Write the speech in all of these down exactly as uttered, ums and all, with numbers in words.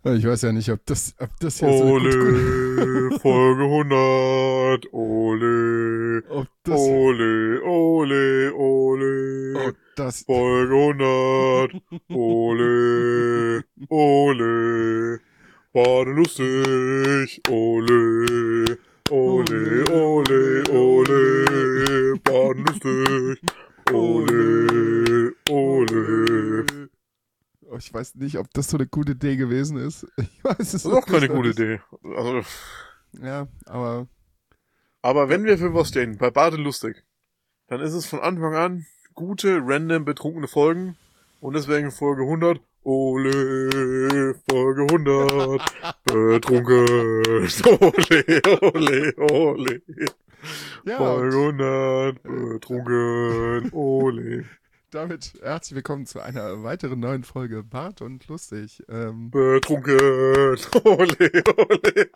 Ich weiß ja nicht, ob das, ob das hier Ole, so gut, Folge hundert, ole, ob das, ole, ole, ole, ob das, Folge hundert, ole, ole, Bade lustig, ole, ole, ole, ole, Bade lustig, ole, ole. Oh, ich weiß nicht, ob das so eine gute Idee gewesen ist. Ich weiß es Das ist auch keine nicht. gute Idee. Also, Ja, aber aber wenn wir für was stehen, bei Bade lustig, dann ist es von Anfang an gute, random, betrunkene Folgen. Und deswegen Folge hundert, ole, Folge hundert, betrunken, ole, ole, ole. ja, Folge und hundert, betrunken, ole, damit herzlich willkommen zu einer weiteren neuen Folge Bart und Lustig. Ähm, betrunken, ole, ole.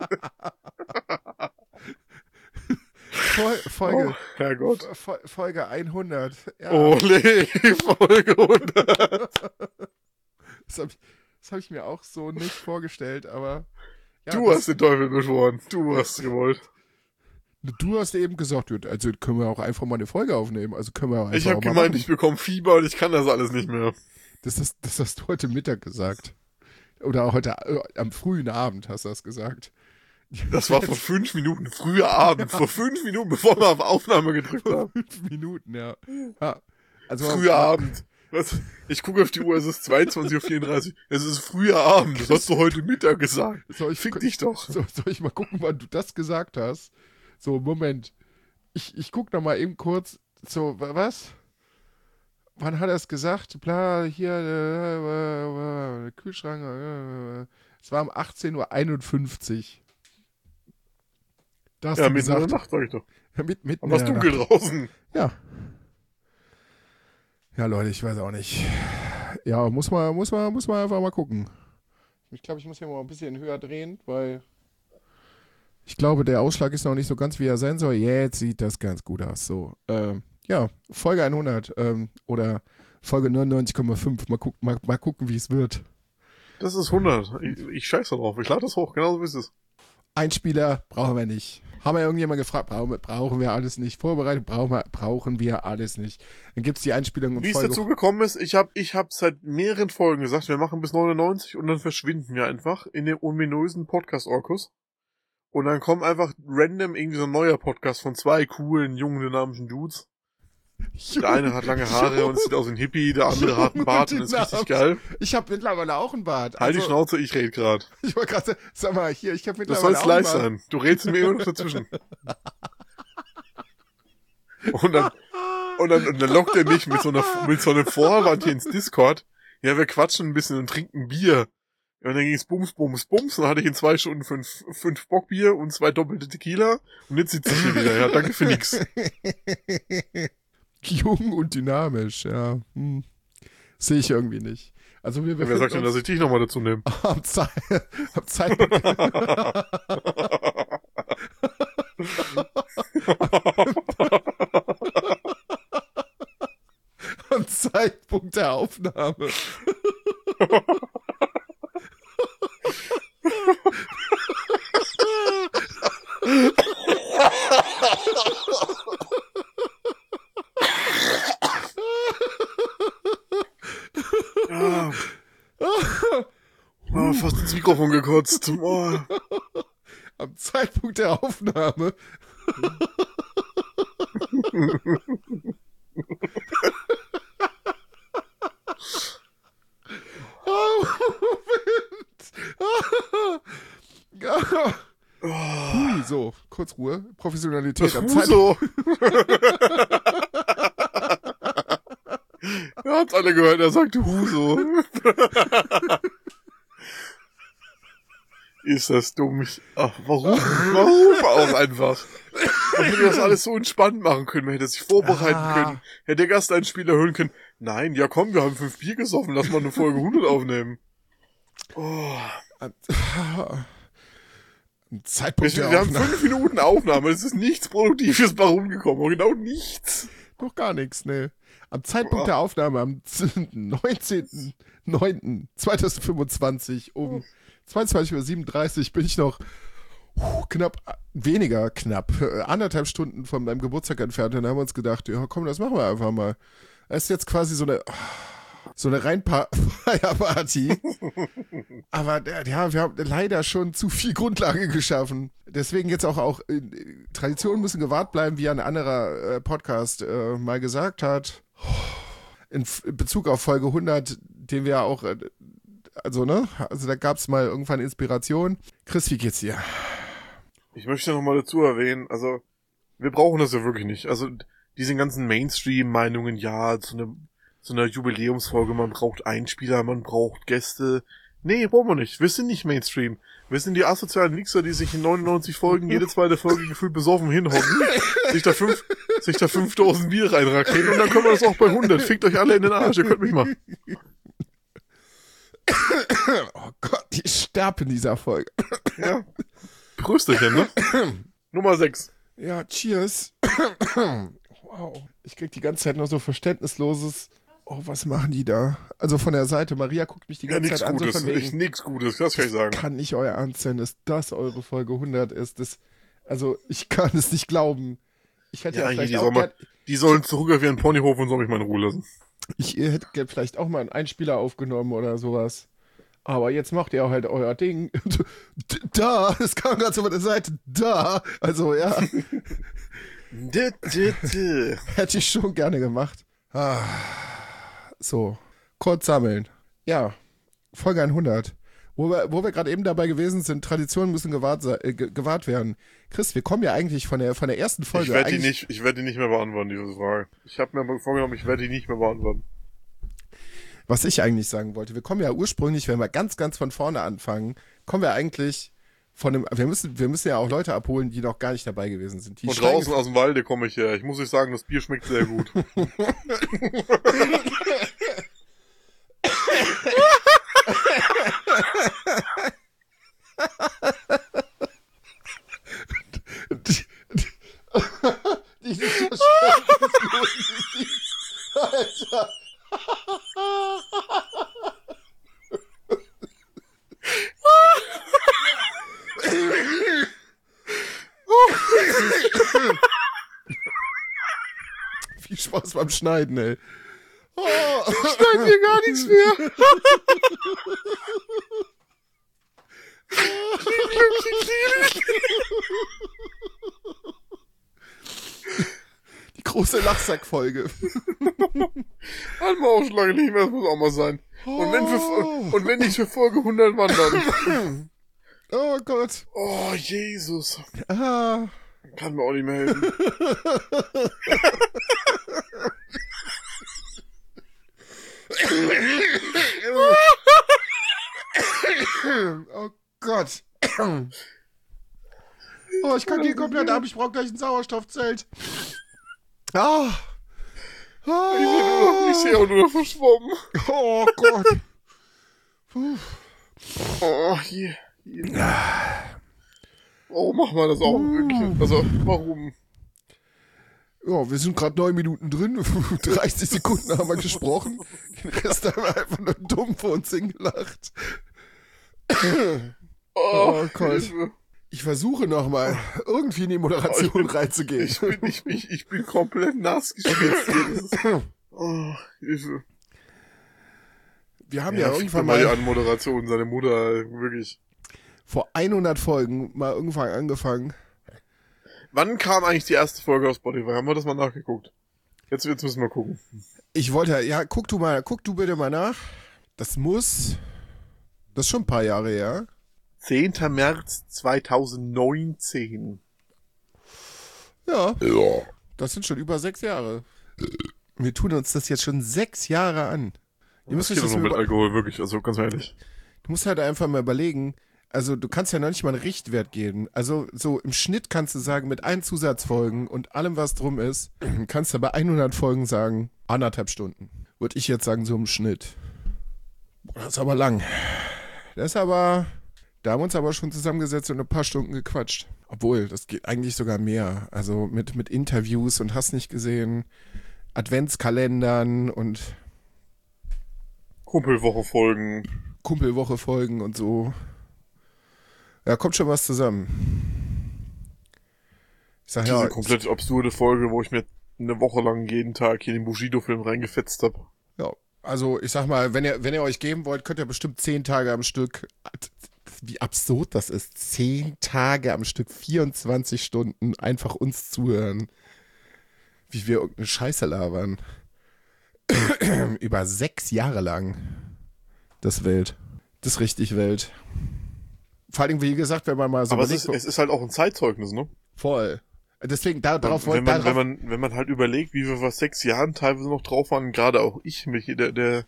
Fol Folge, Oh, Herrgott. Fol Folge hundert. Ja, Ole, Folge hundert. das habe ich, das hab ich mir auch so nicht vorgestellt, aber ja, Du das, hast den Teufel beschworen. Du hast gewollt. du hast eben gesagt, also können wir auch einfach mal eine Folge aufnehmen. Also können wir auch einfach Ich habe auch mal gemeint, machen. ich bekomme Fieber und ich kann das alles nicht mehr. Das, das, das hast du heute Mittag gesagt. Oder heute äh, am frühen Abend hast du das gesagt. Das war vor fünf Minuten, früher Abend, vor fünf Minuten, bevor wir auf Aufnahme gedrückt Vor haben. fünf Minuten, ja. ja. Also, Früher Abend. Was? Ich gucke auf die Uhr, es ist zweiundzwanzig Uhr vierunddreißig. Es ist früher Abend, das hast du heute Mittag gesagt. Soll ich, Fick dich doch. So, soll ich mal gucken, wann du das gesagt hast? So, Moment. Ich, ich guck noch mal eben kurz. So, wa- was? Wann hat er es gesagt? Bla, hier, äh, äh, Kühlschrank. Äh, es war um achtzehn Uhr einundfünfzig. Da hast Ja, du mitten in der gesagt. Nacht, sag ich doch. Ja, mit, mitten Aber es in der dunkel Nacht. draußen. Ja. Ja, Leute, ich weiß auch nicht. Ja, muss man, muss man, muss man einfach mal gucken. Ich glaube, ich muss hier mal ein bisschen höher drehen, weil ich glaube, der Ausschlag ist noch nicht so ganz, wie er sein soll. Jetzt sieht das ganz gut aus. So, ähm, ja, Folge hundert ähm, oder Folge neunundneunzig Komma fünf. Mal, guck, mal, mal gucken, wie es wird. Das ist hundert. Ich, ich scheiße drauf. Ich lade das hoch, genauso wie es ist. Einspieler brauchen wir nicht. Haben wir irgendjemand gefragt, brauchen wir, brauchen wir alles nicht. Vorbereitet brauchen wir, brauchen wir alles nicht. Dann gibt es die Einspielung in Wie es Folge. dazu gekommen ist, ich habe ich hab seit mehreren Folgen gesagt, wir machen bis neunundneunzig und dann verschwinden wir einfach in dem ominösen Podcast-Orkus. Und dann kommt einfach random irgendwie so ein neuer Podcast von zwei coolen, jungen, dynamischen Dudes. Der eine hat lange Haare und sieht aus wie ein Hippie, der andere hat einen Bart und ist richtig geil. Ich habe mittlerweile auch einen Bart. Halt die Also, Schnauze, ich rede gerade. ich wollte gerade sagen, sag mal, hier, ich habe Das mittlerweile soll's auch einen leise Bart. sein. Du redest mir immer noch dazwischen. Und dann, und dann, und dann lockt er mich mit so einer, mit so einer Vorwand hier ins Discord. Ja, wir quatschen ein bisschen und trinken Bier. Und dann ging's Bums, Bums, Bums. Und dann hatte ich in zwei Stunden fünf, fünf Bockbier und zwei doppelte Tequila. Und jetzt sitze ich hier wieder. Ja, danke für nix. Jung und dynamisch, ja. Hm. Sehe ich irgendwie nicht. Also wir Wer sagt denn, uns dass ich dich nochmal dazu nehme? am, Ze am Zeitpunkt... am Zeitpunkt der Aufnahme. Ja. Oh, fast ins Mikrofon gekotzt. Oh. Am Zeitpunkt der Aufnahme. Oh, Moment. Hui, so, kurz Ruhe. Professionalität Das am Zeitpunkt. Huso. Ihr habt's alle gehört, er sagt Huso. Ist das dumm. Ich, ach, warum? Warum auch einfach? Man hätte das alles so entspannt machen können. Man hätte sich vorbereiten Ah. können. Hätte der Gasteinspieler hören können. Nein, ja komm, wir haben fünf Bier gesoffen. Lass mal eine Folge hundert aufnehmen. Oh. Am Zeitpunkt Wir, der wir haben Aufnahme. fünf Minuten Aufnahme. Es ist nichts Produktives bei rumgekommen. Genau nichts. noch gar nichts, ne. Am Zeitpunkt Oh. der Aufnahme, am neunzehnten neunten zweitausendfünfundzwanzig um zweiundzwanzig Uhr siebenunddreißig bin ich noch uh, knapp, weniger knapp, äh, anderthalb Stunden von meinem Geburtstag entfernt. Und dann haben wir uns gedacht, ja komm, das machen wir einfach mal. Das ist jetzt quasi so eine, so eine Reinpa-Feierparty. Aber ja, wir haben leider schon zu viel Grundlage geschaffen. Deswegen jetzt auch, auch äh, Traditionen müssen gewahrt bleiben, wie ein anderer äh, Podcast äh, mal gesagt hat. In, in Bezug auf Folge hundert, den wir ja auch, äh, also ne, also da gab es mal irgendwann Inspiration. Chris, wie geht's dir? Ich möchte noch mal dazu erwähnen, also wir brauchen das ja wirklich nicht. Also diese ganzen Mainstream-Meinungen, ja, zu einer zu einer Jubiläumsfolge, man braucht Einspieler, man braucht Gäste. Nee, brauchen wir nicht. Wir sind nicht Mainstream. Wir sind die asozialen Wichser, die sich in neunundneunzig Folgen jede zweite Folge gefühlt besoffen hinhocken, sich da fünf, sich da fünftausend Bier reinraketen und dann können wir das auch bei hundert. Fickt euch alle in den Arsch, ihr könnt mich mal. Oh Gott, ich sterbe in dieser Folge. Ja. Prösterchen, ne? Nummer sechs. Ja, cheers. Wow. Ich krieg die ganze Zeit noch so verständnisloses. Oh, was machen die da? Also von der Seite, Maria guckt mich die Ja, ganze nix Zeit an. Gutes, So von wegen, echt nix Gutes, das kann ich sagen. kann nicht euer Ernst sein, dass das eure Folge hundert ist. Das, also, ich kann es nicht glauben. Ich hätte ja, Ja, hier, vielleicht die, auch soll mal, gern, die sollen zurück auf ihren Ponyhof und soll mich mal in Ruhe lassen. ich hätte gern vielleicht auch mal einen Einspieler aufgenommen oder sowas. Aber jetzt macht ihr halt euer Ding. D- Da, es kam gerade so von der Seite. Da, also ja, Dä, dä, dä. hätte ich schon gerne gemacht. Ah, so, kurz sammeln. Ja, Folge hundert. Wo wir, wo wir gerade eben dabei gewesen sind, Traditionen müssen gewahrt, sei- äh, ge- gewahrt werden. Chris, wir kommen ja eigentlich von der, von der ersten Folge. Ich werde die eigentlich- nicht, ich werde die nicht mehr beantworten, diese Frage. Ich habe mir mal vorgenommen, ich werde die nicht mehr beantworten. Was ich eigentlich sagen wollte, wir kommen ja ursprünglich, wenn wir ganz, ganz von vorne anfangen, kommen wir eigentlich von dem, wir müssen, wir müssen ja auch Leute abholen, die noch gar nicht dabei gewesen sind. Die Von steigen- draußen aus dem Walde komme ich her. Ich muss euch sagen, das Bier schmeckt sehr gut. Die, die, dieses verständnislose Gesicht. Alter. Viel Spaß beim Schneiden, ey. Oh. Schneiden wir gar nichts mehr. Die große Lachsackfolge. Hatten wir auch schon lange nicht mehr, das muss auch mal sein. Und wenn, für, und wenn nicht für Folge hundert wandern. Oh Gott. Oh, Jesus. Ah. Kann mir auch nicht mehr helfen. Oh Gott. Oh, ich kann die komplett ab. Ich brauche gleich ein Sauerstoffzelt. Ah. Ich sehe nur noch, ich sehe auch nur noch verschwommen. Oh Gott. Puh. Oh, hier. hier. Warum machen wir das auch wirklich? Also, warum? Ja, wir sind gerade neun Minuten drin. dreißig Sekunden haben wir gesprochen. Den Rest haben wir einfach nur dumm vor uns hingelacht. Oh, Oh Gott. Hilfe. Ich versuche nochmal irgendwie in die Moderation Oh, ich bin- reinzugehen. Ich bin, ich, ich, ich bin komplett nass geschwitzt hier. Das ist, oh, Hilfe. Wir haben ja, Ja, irgendwann mal die mal Anmoderation, seine Mutter, wirklich. vor hundert Folgen mal irgendwann angefangen. Wann kam eigentlich die erste Folge auf Spotify? Haben wir das mal nachgeguckt? Jetzt, jetzt müssen wir gucken. Ich wollte, ja, guck du mal, guck du bitte mal nach. Das muss, das ist schon ein paar Jahre her. zehnter März zweitausendneunzehn. Ja, Ja. das sind schon über sechs Jahre. Wir tun uns das jetzt schon sechs Jahre an. Ihr müsst Das euch geht das doch mal mit über- Alkohol, wirklich, also ganz ehrlich. Du musst halt einfach mal überlegen, also du kannst ja noch nicht mal einen Richtwert geben. Also so im Schnitt kannst du sagen, mit allen Zusatzfolgen und allem, was drum ist, kannst du bei hundert Folgen sagen, anderthalb Stunden. Würde ich jetzt sagen, so im Schnitt. Boah, das ist aber lang. Das ist aber, da haben wir uns aber schon zusammengesetzt und ein paar Stunden gequatscht. Obwohl, das geht eigentlich sogar mehr. Also mit, mit Interviews und hast nicht gesehen. Adventskalendern und Kumpelwoche-Folgen. Kumpelwoche-Folgen und so. Ja, kommt schon was zusammen. Ich sag Diese ja, komplett absurde Folge, wo ich mir eine Woche lang jeden Tag hier den Bushido-Film reingefetzt habe. ja, also ich sag mal, wenn ihr, wenn ihr euch geben wollt, könnt ihr bestimmt zehn Tage am Stück. Wie absurd das ist. Zehn Tage am Stück, vierundzwanzig Stunden einfach uns zuhören. Wie wir irgendeine Scheiße labern. Über sechs Jahre lang. Das ist wild. Das ist richtig wild. Vor allem, wie gesagt, wenn man mal so Aber es überlegt, ist, es ist halt auch ein Zeitzeugnis, ne? voll. Deswegen, da, darauf wenn wollte man, wenn man, wenn man halt überlegt, wie wir vor sechs Jahren teilweise noch drauf waren, gerade auch ich, mich, der, der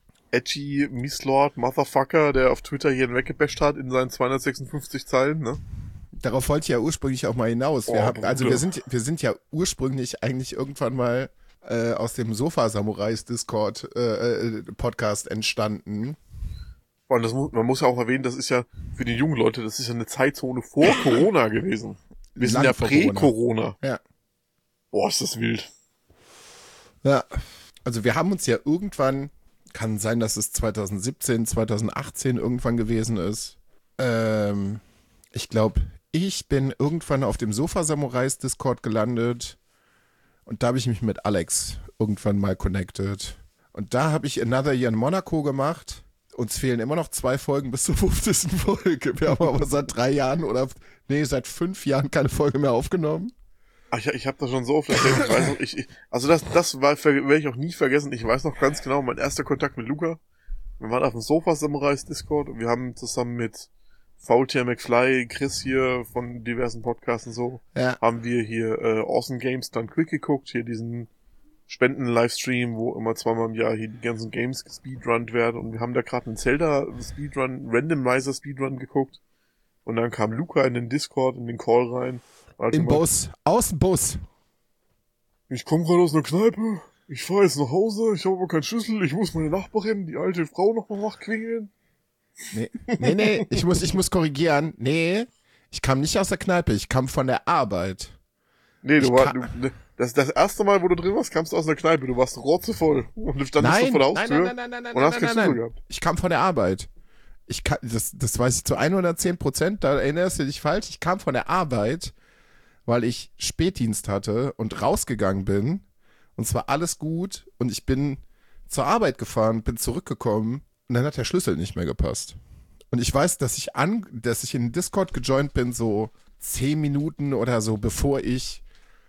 edgy Misslord Motherfucker, der auf Twitter jeden weggebasht hat in seinen zweihundertsechsundfünfzig Zeilen, ne? Darauf wollte ich ja ursprünglich auch mal hinaus. Wir Oh, haben, also Bruder. wir sind, wir sind ja ursprünglich eigentlich irgendwann mal äh, aus dem Sofa-Samurais Discord äh, äh, Podcast entstanden. Und das muss, man muss ja auch erwähnen, das ist ja für die jungen Leute, das ist ja eine Zeitzone vor Corona gewesen. Wir sind Lang ja vor Corona. prä-Corona. Ja. Boah, ist das wild. Ja. Also wir haben uns ja irgendwann, kann sein, dass es zwanzig siebzehn, zwanzig achtzehn irgendwann gewesen ist. Ähm, ich glaube, ich bin irgendwann auf dem Sofa-Samurais Discord gelandet und da habe ich mich mit Alex irgendwann mal connected. Und da habe ich Another Year in Monaco gemacht. Uns fehlen immer noch zwei Folgen bis zur fünfzigsten Folge. Wir haben aber seit drei Jahren oder, nee, seit fünf Jahren keine Folge mehr aufgenommen. Ach, ich, ich habe das schon so oft erzählt. Ich weiß noch, ich, ich, also das, das war, werde ich auch nie vergessen. Ich weiß noch ganz genau, mein erster Kontakt mit Luca. Wir waren auf dem Sofa-Samurais Discord und wir haben zusammen mit Faultier McFly, Chris hier von diversen Podcasts und so, Ja. haben wir hier äh, Awesome Games Done Quick geguckt, hier diesen Spenden-Livestream, wo immer zweimal im Jahr hier die ganzen Games gespeedrunnt werden und wir haben da gerade einen Zelda-Speedrun, Randomizer-Speedrun geguckt und dann kam Luca in den Discord, in den Call rein. Im Bus, aus dem Bus. Ich komme gerade aus einer Kneipe, ich fahre jetzt nach Hause, ich habe aber keinen Schlüssel, ich muss meine Nachbarin, die alte Frau, noch mal wachquingeln. Nee, nee, nee, ich muss, ich muss korrigieren. Nee, ich kam nicht aus der Kneipe, ich kam von der Arbeit. Nee, du Ich warst, kann- du, das, das erste Mal, wo du drin warst, kamst du aus einer Kneipe, du warst rotzevoll und du standest so Nein, vor der nein, Haustür nein, nein, nein, nein, und hast nein, keinen nein, Schlüssel nein. gehabt. Ich kam von der Arbeit. Ich kann, das, das weiß ich zu hundertzehn Prozent, da erinnerst du dich falsch. Ich kam von der Arbeit, weil ich Spätdienst hatte und rausgegangen bin. Und zwar alles gut. Und ich bin zur Arbeit gefahren, bin zurückgekommen und dann hat der Schlüssel nicht mehr gepasst. Und ich weiß, dass ich an, dass ich in den Discord gejoint bin, so zehn Minuten oder so, bevor ich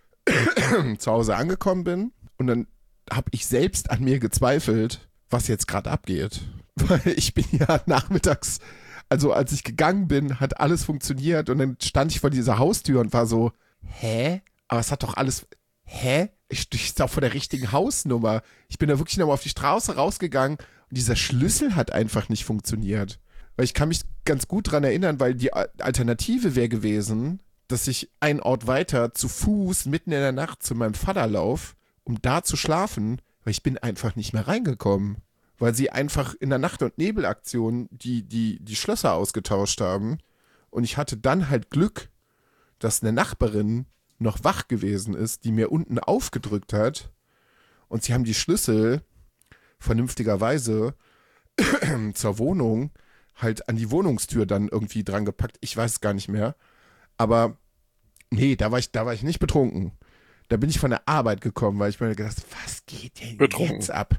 zu Hause angekommen bin. Und dann habe ich selbst an mir gezweifelt, was jetzt gerade abgeht. Weil ich bin ja nachmittags, also als ich gegangen bin, hat alles funktioniert und dann stand ich vor dieser Haustür und war so, hä? Aber es hat doch alles, hä? Ich stehe auch vor der richtigen Hausnummer. Ich bin da wirklich nochmal auf die Straße rausgegangen und dieser Schlüssel hat einfach nicht funktioniert. Weil ich kann mich ganz gut dran erinnern, weil die Alternative wäre gewesen, dass ich einen Ort weiter zu Fuß mitten in der Nacht zu meinem Vater lauf, um da zu schlafen, weil ich bin einfach nicht mehr reingekommen. Weil sie einfach in der Nacht- und Nebelaktion die, die, die Schlösser ausgetauscht haben. Und ich hatte dann halt Glück, dass eine Nachbarin noch wach gewesen ist, die mir unten aufgedrückt hat. Und sie haben die Schlüssel vernünftigerweise zur Wohnung halt an die Wohnungstür dann irgendwie dran gepackt. Ich weiß es gar nicht mehr. Aber nee, da war ich, da war ich nicht betrunken. Da bin ich von der Arbeit gekommen, weil ich mir gedacht, was geht denn Betrunken. jetzt ab?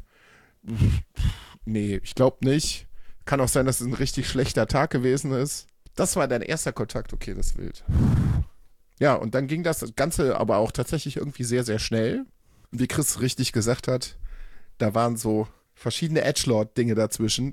Nee, ich glaube nicht. Kann auch sein, dass es ein richtig schlechter Tag gewesen ist. Das war dein erster Kontakt. Okay, das ist wild. Ja, und dann ging das Ganze aber auch tatsächlich irgendwie sehr, sehr schnell. Und wie Chris richtig gesagt hat, da waren so verschiedene Edgelord-Dinge dazwischen.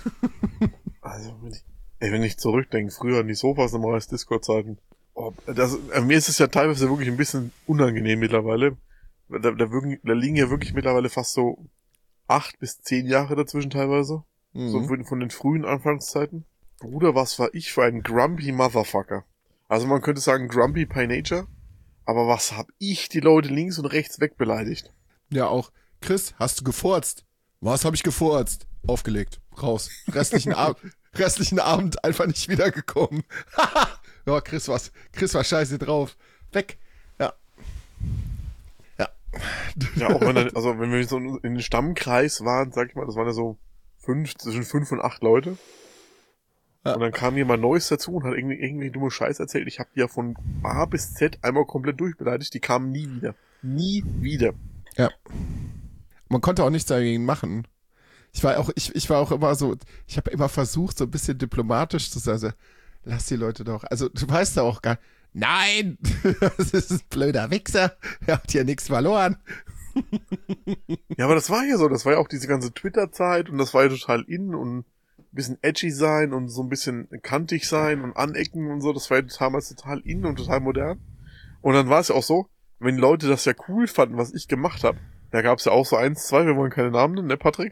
Also, wenn ich, ey, wenn ich zurückdenke, früher an die Sofas immer als Discord-Zeiten. Oh, das, äh, mir ist es ja teilweise wirklich ein bisschen unangenehm mittlerweile. Da, da, wirken, da liegen ja wirklich mittlerweile fast so acht bis zehn Jahre dazwischen teilweise. Mhm. So von, von den frühen Anfangszeiten. Bruder, was war ich für ein grumpy Motherfucker? Also man könnte sagen grumpy by nature. Aber was hab ich die Leute links und rechts wegbeleidigt? Ja, auch. Chris, hast du gefurzt? Was habe ich gefurzt? Aufgelegt. Raus. Restlichen, Ab- restlichen Abend einfach nicht wiedergekommen. Ja, Chris, was? Chris war scheiße drauf. Weg. Ja. Ja. Ja, auch wenn dann, also wenn wir so in den Stammkreis waren, sag ich mal, das waren ja so fünf, zwischen fünf und acht Leute. Ja. Und dann kam jemand Neues dazu und hat irgendwie, irgendwie dumme Scheiß erzählt. Ich habe die ja von A bis Z einmal komplett durchbeleidigt. Die kamen nie wieder. Nie wieder. Ja. Man konnte auch nichts dagegen machen. Ich war auch, ich, ich war auch immer so, ich habe immer versucht, so ein bisschen diplomatisch zu sein. Also, lass die Leute doch. Also, du weißt ja auch gar nein, das ist ein blöder Wichser. Er hat ja nichts verloren. Ja, aber das war ja so. Das war ja auch diese ganze Twitter-Zeit und das war ja total in und ein bisschen edgy sein und so ein bisschen kantig sein und anecken und so. Das war ja damals total in und total modern. Und dann war es ja auch so, wenn Leute das ja cool fanden, was ich gemacht habe, da gab es ja auch so eins, zwei, wir wollen keine Namen nennen, ne, Patrick?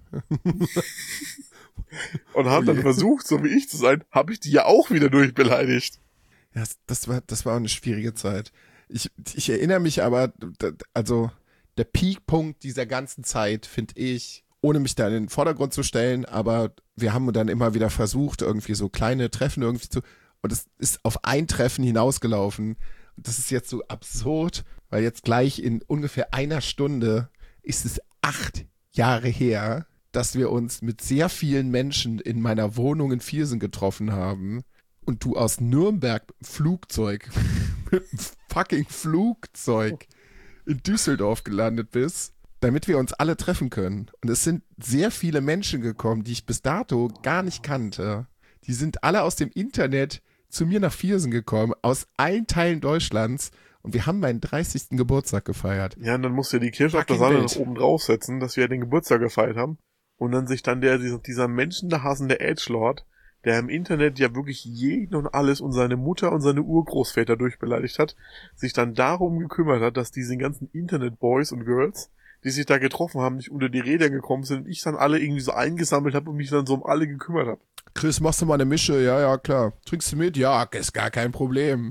Und haben dann versucht, so wie ich zu sein, habe ich die ja auch wieder durchbeleidigt. Ja, das war, das war auch eine schwierige Zeit. Ich, ich erinnere mich aber, also der Peakpunkt dieser ganzen Zeit, finde ich, ohne mich da in den Vordergrund zu stellen, aber wir haben dann immer wieder versucht, irgendwie so kleine Treffen irgendwie zu, und es ist auf ein Treffen hinausgelaufen. Und das ist jetzt so absurd, weil jetzt gleich in ungefähr einer Stunde ist es acht Jahre her, dass wir uns mit sehr vielen Menschen in meiner Wohnung in Viersen getroffen haben und du aus Nürnberg Flugzeug, mit einem fucking Flugzeug in Düsseldorf gelandet bist, damit wir uns alle treffen können. Und es sind sehr viele Menschen gekommen, die ich bis dato gar nicht kannte. Die sind alle aus dem Internet zu mir nach Viersen gekommen, aus allen Teilen Deutschlands. Und wir haben meinen dreißigsten Geburtstag gefeiert. Ja, und dann musst du die Kirsche auf der Sahne noch oben draufsetzen, dass wir ja den Geburtstag gefeiert haben. Und dann sich dann der, dieser, dieser menschenhassende Edgelord, der im Internet ja wirklich jeden und alles und seine Mutter und seine Urgroßväter durchbeleidigt hat, sich dann darum gekümmert hat, dass diese ganzen Internet-Boys und Girls, die sich da getroffen haben, nicht unter die Räder gekommen sind und ich dann alle irgendwie so eingesammelt habe und mich dann so um alle gekümmert habe. Chris, machst du mal eine Mische? Ja, ja, klar. Trinkst du mit? Ja, ist gar kein Problem.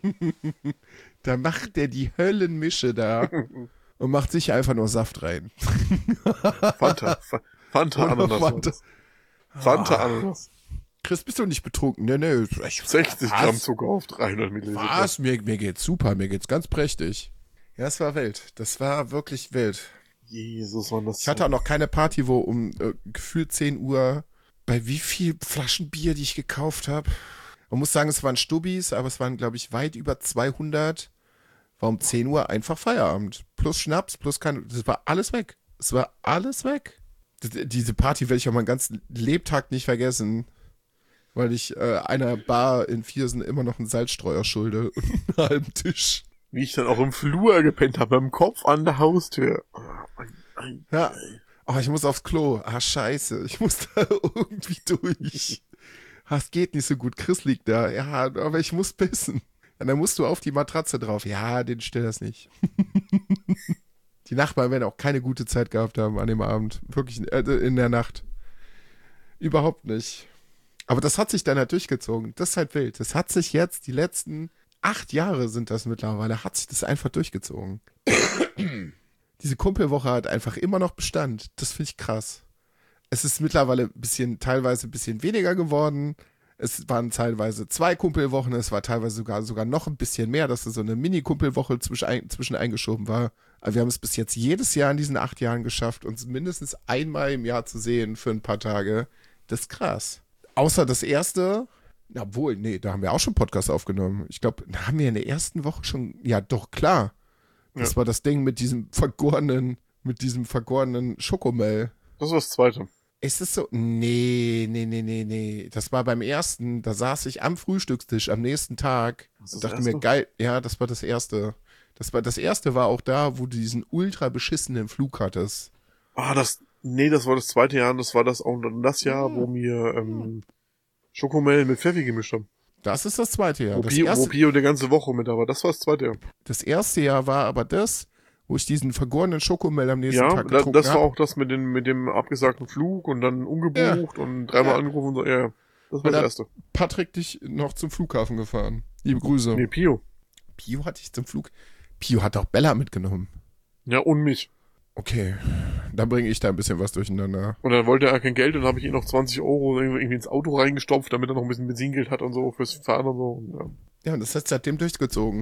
Da macht der die Höllenmische da und macht sich einfach nur Saft rein. Fanta. Fanta Ananas. Fanta, Fanta Ananas. Chris, bist du nicht betrunken? Nee, nee. Ich, sechzig Gramm Zucker auf dreihundert Milliliter. Was? Mir, mir geht's super, mir geht's ganz prächtig. Ja, es war wild. Das war wirklich wild. Jesus, wann das Ich hatte auch noch keine Party, wo um äh, gefühlt zehn Uhr, bei wie viel Flaschen Bier, die ich gekauft habe. Man muss sagen, es waren Stubbis, aber es waren, glaube ich, weit über zweihundert. War um zehn Uhr einfach Feierabend. Plus Schnaps, plus kein, das war alles weg. Es war alles weg. D- diese Party werde ich auch meinen ganzen Lebtag nicht vergessen, weil ich äh, einer Bar in Viersen immer noch einen Salzstreuer schulde und einen halben Tisch. Wie ich dann auch im Flur gepennt habe, mit dem Kopf an der Haustür. Ja. Oh, ich muss aufs Klo. Ah, scheiße. Ich muss da irgendwie durch. Ah, es geht nicht so gut. Chris liegt da. Ja, aber ich muss pissen. Und dann musst du auf die Matratze drauf. Ja, den stört das nicht. Die Nachbarn werden auch keine gute Zeit gehabt haben an dem Abend. Wirklich äh, in der Nacht. Überhaupt nicht. Aber das hat sich dann halt durchgezogen. Das ist halt wild. Das hat sich jetzt, die letzten acht Jahre sind das mittlerweile, hat sich das einfach durchgezogen. Diese Kumpelwoche hat einfach immer noch Bestand. Das finde ich krass. Es ist mittlerweile ein bisschen, teilweise ein bisschen weniger geworden. Es waren teilweise zwei Kumpelwochen, es war teilweise sogar, sogar noch ein bisschen mehr, dass so eine Mini-Kumpelwoche zwischen, ein, zwischen eingeschoben war. Aber wir haben es bis jetzt jedes Jahr in diesen acht Jahren geschafft, uns mindestens einmal im Jahr zu sehen für ein paar Tage. Das ist krass. Außer das erste, obwohl, nee, da haben wir auch schon Podcast aufgenommen. Ich glaube, da haben wir in der ersten Woche schon, ja doch, klar. Das ja. war das Ding mit diesem vergorenen, mit diesem vergorenen Schokomel. Das war das zweite. Ist es so? Nee, nee, nee, nee, nee. Das war beim ersten, da saß ich am Frühstückstisch am nächsten Tag und dachte mir, geil, ja, das war das erste. Das war das erste war auch da, wo du diesen ultra beschissenen Flug hattest. Ah, das, nee, das war das zweite Jahr und das war das auch das Jahr, ja. wo wir ähm, Schokomel mit Pfeffi gemischt haben. Das ist das zweite Jahr. Wo, das Pio, erste, wo Pio die ganze Woche mit, aber das war das zweite Jahr. Das erste Jahr war aber das, wo ich diesen vergorenen Schokomel am nächsten ja, Tag getrunken habe. Ja, das war hab. auch das mit, den, mit dem abgesagten Flug und dann umgebucht ja. und dreimal ja. angerufen und so. Ja, das war das erste. Patrick dich noch zum Flughafen gefahren. Liebe Grüße. Nee, Pio. Pio hatte ich zum Flug. Pio hat auch Bella mitgenommen. Ja, und mich. Okay, dann bringe ich da ein bisschen was durcheinander. Und dann wollte er kein Geld und dann habe ich ihm noch zwanzig Euro irgendwie ins Auto reingestopft, damit er noch ein bisschen Benzingeld hat und so fürs Fahren und so. Und ja. ja, und das hat seitdem durchgezogen.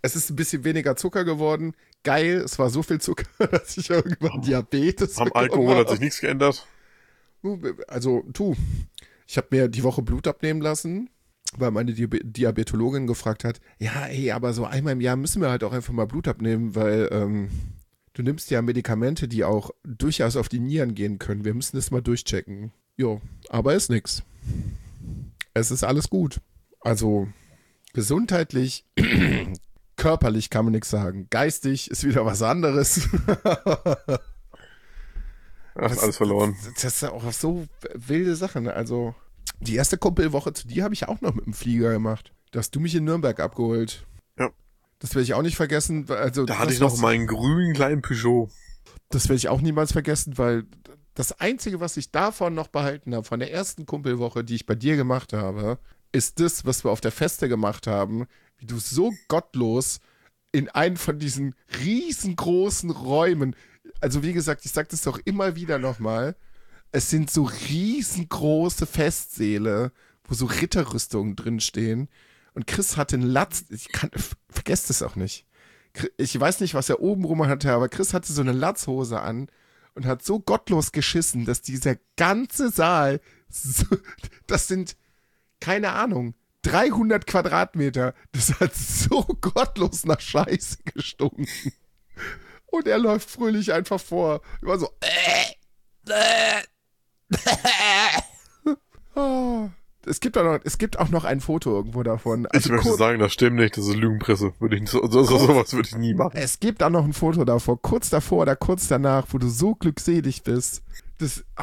Es ist ein bisschen weniger Zucker geworden. Geil, es war so viel Zucker, dass ich irgendwann Diabetes Am Alkohol hat sich nichts geändert. Also, tu, ich habe mir die Woche Blut abnehmen lassen, weil meine Di- Diabetologin gefragt hat, ja, ey, aber so einmal im Jahr müssen wir halt auch einfach mal Blut abnehmen, weil ähm, du nimmst ja Medikamente, die auch durchaus auf die Nieren gehen können. Wir müssen das mal durchchecken. Jo, aber ist nix. Es ist alles gut. Also, gesundheitlich, körperlich kann man nichts sagen. Geistig ist wieder was anderes. Ach, ist alles verloren. Das, das sind auch so wilde Sachen. Also, die erste Kumpelwoche zu dir habe ich auch noch mit dem Flieger gemacht. Da hast du mich in Nürnberg abgeholt. Ja. Das werde ich auch nicht vergessen. Also, Da hatte das, ich noch was- meinen grünen kleinen Peugeot. Das werde ich auch niemals vergessen, weil das Einzige, was ich davon noch behalten habe, von der ersten Kumpelwoche, die ich bei dir gemacht habe, ist das, was wir auf der Feste gemacht haben, wie du so gottlos in einen von diesen riesengroßen Räumen, also wie gesagt, ich sage das doch immer wieder nochmal, es sind so riesengroße Festsäle, wo so Ritterrüstungen drinstehen und Chris hatte einen Latz, ich kann, vergesst es auch nicht. Ich weiß nicht, was er oben rum hatte, aber Chris hatte so eine Latzhose an und hat so gottlos geschissen, dass dieser ganze Saal, so, das sind, keine Ahnung, dreihundert Quadratmeter, das hat so gottlos nach Scheiße gestunken. Und er läuft fröhlich einfach vor. Immer so, äh, äh, oh. Es gibt, auch noch, es gibt auch noch ein Foto irgendwo davon. Ich Also möchte kurz- sagen, das stimmt nicht, das ist Lügenpresse. Würde ich nicht, so, so, so, sowas würde ich nie machen. Es gibt auch noch ein Foto davor, kurz davor oder kurz danach, wo du so glückselig bist. Das, ah,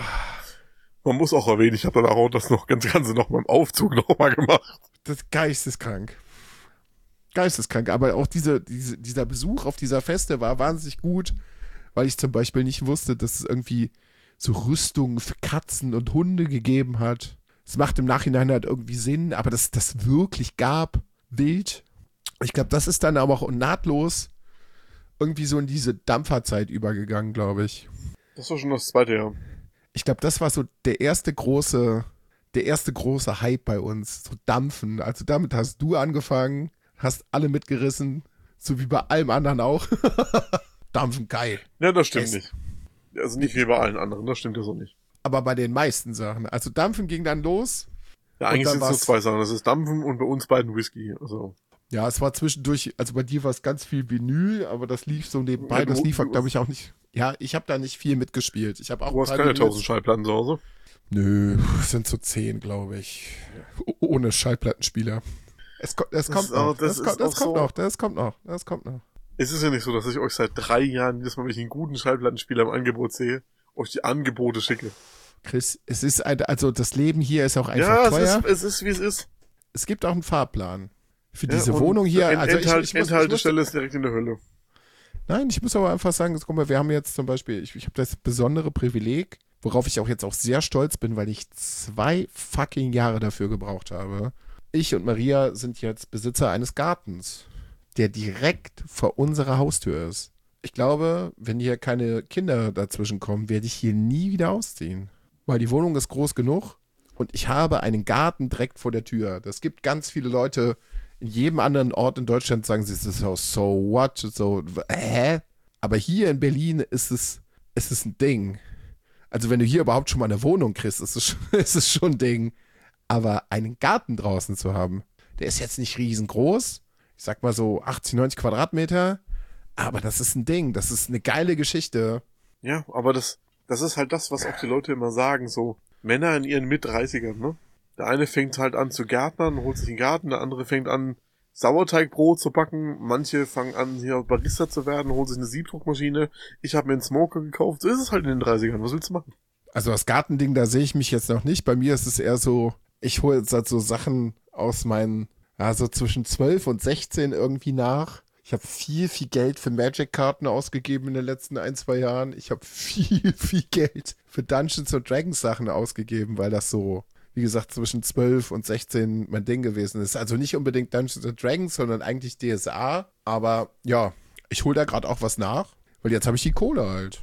Man muss auch erwähnen, ich habe dann auch das noch ganz Ganze noch beim Aufzug nochmal gemacht. das ist geisteskrank. Geisteskrank. Aber auch diese, diese, dieser Besuch auf dieser Feste war wahnsinnig gut, weil ich zum Beispiel nicht wusste, dass es irgendwie so Rüstungen für Katzen und Hunde gegeben hat. Es macht im Nachhinein halt irgendwie Sinn, aber dass das wirklich gab, wild. Ich glaube, das ist dann aber auch nahtlos irgendwie so in diese Dampferzeit übergegangen, glaube ich. Das war schon das zweite Jahr. Ich glaube, das war so der erste große, der erste große Hype bei uns, so Dampfen. Also damit hast du angefangen, hast alle mitgerissen, so wie bei allem anderen auch. Dampfen, geil. Ja, das stimmt Es- nicht. Also nicht wie bei allen anderen, das stimmt ja so nicht. Aber bei den meisten Sachen. Also Dampfen ging dann los. Ja, Und eigentlich dann sind es nur war's- zwei Sachen. Das ist Dampfen und bei uns beiden Whisky. Also, Ja, es war zwischendurch, also bei dir war es ganz viel Vinyl, aber das lief so nebenbei. Ja, du- Das lief, du- glaube ich, auch nicht. Ja, ich habe da nicht viel mitgespielt. Ich habe auch du hast ein paar keine Vinyls- tausend Schallplatten zu Hause. Nö, es sind so zehn, glaube ich. O- Ohne Schallplattenspieler. Es, ko- es Das kommt ist auch- noch. das Das, ist kommt, das auch kommt so- noch. Das kommt noch. Das kommt noch. Es ist ja nicht so, dass ich euch seit drei Jahren, jedes Mal, wenn ich einen guten Schallplattenspieler im Angebot sehe, euch die Angebote schicke. Chris, es ist ein, also das Leben hier ist auch einfach Ja, es teuer. ist, es ist, wie es ist. Es gibt auch einen Fahrplan. Für Ja, diese und Wohnung hier. End- Also ich, Endhalt- ich muss, ich muss, Endhaltestelle ist direkt in der Hölle. nein, ich muss aber einfach sagen, guck mal, wir haben jetzt zum Beispiel, ich, ich habe das besondere Privileg, worauf ich auch jetzt auch sehr stolz bin, weil ich zwei fucking Jahre dafür gebraucht habe. Ich und Maria sind jetzt Besitzer eines Gartens, der direkt vor unserer Haustür ist. Ich glaube, wenn hier keine Kinder dazwischen kommen, werde ich hier nie wieder ausziehen. Weil die Wohnung ist groß genug und ich habe einen Garten direkt vor der Tür. Das gibt ganz viele Leute in jedem anderen Ort in Deutschland, sagen sie, es ist so, so what? So, hä? Aber hier in Berlin ist es, ist es ein Ding. Also wenn du hier überhaupt schon mal eine Wohnung kriegst, ist es, schon- ist es schon ein Ding. Aber einen Garten draußen zu haben, der ist jetzt nicht riesengroß. Ich sag mal so achtzig, neunzig Quadratmeter. Aber das ist ein Ding. Das ist eine geile Geschichte. Ja, aber das, das ist halt das, was auch die Leute immer sagen, so Männer in ihren Mit-dreißigern, ne? Der eine fängt halt an zu gärtnern, holt sich einen Garten, der andere fängt an, Sauerteigbrot zu backen, manche fangen an, hier Barista zu werden, holen sich eine Siebdruckmaschine. Ich habe mir einen Smoker gekauft. So ist es halt in den dreißigern. Was willst du machen? Also das Gartending, da sehe ich mich jetzt noch nicht. Bei mir ist es eher so, ich hole jetzt halt so Sachen aus meinen, ja, so zwischen zwölf und sechzehn irgendwie nach. Ich habe viel, viel Geld für Magic-Karten ausgegeben in den letzten ein, zwei Jahren. Ich habe viel, viel Geld für Dungeons und Dragons Sachen ausgegeben, weil das so, wie gesagt, zwischen zwölf und sechzehn mein Ding gewesen ist. Also nicht unbedingt Dungeons and Dragons, sondern eigentlich D S A. Aber ja, ich hole da gerade auch was nach, weil jetzt habe ich die Kohle halt.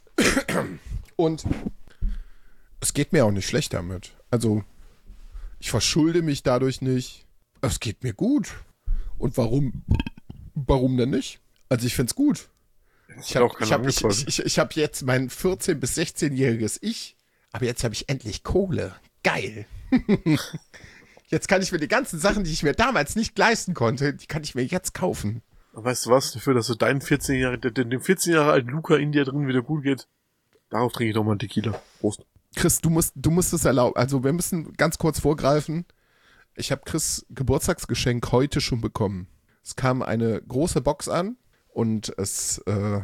Und es geht mir auch nicht schlecht damit. Also, ich verschulde mich dadurch nicht. Es geht mir gut. Und warum? Warum denn nicht? Also ich find's gut. Das Ich hat habe auch keine ich hab, ich, Angst. ich, ich, ich hab jetzt mein vierzehn- bis sechzehn-jähriges Ich, aber jetzt habe ich endlich Kohle. Geil. Jetzt kann ich mir die ganzen Sachen, die ich mir damals nicht leisten konnte, die kann ich mir jetzt kaufen. Weißt du was? Dafür, dass du deinen vierzehn Jahre, dem vierzehn Jahre alten Luca in dir drin wieder gut geht, darauf trinke ich nochmal einen Tequila. Prost. Chris, du musst, du musst es erlauben. Also wir müssen ganz kurz vorgreifen. Ich habe Chris Geburtstagsgeschenk heute schon bekommen. Es kam eine große Box an und es, äh,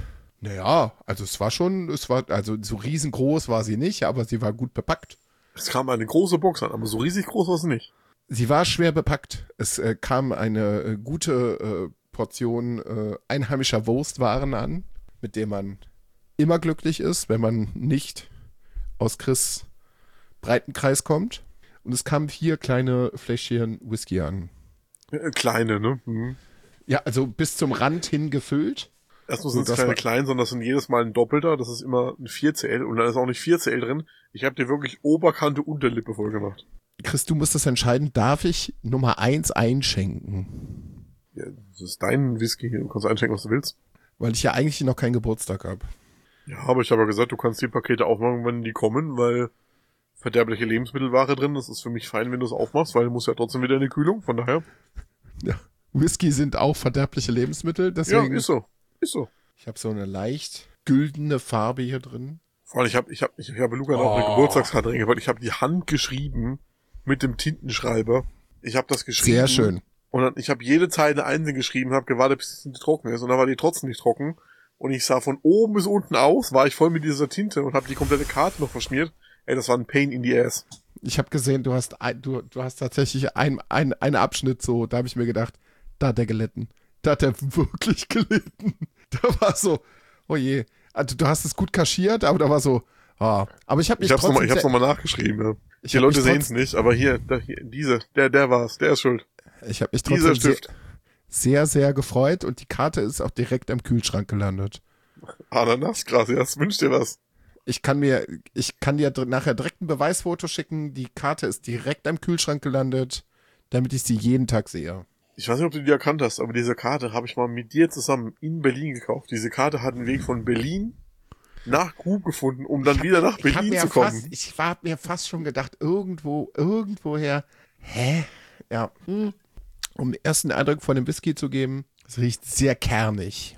naja, also es war schon, es war, also so riesengroß war sie nicht, aber sie war gut bepackt. Es kam eine große Box an, aber so riesig groß war sie nicht. Sie war schwer bepackt. Es äh, kam eine äh, gute äh, Portion äh, einheimischer Wurstwaren an, mit der man immer glücklich ist, wenn man nicht aus Chris' Breitenkreis kommt. Und es kamen vier kleine Fläschchen Whisky an. Äh, kleine, ne? Mhm. Ja, also bis zum Rand hin gefüllt. Erstmal So, sind es das keine war- kleinen, sondern das sind jedes Mal ein Doppelter. Das ist immer ein vier C L und da ist auch nicht vier C L drin. Ich habe dir wirklich Oberkante, Unterlippe voll gemacht. Chris, du musst das entscheiden. Darf ich Nummer eins einschenken? Ja, das ist dein Whisky. Du kannst einschenken, was du willst. Weil ich ja eigentlich noch keinen Geburtstag habe. Ja, aber ich habe ja gesagt, du kannst die Pakete aufmachen, wenn die kommen, weil verderbliche Lebensmittelware drin. Das ist für mich fein, wenn du es aufmachst, weil du musst ja trotzdem wieder in die Kühlung. Von daher. Ja. Whisky sind auch verderbliche Lebensmittel. Ja, Deswegen, ist so. Ist so. ich habe so eine leicht güldene Farbe hier drin. Vor allem, ich habe ich hab, ich habe Luca noch eine Oh. Geburtstagskarte reingebracht. Ich habe die Hand geschrieben mit dem Tintenschreiber. Ich habe das geschrieben. Sehr schön. Und dann, ich habe jede Zeile einzeln geschrieben, habe gewartet, bis die trocken ist. Und dann war die trotzdem nicht trocken. Und ich sah von oben bis unten aus, war ich voll mit dieser Tinte und habe die komplette Karte noch verschmiert. Ey, das war ein Pain in the ass. Ich habe gesehen, du hast ein, du, du hast tatsächlich ein, ein, einen Abschnitt so, da habe ich mir gedacht, da hat der gelitten. Da hat er wirklich gelitten. Da war so, oh je. Also du hast es gut kaschiert, aber da war so, ah. Aber ich habe mich Ich hab's trotzdem nochmal, ich hab's sehr- noch mal nachgeschrieben, ja. ich Die hab Leute mich sehen's trotz- nicht, aber hier, da, hier, diese, der, der war's, der ist schuld. Ich habe mich Dieser trotzdem sehr, Stift. sehr, sehr gefreut und die Karte ist auch direkt am Kühlschrank gelandet. Ananasgras, ja, das wünscht dir was. Ich kann mir, ich kann dir dr- nachher direkt ein Beweisfoto schicken. Die Karte ist direkt am Kühlschrank gelandet, damit ich sie jeden Tag sehe. Ich weiß nicht, ob du die erkannt hast, aber diese Karte habe ich mal mit dir zusammen in Berlin gekauft. Diese Karte hat einen Weg von Berlin nach Grub gefunden, um dann wieder nach Ich habe Berlin mir zu kommen. fast, ich war mir fast schon gedacht, irgendwo, irgendwoher, hä? Ja. hm. Um den ersten Eindruck von dem Whisky zu geben, es riecht sehr kernig.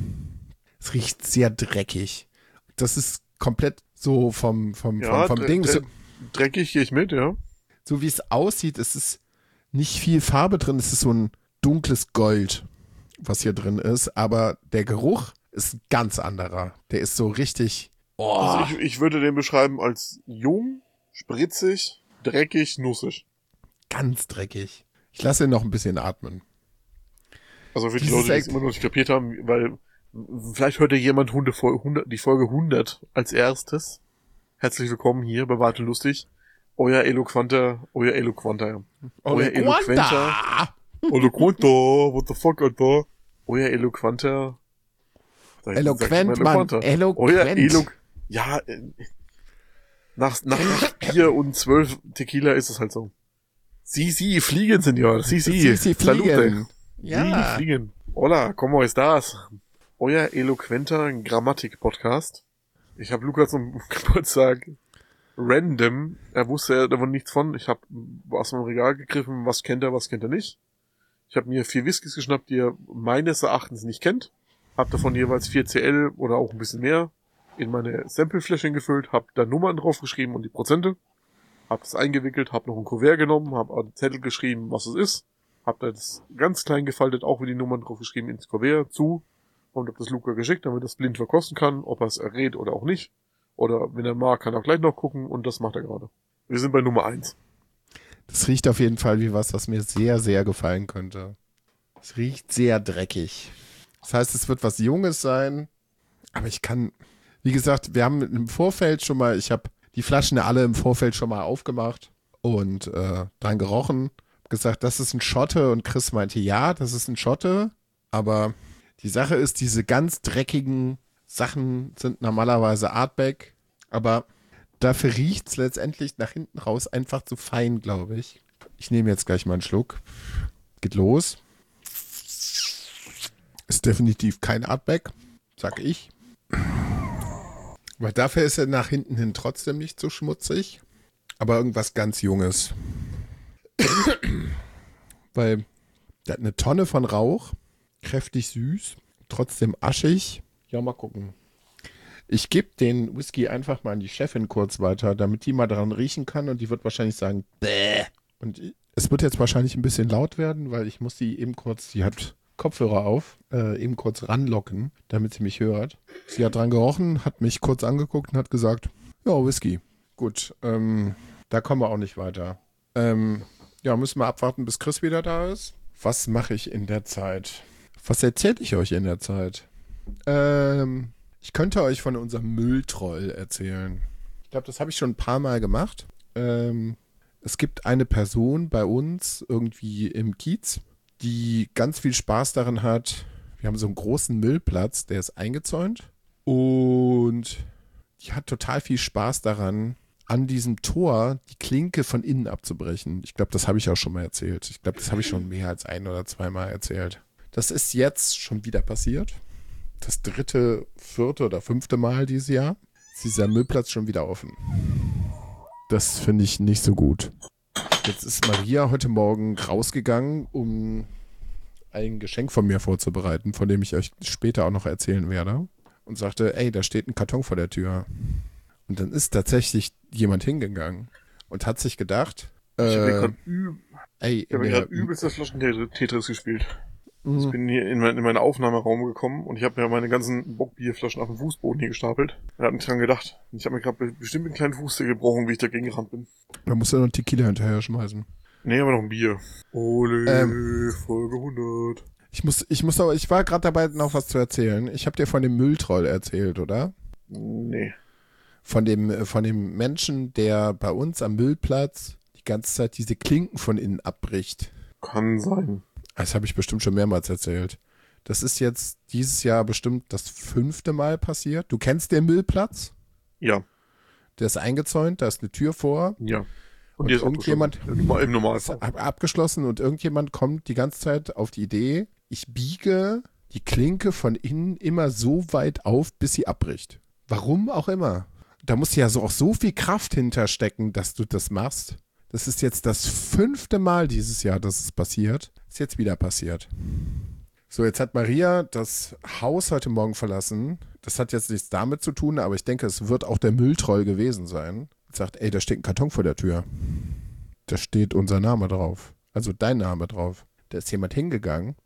Es riecht sehr dreckig. Das ist komplett so vom, vom, Ja, vom, vom dre- Ding. dre- So, dreckig gehe ich mit, ja. so wie es aussieht, es ist nicht viel Farbe drin. Es ist so ein dunkles Gold, was hier drin ist. Aber der Geruch ist ein ganz anderer. Der ist so richtig, oh, Also ich, ich würde den beschreiben als jung, spritzig, dreckig, nussig. ganz dreckig. Ich lasse ihn noch ein bisschen atmen. Also für die Dieses Leute, die es Eck- immer noch nicht kapiert haben, weil vielleicht hört ja jemand Hunde hundert, die Folge hundert als erstes. Herzlich willkommen hier bei Wart und Lustig. Euer eloquenter, euer eloquenter, euer eloquenter, eloquenter, what the fuck, Alter? Euer eloquenter, sag ich- Eloquent, sag ich mal Mann, eloquenter. eloquent. Euer Elo, ja, äh, nach, nach acht Bier und zwölf Tequila ist es halt so. Sie, sie, fliegen, Senor, sie, sie, Sie, sie Salute. fliegen. Sie Ja. fliegen. Hola, como estás? Euer eloquenter Grammatik-Podcast. Ich habe Lukas zum Geburtstag random, er wusste davon nichts von, ich habe aus meinem Regal gegriffen, was kennt er, was kennt er nicht. Ich habe mir vier Whiskys geschnappt, die er meines Erachtens nicht kennt. Hab davon jeweils vier C L oder auch ein bisschen mehr in meine Samplefläschchen gefüllt, hab da Nummern draufgeschrieben und die Prozente. Hab das eingewickelt, hab noch ein Kuvert genommen, hab einen Zettel geschrieben, was es ist. Hab das ganz klein gefaltet, auch wie die Nummern draufgeschrieben, ins Kuvert zu. Und hab das Luca geschickt, damit er das blind verkosten kann, ob er es errät oder auch nicht. Oder wenn er mag, kann er auch gleich noch gucken und das macht er gerade. Wir sind bei Nummer eins. Das riecht auf jeden Fall wie was, was mir sehr, sehr gefallen könnte. Es riecht sehr dreckig. Das heißt, es wird was Junges sein. Aber ich kann, wie gesagt, wir haben im Vorfeld schon mal, ich habe die Flaschen ja alle im Vorfeld schon mal aufgemacht und äh, dran gerochen. Hab gesagt, das ist ein Schotte und Chris meinte, ja, das ist ein Schotte. Aber die Sache ist, diese ganz dreckigen Sachen sind normalerweise Artback. Aber dafür riecht es letztendlich nach hinten raus einfach zu fein, glaube ich. Ich nehme jetzt gleich mal einen Schluck. Geht los. Ist definitiv kein Artback, sag ich. Weil dafür ist er nach hinten hin trotzdem nicht so schmutzig. Aber irgendwas ganz Junges. Weil der hat eine Tonne von Rauch, kräftig süß, trotzdem aschig. Ja, mal gucken. Ich gebe den Whisky einfach mal an die Chefin kurz weiter, damit die mal dran riechen kann und die wird wahrscheinlich sagen, bäh. Und es wird jetzt wahrscheinlich ein bisschen laut werden, weil ich muss sie eben kurz, sie hat Kopfhörer auf, äh, eben kurz ranlocken, damit sie mich hört. Sie hat dran gerochen, hat mich kurz angeguckt und hat gesagt, ja, Whisky. Gut, ähm, da kommen wir auch nicht weiter. Ähm, ja, müssen wir abwarten, bis Chris wieder da ist. Was mache ich in der Zeit? Was erzähle ich euch in der Zeit? Ähm, ich könnte euch von unserem Mülltroll erzählen. Ich glaube, das habe ich schon ein paar Mal gemacht. Ähm, es gibt eine Person bei uns irgendwie im Kiez, die ganz viel Spaß daran hat. Wir haben so einen großen Müllplatz, der ist eingezäunt. Und die hat total viel Spaß daran, an diesem Tor die Klinke von innen abzubrechen. Ich glaube, das habe ich auch schon mal erzählt. Ich glaube, das habe ich schon mehr als ein oder zweimal erzählt. Das ist jetzt schon wieder passiert. Das dritte, vierte oder fünfte Mal dieses Jahr ist dieser Müllplatz schon wieder offen. Das finde ich nicht so gut. Jetzt ist Maria heute Morgen rausgegangen, um ein Geschenk von mir vorzubereiten, von dem ich euch später auch noch erzählen werde. Und sagte, ey, da steht ein Karton vor der Tür. Und dann ist tatsächlich jemand hingegangen und hat sich gedacht, Ich habe äh, gerade üb ey, ich hab in gerade der- übelst das Flaschen-Tetris gespielt. Ich Mhm. bin hier in, mein, in meinen Aufnahmeraum gekommen und ich habe mir meine ganzen Bockbierflaschen auf dem Fußboden hier gestapelt. Und habe nicht dran gedacht. Ich habe mir gerade bestimmt einen kleinen Fuß gebrochen, wie ich dagegen gerannt bin. Da musst du noch einen Tequila hinterher schmeißen. Nee, aber noch ein Bier. Ole, Ähm. Folge hundert. Ich muss, ich muss aber, ich war gerade dabei, noch was zu erzählen. Ich habe dir von dem Mülltroll erzählt, oder? Nee. Von dem, äh, von dem Menschen, der bei uns am Müllplatz die ganze Zeit diese Klinken von innen abbricht. Kann sein. Das habe ich bestimmt schon mehrmals erzählt. Das ist jetzt dieses Jahr bestimmt das fünfte Mal passiert. Du kennst den Müllplatz? Ja. Der ist eingezäunt, da ist eine Tür vor. Ja. Und hier ist auch irgendjemand- schon im Ist Normalfall. ab- abgeschlossen und irgendjemand kommt die ganze Zeit auf die Idee, ich biege die Klinke von innen immer so weit auf, bis sie abbricht. Warum auch immer. Da muss ja so auch so viel Kraft hinterstecken, dass du das machst. Das ist jetzt das fünfte Mal dieses Jahr, dass es passiert. Ist jetzt wieder passiert. So, jetzt hat Maria das Haus heute Morgen verlassen. Das hat jetzt nichts damit zu tun, aber ich denke, es wird auch der Mülltroll gewesen sein. Und sagt, ey, da steht ein Karton vor der Tür. Da steht unser Name drauf. Also dein Name drauf. Da ist jemand hingegangen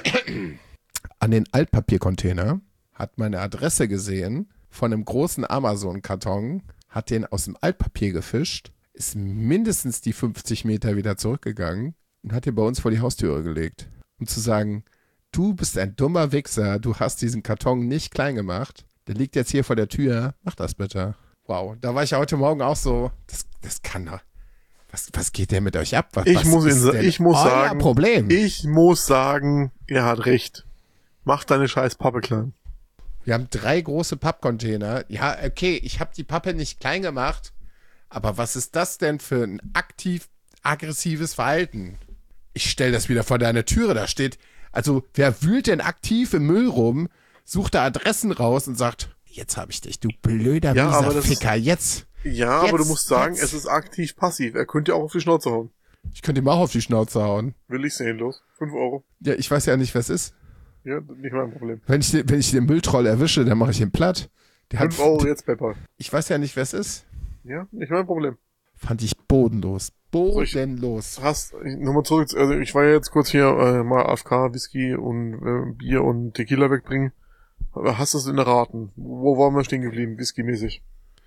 an den Altpapiercontainer, hat meine Adresse gesehen von einem großen Amazon-Karton, hat den aus dem Altpapier gefischt, ist mindestens die fünfzig Meter wieder zurückgegangen und hat den bei uns vor die Haustüre gelegt. Um zu sagen, du bist ein dummer Wichser, du hast diesen Karton nicht klein gemacht, der liegt jetzt hier vor der Tür, mach das bitte. Wow, da war ich heute Morgen auch so, das, das kann doch, was, was geht denn mit euch ab? Was, Ich was muss, ist ihn, sa- denn ich muss euer sagen, Problem? ich muss sagen, er hat recht. Mach deine scheiß Pappe klein. Wir haben drei große Pappcontainer. Ja, okay, ich habe die Pappe nicht klein gemacht, aber was ist das denn für ein aktiv aggressives Verhalten? Ich stelle das wieder vor deine Türe, da steht, also wer wühlt denn aktiv im Müll rum, sucht da Adressen raus und sagt, jetzt habe ich dich, du blöder Ja, aber mieser das ist- Ficker, jetzt. Ja, Jetzt, aber du musst sagen, jetzt. es ist aktiv passiv. Er könnte ja auch auf die Schnauze hauen. Ich könnte ihm auch auf die Schnauze hauen. Will ich sehen, los. Fünf Euro. Ja, ich weiß ja nicht, was ist. Ja, nicht mein Problem. Wenn ich, den- wenn ich den Mülltroll erwische, dann mache ich ihn platt. Der hat, Fünf Euro jetzt, Pepper. ich weiß ja nicht, wer es ist. Ja, nicht mein Problem. Fand ich bodenlos. Bodenlos. Hast, nochmal zurück, also ich war ja jetzt kurz hier äh, mal A F K, Whisky und äh, Bier und Tequila wegbringen. Aber hast du es in der Raten? Wo waren wir stehen geblieben, Whisky-mäßig?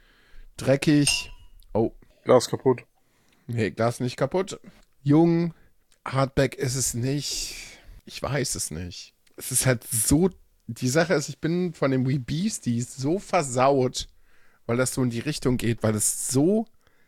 Dreckig. Oh, Glas kaputt. nee, Glas nicht kaputt. Jung. Hardback ist es nicht. Ich weiß es nicht. Es ist halt so. Die Sache ist, ich bin von dem Wee Beasties so versaut, weil das so in die Richtung geht, weil es so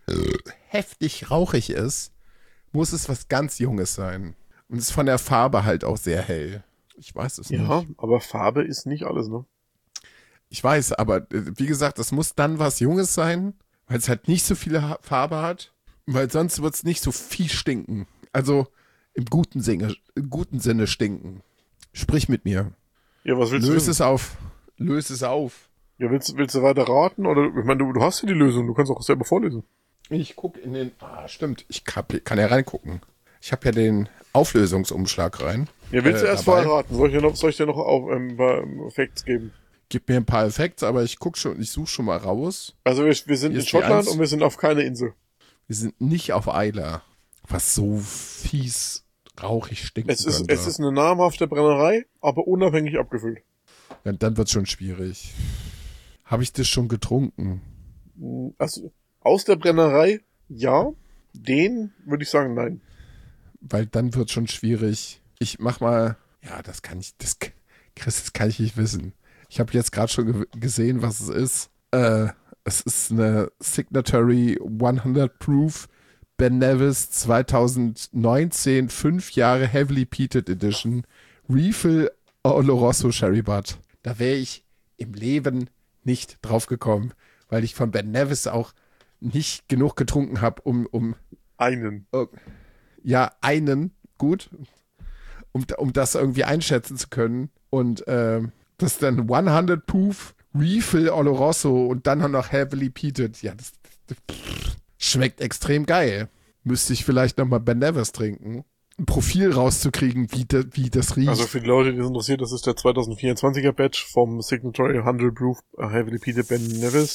heftig rauchig ist, muss es was ganz Junges sein. Und es ist von der Farbe halt auch sehr hell. Ich weiß es Ja, nicht. aber Farbe ist nicht alles, ne? Ich weiß, aber äh, wie gesagt, das muss dann was Junges sein, weil es halt nicht so viele ha Farbe hat, weil sonst wird es nicht so viel stinken. Also im guten Sinne, im guten Sinne stinken. Sprich mit mir. Ja, was willst Löse du wissen? es auf. Löse es auf. Ja, willst, willst du weiter raten? Oder, ich meine, du, du hast ja die Lösung, du kannst auch selber vorlesen. Ich guck in den... Ah, stimmt. Ich kann, kann ja reingucken. Ich habe ja den Auflösungsumschlag rein. Ja, willst du äh, erst dabei. vorher raten? Soll ich dir noch, soll ich dir noch auf, ähm, ein paar ähm, Facts geben? Gib mir ein paar Effekte, aber ich guck schon, ich suche schon mal raus. Also wir, wir sind Hier in ist die Schottland Eins. und wir sind auf keiner Insel. Wir sind nicht auf Eiler. Was so fies rauchig stinken Es ist, könnte. es ist eine namhafte Brennerei, aber unabhängig abgefüllt. Ja, dann wird's schon schwierig. Habe ich das schon getrunken? Also aus der Brennerei, ja. Den würde ich sagen, nein. Weil dann wird's schon schwierig. Ich mach mal... Ja, das kann ich... Das, Chris, das kann ich nicht wissen. Ich habe jetzt gerade schon ge- gesehen, was es ist. Äh, es ist eine Signatory hundert Proof Ben Nevis zwanzig neunzehn, fünf Jahre Heavily Peated Edition, Refill Oloroso Sherry Butt. Da wäre ich im Leben nicht drauf gekommen, weil ich von Ben Nevis auch nicht genug getrunken habe, um, um Einen. äh, ja, einen, gut, um, um das irgendwie einschätzen zu können. Und ähm, das ist dann hundert Proof, Refill Oloroso und dann noch Heavily Peated. Ja, das, das pff, schmeckt extrem geil. Müsste ich vielleicht nochmal Ben Nevis trinken, ein Profil rauszukriegen, wie, de, wie das riecht. Also für die Leute, die es interessiert, das ist der zwanzig vierundzwanziger Batch vom Signatory hundert Proof uh, Heavily Peated Ben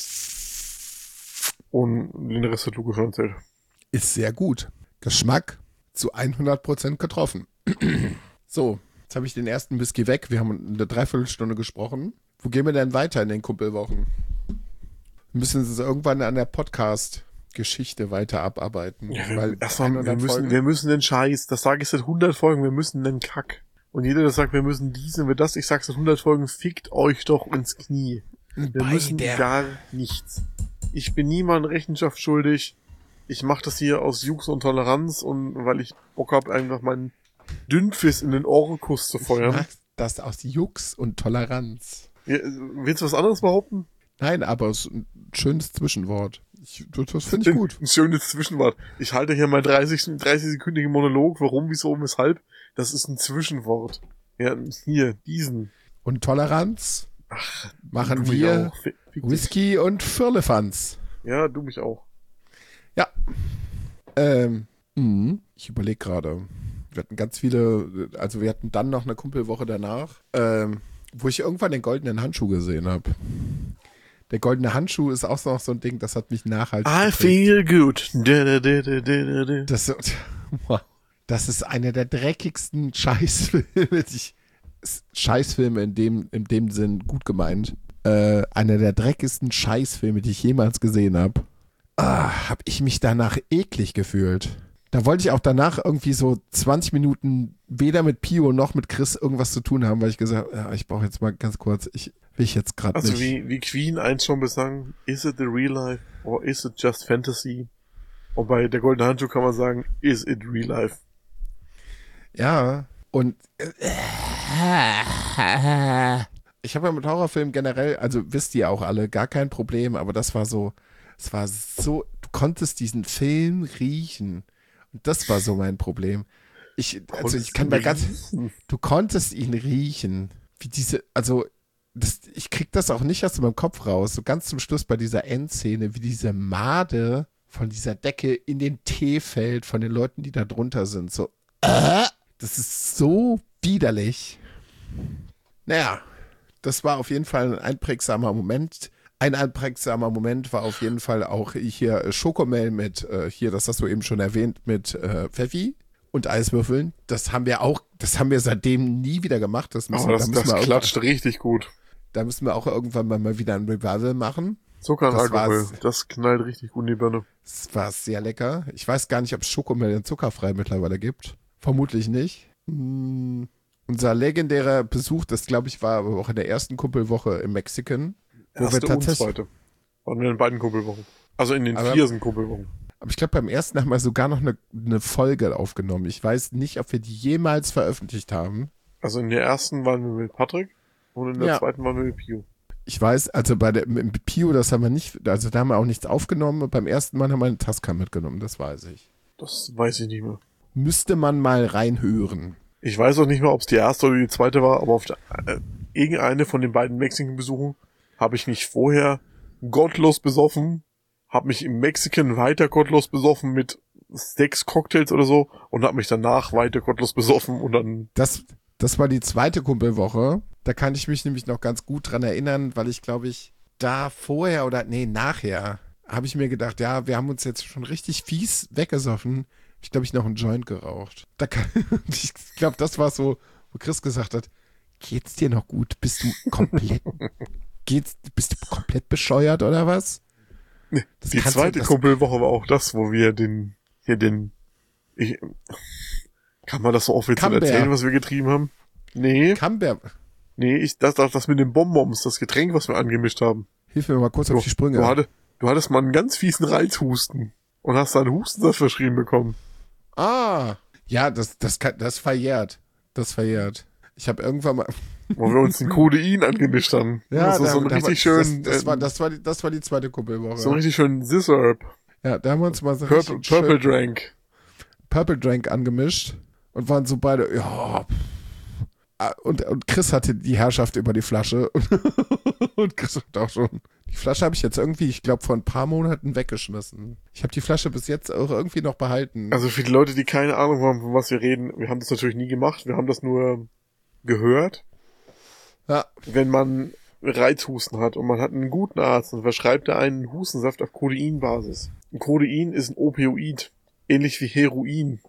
Nevis. Und den Rest hat Luke schon erzählt. Ist sehr gut. Geschmack zu hundert Prozent getroffen. So, jetzt habe ich den ersten Whisky weg. Wir haben eine Dreiviertelstunde gesprochen. Wo gehen wir denn weiter in den Kumpelwochen? Wir müssen es irgendwann an der Podcast-Geschichte weiter abarbeiten. Ja, wir, weil erstmal, wir hundert müssen, Folgen- wir müssen den Scheiß, das sage ich seit hundert Folgen, wir müssen den Kack. Und jeder, der sagt, wir müssen diesen, wir das, ich sag seit hundert Folgen, fickt euch doch ins Knie. Wir Bei müssen der- gar nichts. Ich bin niemandem Rechenschaft schuldig. Ich mache das hier aus Jux und Toleranz und weil ich Bock habe, einfach meinen Dünnpfiss in den Orkus zu Ich feuern. mag das aus Jux und Toleranz. Ja, willst du was anderes behaupten? Nein, aber es ist ein schönes Zwischenwort. Ich, das finde ich gut. Ein schönes Zwischenwort. Ich halte hier mein dreißig, dreißig-sekündigen Monolog. Warum, wieso, weshalb? Das ist ein Zwischenwort. Ja, hier, diesen. Und Toleranz machen Du mich wir auch. Fick dich. Whisky und Firlefanz. Ja, du mich auch. Ja. Ähm, mh, ich überlege gerade. Wir hatten ganz viele, also wir hatten dann noch eine Kumpelwoche danach, ähm, wo ich irgendwann den goldenen Handschuh gesehen habe. Der goldene Handschuh ist auch noch so ein Ding, das hat mich nachhaltig I geprägt. feel good. Da, da, da, da, da, da. Das, wow. Das ist einer der dreckigsten Scheißfilme, die ich, Scheißfilme in dem, in dem Sinn gut gemeint. Äh, einer der dreckigsten Scheißfilme, die ich jemals gesehen habe. Ah, hab ich mich danach eklig gefühlt. Da wollte ich auch danach irgendwie so zwanzig Minuten weder mit Pio noch mit Chris irgendwas zu tun haben, weil ich gesagt habe, ja, ich brauche jetzt mal ganz kurz, ich will ich jetzt gerade Also nicht. wie, wie Queen eins schon besang, is it the real life or is it just fantasy? Und bei der goldene Handschuh kann man sagen, is it real life? Ja, und ich habe ja mit Horrorfilmen generell, also wisst ihr auch alle, gar kein Problem, aber das war so, es war so, du konntest diesen Film riechen. Und das war so mein Problem. Ich, also ich kann mir ganz, du konntest ihn riechen. Wie diese, also das, ich krieg das auch nicht aus meinem Kopf raus. So ganz zum Schluss bei dieser Endszene, wie diese Made von dieser Decke in den Tee fällt von den Leuten, die da drunter sind. So, äh, das ist so widerlich. Naja, das war auf jeden Fall ein einprägsamer Moment. Ein einprägsamer Moment war auf jeden Fall auch hier äh, Schokomel mit, äh, hier, das hast du eben schon erwähnt, mit äh, Pfeffi und Eiswürfeln. Das haben wir auch, das haben wir seitdem nie wieder gemacht. Das müssen, Aber das, da, müssen das wir klatscht auch, richtig gut. da müssen wir auch irgendwann mal, mal wieder ein Revival machen. Zucker und Das Alkohol, war's. das knallt richtig gut in die Birne. Es war sehr lecker. Ich weiß gar nicht, ob es Schokomel in zuckerfrei mittlerweile gibt. Vermutlich nicht. Hm, unser legendärer Besuch, das glaube ich war aber auch in der ersten Kumpelwoche im Mexican. Wo wir Erste und tatsächlich, zweite. Waren wir in beiden Kumpelwochen. Also in den Aber- vierten Kumpelwochen. aber ich glaube, beim ersten haben wir sogar noch eine, eine Folge aufgenommen. Ich weiß nicht, ob wir die jemals veröffentlicht haben. Also in der ersten waren wir mit Patrick und in der Ja. zweiten waren wir mit Pio. Ich weiß, also bei der mit Pio, das haben wir nicht, also da haben wir auch nichts aufgenommen. Beim ersten Mal haben wir eine Tasca mitgenommen, das weiß ich. Das weiß ich nicht mehr. Müsste man mal reinhören. Ich weiß auch nicht mehr, ob es die erste oder die zweite war, aber auf der, äh, irgendeine von den beiden Mexican-Besuchen habe ich mich vorher gottlos besoffen, habe mich im Mexican weiter gottlos besoffen mit sechs Cocktails oder so und habe mich danach weiter gottlos besoffen und dann... Das, das war die zweite Kumpelwoche. Da kann ich mich nämlich noch ganz gut dran erinnern, weil ich glaube ich da vorher oder nee, nachher habe ich mir gedacht, ja, wir haben uns jetzt schon richtig fies weggesoffen. Ich glaube, ich noch einen Joint geraucht. Da kann, ich glaube, das war so, wo Chris gesagt hat, geht's dir noch gut? Bist du komplett, geht's, bist du komplett bescheuert oder was? Das die zweite du, Kumpelwoche war auch das, wo wir den, hier den, ich, kann man das so offiziell Camber. erzählen, was wir getrieben haben? Nee. Camber. Nee, ich, das, das, das mit den Bonbons, das Getränk, was wir angemischt haben. Hilf mir mal kurz du, auf die Sprünge. Du, hatte, du hattest mal einen ganz fiesen Reizhusten und hast dann Hustensaft verschrieben bekommen. Ah, ja, das, das, kann, das verjährt. Das verjährt. Ich habe irgendwann mal... Wo wir uns den Codein angemischt haben. Ja, das war da, so ein da richtig war, schön... Das, das, war, das, war die, das war die zweite Kumpelwoche. So ein richtig schön Scissorb. Ja, da haben wir uns mal so Purple, richtig Purple schön Drank. Purple Drank angemischt und waren so beide, ja... Und, und Chris hatte die Herrschaft über die Flasche und, und Chris hat auch schon. Die Flasche habe ich jetzt irgendwie, ich glaube, vor ein paar Monaten weggeschmissen. Ich habe die Flasche bis jetzt auch irgendwie noch behalten. Also für die Leute, die keine Ahnung haben, von was wir reden, wir haben das natürlich nie gemacht, wir haben das nur gehört. Ja. Wenn man Reizhusten hat und man hat einen guten Arzt, dann verschreibt er einen Hustensaft auf Codeinbasis. Ein Codein ist ein Opioid, ähnlich wie Heroin.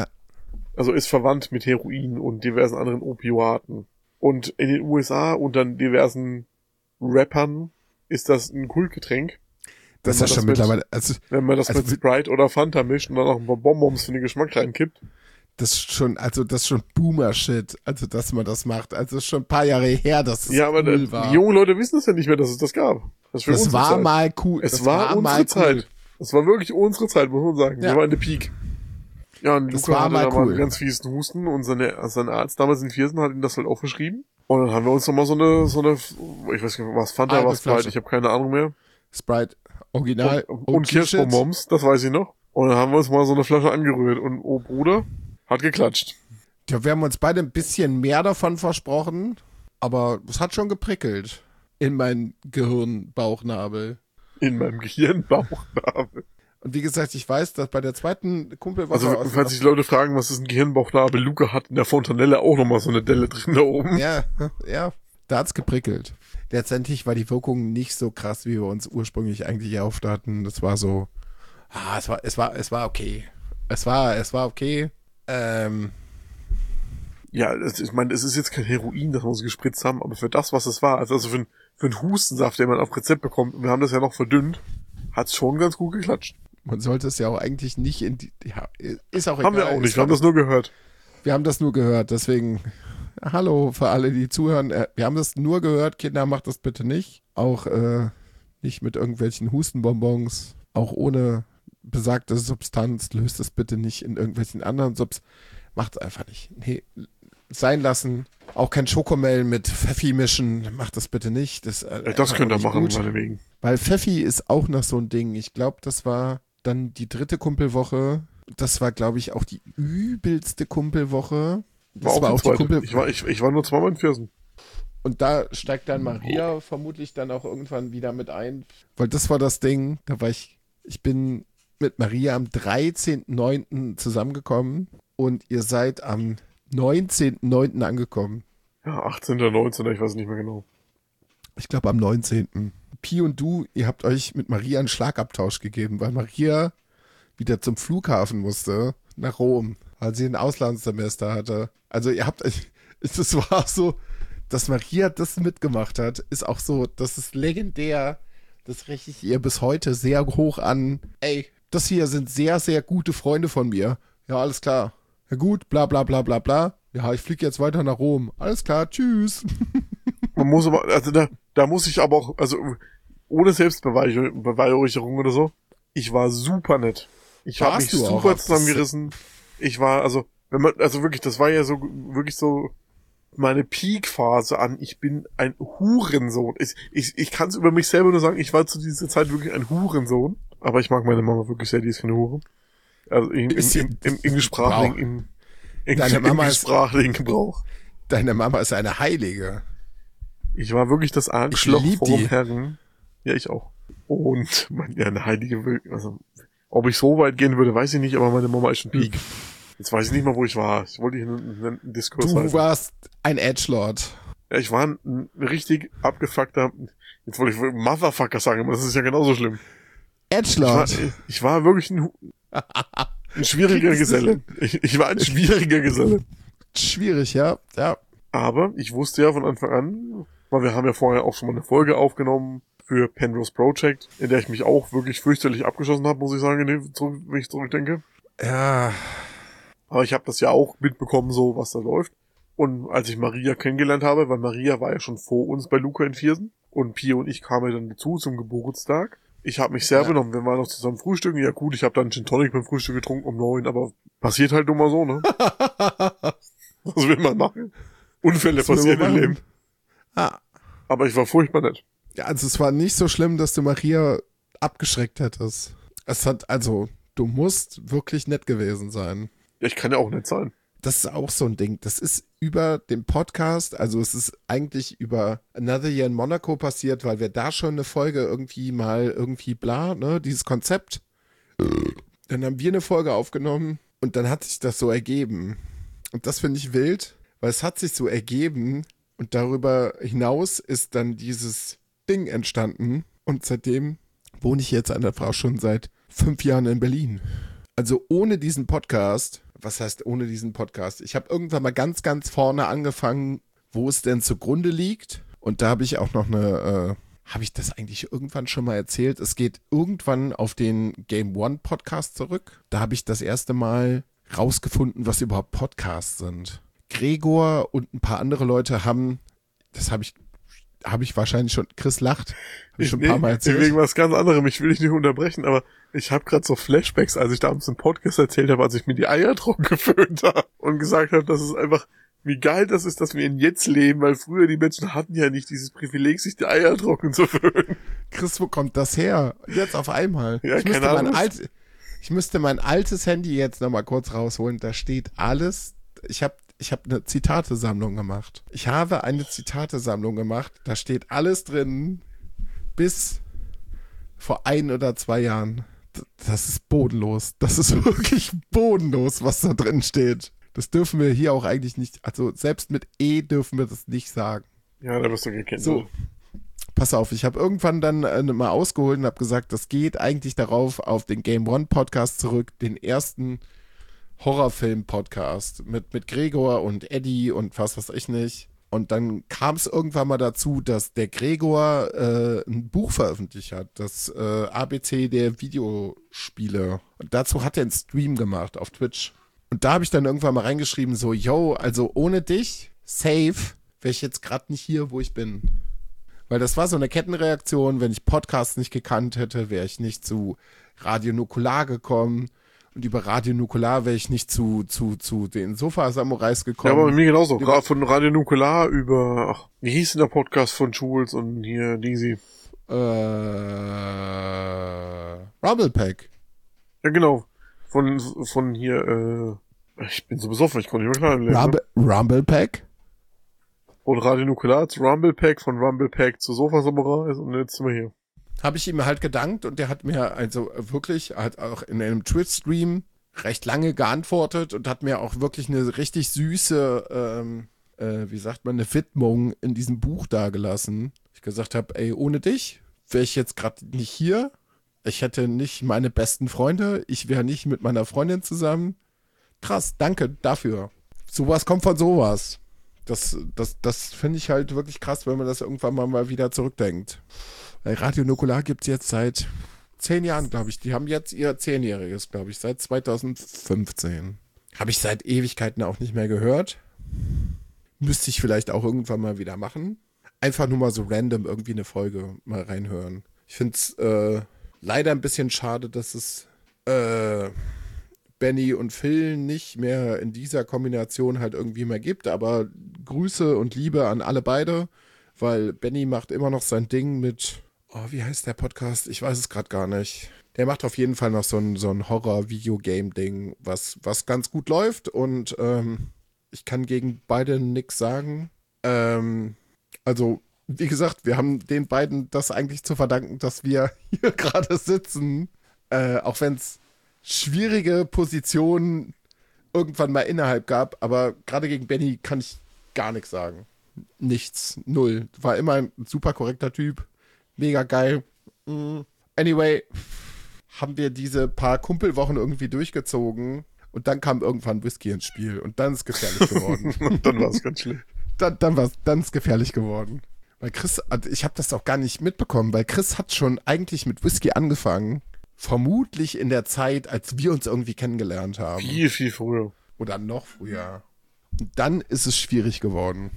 Also ist verwandt mit Heroin und diversen anderen Opioaten. Und in den U S A unter diversen Rappern ist das ein Kultgetränk. Das ist ja schon mit, mittlerweile... Also, wenn man das also, mit Sprite oder Fanta mischt und dann noch ein paar Bonbons für den Geschmack reinkippt. Das ist schon, also das ist schon Boomer-Shit, also dass man das macht. Also ist schon ein paar Jahre her, dass es ja, aber cool die war. Die jungen Leute wissen es ja nicht mehr, dass es das gab. Das, für das war Zeit. mal cool. Es das war, war unsere mal Zeit. Cool. Es war wirklich unsere Zeit, muss man sagen. Ja. Wir waren in der Peak. Ja, und das Luca war hatte mal da cool. mal einen ganz fiesen Husten und seine, sein Arzt damals in Viersen hat ihm das halt auch verschrieben. Und dann haben wir uns nochmal so eine, so eine, ich weiß nicht, was Fanta, was Sprite, ich habe keine Ahnung mehr. Sprite, Original. Und, und Kirschbonbons, das weiß ich noch. Und dann haben wir uns mal so eine Flasche angerührt und oh Bruder, hat geklatscht. Ja, wir haben uns beide ein bisschen mehr davon versprochen, aber es hat schon geprickelt. In meinen Gehirnbauchnabel. In meinem Gehirnbauchnabel. Und wie gesagt, ich weiß, dass bei der zweiten Kumpelwoche... Also, falls sich Leute fragen, was ist ein Gehirnbauchnabel, Luca hat in der Fontanelle auch nochmal so eine Delle drin da oben. Ja, ja, da hat's geprickelt. Letztendlich war die Wirkung nicht so krass, wie wir uns ursprünglich eigentlich erhofft hatten. Das war so, ah, es war, es war, es war okay. Es war, es war okay. Ähm... Ja, ich meine, es ist jetzt kein Heroin, das wir uns gespritzt haben, aber für das, was es war, also für, ein, für einen Hustensaft, den man auf Rezept bekommt, und wir haben das ja noch verdünnt, hat's schon ganz gut geklatscht. Man sollte es ja auch eigentlich nicht in die, ja, ist auch egal. Haben wir auch nicht, wir haben das nur gehört. Wir haben das nur gehört, deswegen, hallo für alle, die zuhören, wir haben das nur gehört, Kinder, macht das bitte nicht. Auch äh, nicht mit irgendwelchen Hustenbonbons, auch ohne besagte Substanz, löst es bitte nicht in irgendwelchen anderen Subs. Macht's einfach nicht. Nee, sein lassen. Auch kein Schokomel mit Pfeffi mischen. Macht das bitte nicht. Das, äh, das könnt ihr machen, gut. meinetwegen. Weil Pfeffi ist auch noch so ein Ding. Ich glaube, das war dann die dritte Kumpelwoche. Das war, glaube ich, auch die übelste Kumpelwoche. Das war auch, war auch die Kumpel. Ich war, ich, ich war nur zweimal in Viersen. Und da steigt dann Maria oh. vermutlich dann auch irgendwann wieder mit ein. Weil das war das Ding. Da war ich, ich bin mit Maria am dreizehnten neunten zusammengekommen. Und ihr seid am neunzehnten neunten angekommen. Ja, achtzehnten neunzehnten ich weiß nicht mehr genau. Ich glaube am neunzehnten Pi und du, ihr habt euch mit Maria einen Schlagabtausch gegeben, weil Maria wieder zum Flughafen musste, nach Rom, weil sie ein Auslandssemester hatte. Also ihr habt euch, es war so, dass Maria das mitgemacht hat, ist auch so, das ist legendär, das rechne ich ihr bis heute sehr hoch an. Ey, das hier sind sehr, sehr gute Freunde von mir. Ja, alles klar. Ja gut, bla bla bla bla bla. Ja, ich fliege jetzt weiter nach Rom. Alles klar, tschüss. Man muss aber, also da, da muss ich aber auch, also ohne Selbstbeweihräucherung oder so, ich war super nett. Ich habe mich super auch, zusammengerissen. Ich war, also, wenn man, also wirklich, das war ja so, wirklich so meine Peak-Phase an, ich bin ein Hurensohn. Ich, ich, ich kann es über mich selber nur sagen, ich war zu dieser Zeit wirklich ein Hurensohn. Aber ich mag meine Mama wirklich sehr, die ist keine Hure. Also im, im, im, im, im sprachlichen, im, im, deine Mama im sprachlichen Gebrauch. Deine Mama ist eine Heilige. Ich war wirklich das Arschloch lieb vom die. Herren. Ja, ich auch. Und, man, ja, eine heilige, Will- also, ob ich so weit gehen würde, weiß ich nicht, aber meine Mama ist schon Peak. Jetzt weiß ich nicht mal, wo ich war. Ich wollte hier einen, einen Diskurs Du halten. warst ein Edgelord. Ja, ich war ein, ein richtig abgefuckter, jetzt wollte ich Motherfucker sagen, aber das ist ja genauso schlimm. Ich war, Edgelord. ich war wirklich ein, ein schwieriger Kriegst du- Geselle. Ich, ich war ein schwieriger Geselle. Schwierig, ja. Ja. Aber ich wusste ja von Anfang an, weil wir haben ja vorher auch schon mal eine Folge aufgenommen für Penrose Project, in der ich mich auch wirklich fürchterlich abgeschossen habe, muss ich sagen, wenn ich zurückdenke. Ja. Aber ich habe das ja auch mitbekommen, so was da läuft. Und als ich Maria kennengelernt habe, weil Maria war ja schon vor uns bei Luca in Viersen und Pia und ich kamen dann dazu zum Geburtstag. Ich habe mich sehr Ja. benommen. Wir waren noch zusammen frühstücken. Ja gut, ich habe dann Gin Tonic beim Frühstück getrunken um neun, aber passiert halt nun mal so, ne? Was will man machen? Unfälle Was will man passieren im machen? Leben. Ah. Aber ich war furchtbar nett. Ja, also es war nicht so schlimm, dass du Maria abgeschreckt hättest. Es hat, also, du musst wirklich nett gewesen sein. Ja, ich kann ja auch nett sein. Das ist auch so ein Ding. Das ist über den Podcast, also es ist eigentlich über Another Year in Monaco passiert, weil wir da schon eine Folge irgendwie mal irgendwie bla, ne, dieses Konzept. Dann haben wir eine Folge aufgenommen und dann hat sich das so ergeben. Und das finde ich wild, weil es hat sich so ergeben und darüber hinaus ist dann dieses Ding entstanden und seitdem wohne ich jetzt an der Frau schon seit fünf Jahren in Berlin. Also ohne diesen Podcast, was heißt ohne diesen Podcast? Ich habe irgendwann mal ganz, ganz vorne angefangen, wo es denn zugrunde liegt. Und da habe ich auch noch eine, äh, habe ich das eigentlich irgendwann schon mal erzählt? Es geht irgendwann auf den Game One Podcast zurück. Da habe ich das erste Mal rausgefunden, was überhaupt Podcasts sind. Gregor und ein paar andere Leute haben, das habe ich, habe ich wahrscheinlich schon, Chris lacht, habe ich schon ein paar Mal erzählt. Wegen was ganz anderem. Ich will dich nicht unterbrechen, aber ich habe gerade so Flashbacks, als ich damals im Podcast erzählt habe, als ich mir die Eier trocken geföhnt habe und gesagt habe, dass es einfach, wie geil das ist, dass wir in jetzt leben, weil früher die Menschen hatten ja nicht dieses Privileg, sich die Eier trocken zu föhnen. Chris, wo kommt das her? Jetzt auf einmal. Ja, ich, müsste keine mein Ahnung. alt, ich müsste mein altes Handy jetzt nochmal kurz rausholen. Da steht alles. Ich habe ich hab eine Zitatesammlung gemacht. Ich habe eine Zitatesammlung gemacht. Da steht alles drin bis vor ein oder zwei Jahren. D- Das ist bodenlos. Das ist wirklich bodenlos, was da drin steht. Das dürfen wir hier auch eigentlich nicht, also selbst mit E dürfen wir das nicht sagen. Ja, da wirst du gekannt. So, pass auf, ich habe irgendwann dann äh, mal ausgeholt und habe gesagt, das geht eigentlich darauf, auf den Game One Podcast zurück, den ersten Horrorfilm-Podcast mit, mit Gregor und Eddie und was weiß ich nicht. Und dann kam es irgendwann mal dazu, dass der Gregor äh, ein Buch veröffentlicht hat, das äh, A B C der Videospiele. Und dazu hat er einen Stream gemacht auf Twitch. Und da habe ich dann irgendwann mal reingeschrieben, so, yo, also ohne dich, safe, wäre ich jetzt gerade nicht hier, wo ich bin. Weil das war so eine Kettenreaktion, wenn ich Podcasts nicht gekannt hätte, wäre ich nicht zu Radio Nukular gekommen. Und über Radio Nukular wäre ich nicht zu, zu, zu den Sofa-Samurais Ja, gekommen. aber bei mir genauso. Über- Gra- Von Radio Nukular über, ach, wie hieß denn der Podcast von Jules und hier Dingsi? Äh, Rumblepack. Ja, genau. Von, von hier, äh, ich bin so besoffen, ich konnte nicht mehr klar im Leben. Ne? Rumble, Rumblepack? Und Radio Nukular zu Rumblepack, von Rumblepack zu Sofa Samurais und jetzt sind wir hier. Habe ich ihm halt gedankt und der hat mir also wirklich, hat auch in einem Twitch-Stream recht lange geantwortet und hat mir auch wirklich eine richtig süße, ähm, äh, wie sagt man, eine Widmung in diesem Buch dagelassen. Ich gesagt habe, ey, ohne dich wäre ich jetzt gerade nicht hier. Ich hätte nicht meine besten Freunde. Ich wäre nicht mit meiner Freundin zusammen. Krass, danke dafür. Sowas kommt von sowas. Das, das, das finde ich halt wirklich krass, wenn man das irgendwann mal, mal wieder zurückdenkt. Weil Radio Nukular gibt es jetzt seit zehn Jahren, glaube ich. Die haben jetzt ihr Zehnjähriges, glaube ich, seit zweitausendfünfzehn. Habe ich seit Ewigkeiten auch nicht mehr gehört. Müsste ich vielleicht auch irgendwann mal wieder machen. Einfach nur mal so random irgendwie eine Folge mal reinhören. Ich finde es äh, leider ein bisschen schade, dass es äh, Benny und Phil nicht mehr in dieser Kombination halt irgendwie mehr gibt. Aber Grüße und Liebe an alle beide, weil Benny macht immer noch sein Ding mit, oh, wie heißt der Podcast? Ich weiß es gerade gar nicht. Der macht auf jeden Fall noch so ein, so ein Horror-Videogame-Ding, was, was ganz gut läuft und ähm, ich kann gegen beide nichts sagen. Ähm, also wie gesagt, wir haben den beiden das eigentlich zu verdanken, dass wir hier gerade sitzen. Äh, auch wenn es schwierige Positionen irgendwann mal innerhalb gab. Aber gerade gegen Benny kann ich gar nichts sagen. Nichts. Null. War immer ein super korrekter Typ. Mega geil. Mm. Anyway, haben wir diese paar Kumpelwochen irgendwie durchgezogen. Und dann kam irgendwann Whisky ins Spiel. Und dann ist es gefährlich geworden. Und dann war es ganz schlimm. Dann, dann war es dann ist gefährlich geworden. Weil Chris, ich habe das auch gar nicht mitbekommen, weil Chris hat schon eigentlich mit Whisky angefangen. Vermutlich in der Zeit, als wir uns irgendwie kennengelernt haben. Viel, viel früher. Oder noch früher. Und dann ist es schwierig geworden.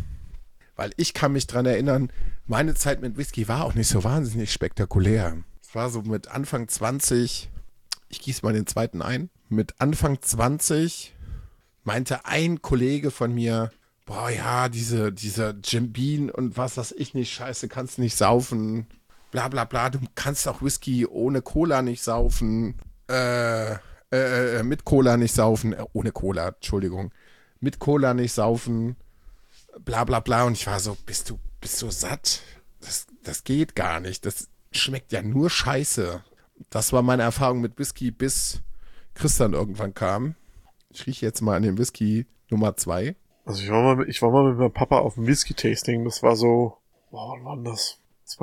Weil ich kann mich dran erinnern, meine Zeit mit Whisky war auch nicht so wahnsinnig spektakulär. Es war so mit Anfang zwanzig, ich gieße mal den zweiten ein, mit Anfang zwanzig meinte ein Kollege von mir, boah ja, diese, dieser Jim Beam und was weiß ich nicht, scheiße, kannst nicht saufen, bla bla bla, du kannst auch Whisky ohne Cola nicht saufen, äh, äh, äh mit Cola nicht saufen, äh, ohne Cola, Entschuldigung, mit Cola nicht saufen, bla bla bla, und ich war so, bist du, bist du satt? Das, das geht gar nicht, das schmeckt ja nur scheiße. Das war meine Erfahrung mit Whisky, bis Chris dann irgendwann kam. Ich rieche jetzt mal an den Whisky Nummer zwei. Also ich war mal, mit, ich war mal mit meinem Papa auf dem Whisky-Tasting. Das war so, boah, wann war das?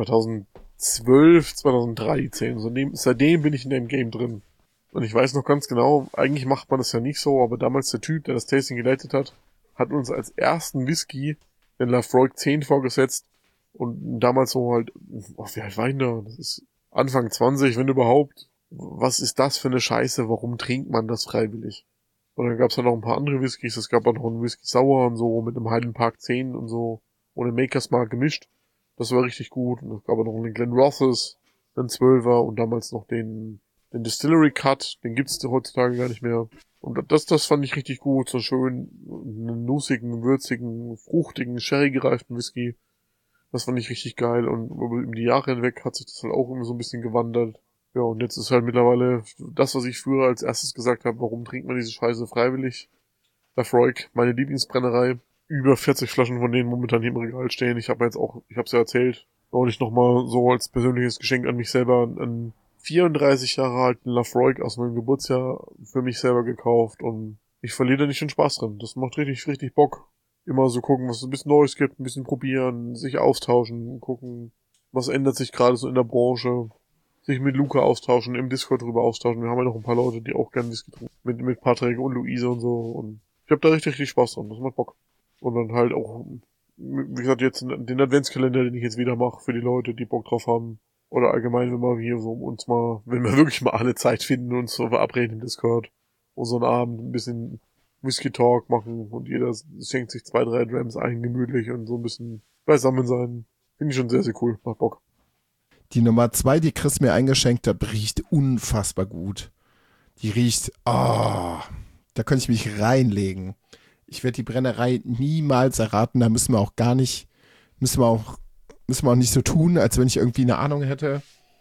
zweitausendzwölf, zweitausenddreizehn. So neben, seitdem bin ich in dem Game drin. Und ich weiß noch ganz genau, eigentlich macht man das ja nicht so, aber damals der Typ, der das Tasting geleitet hat, hat uns als ersten Whisky den Lafroig zehn vorgesetzt. Und damals so halt, oh, wie alt war ich da? Das ist Anfang zwanzig, wenn überhaupt. Was ist das für eine Scheiße? Warum trinkt man das freiwillig? Und dann gab's halt noch ein paar andere Whiskys. Es gab auch noch einen Whisky Sour und so mit einem Highland Park zehn und so ohne Makers Mark gemischt. Das war richtig gut. Und es gab auch noch einen Glen Rothes, einen zwölfer und damals noch den, den Distillery Cut. Den gibt's heutzutage gar nicht mehr. Und das, das fand ich richtig gut. So schön einen nussigen, würzigen, fruchtigen, sherry-gereiften Whisky. Das fand ich richtig geil. Und über die Jahre hinweg hat sich das halt auch immer so ein bisschen gewandert. Ja, und jetzt ist halt mittlerweile das, was ich früher als erstes gesagt habe, warum trinkt man diese Scheiße freiwillig? Lafroig, meine Lieblingsbrennerei. Über vierzig Flaschen von denen momentan hier im Regal stehen. Ich habe jetzt auch, ich habe es ja erzählt, neulich nochmal so als persönliches Geschenk an mich selber einen vierunddreißig Jahre alten Lafroig aus meinem Geburtsjahr für mich selber gekauft. Und ich verliere da nicht den Spaß drin. Das macht richtig, richtig Bock. Immer so gucken, was es ein bisschen Neues gibt, ein bisschen probieren, sich austauschen, gucken, was ändert sich gerade so in der Branche. Sich mit Luca austauschen, im Discord drüber austauschen. Wir haben ja noch ein paar Leute, die auch gerne Whisky trinken. Mit, mit Patrick und Luise und so. Und ich habe da richtig, richtig Spaß dran. Das macht Bock. Und dann halt auch, wie gesagt, jetzt den Adventskalender, den ich jetzt wieder mache für die Leute, die Bock drauf haben. Oder allgemein, wenn wir hier so uns mal, wenn wir wirklich mal alle Zeit finden, uns so verabreden im Discord. Und so einen Abend ein bisschen Whisky-Talk machen und jeder schenkt sich zwei, drei Drams ein, gemütlich und so ein bisschen beisammen sein. Finde ich schon sehr, sehr cool. Macht Bock. Die Nummer zwei, die Chris mir eingeschenkt hat, riecht unfassbar gut. Die riecht, oh, da könnte ich mich reinlegen. Ich werde die Brennerei niemals erraten, da müssen wir auch gar nicht, müssen wir auch, müssen wir auch nicht so tun, als wenn ich irgendwie eine Ahnung hätte.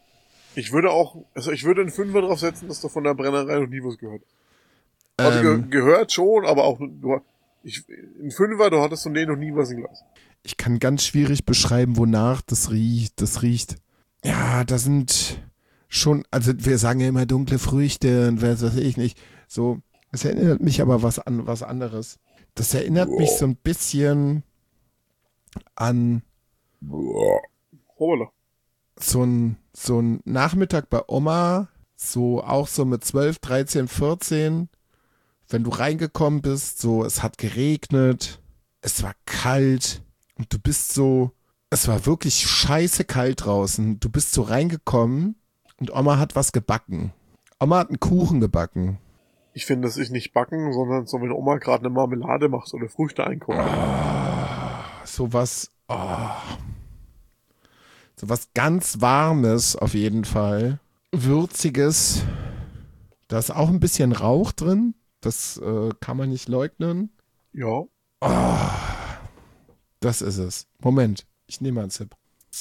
Ich würde auch, also ich würde einen Fünfer drauf setzen, dass du von der Brennerei noch nie was gehört hast. Also ähm, ge- gehört schon, aber auch, du, ich, ein Fünfer, du hattest von denen noch nie was im Glas. Ich kann ganz schwierig beschreiben, wonach das riecht, das riecht. Ja, da sind schon, also wir sagen ja immer dunkle Früchte und was weiß ich nicht. So, es erinnert mich aber was an was anderes. Das erinnert wow. mich so ein bisschen an Holla. so ein so ein Nachmittag bei Oma, so auch so mit zwölf, dreizehn, vierzehn, wenn du reingekommen bist, so es hat geregnet, es war kalt und du bist so, es war wirklich scheiße kalt draußen. Du bist so reingekommen und Oma hat was gebacken. Oma hat einen Kuchen gebacken. Ich finde, das ist nicht backen, sondern so, wenn Oma gerade eine Marmelade macht oder Früchte einkocht. Oh, so was, oh. So was ganz Warmes auf jeden Fall. Würziges. Da ist auch ein bisschen Rauch drin. Das äh, kann man nicht leugnen. Ja. Oh, das ist es. Moment. Ich nehme mal einen Sip.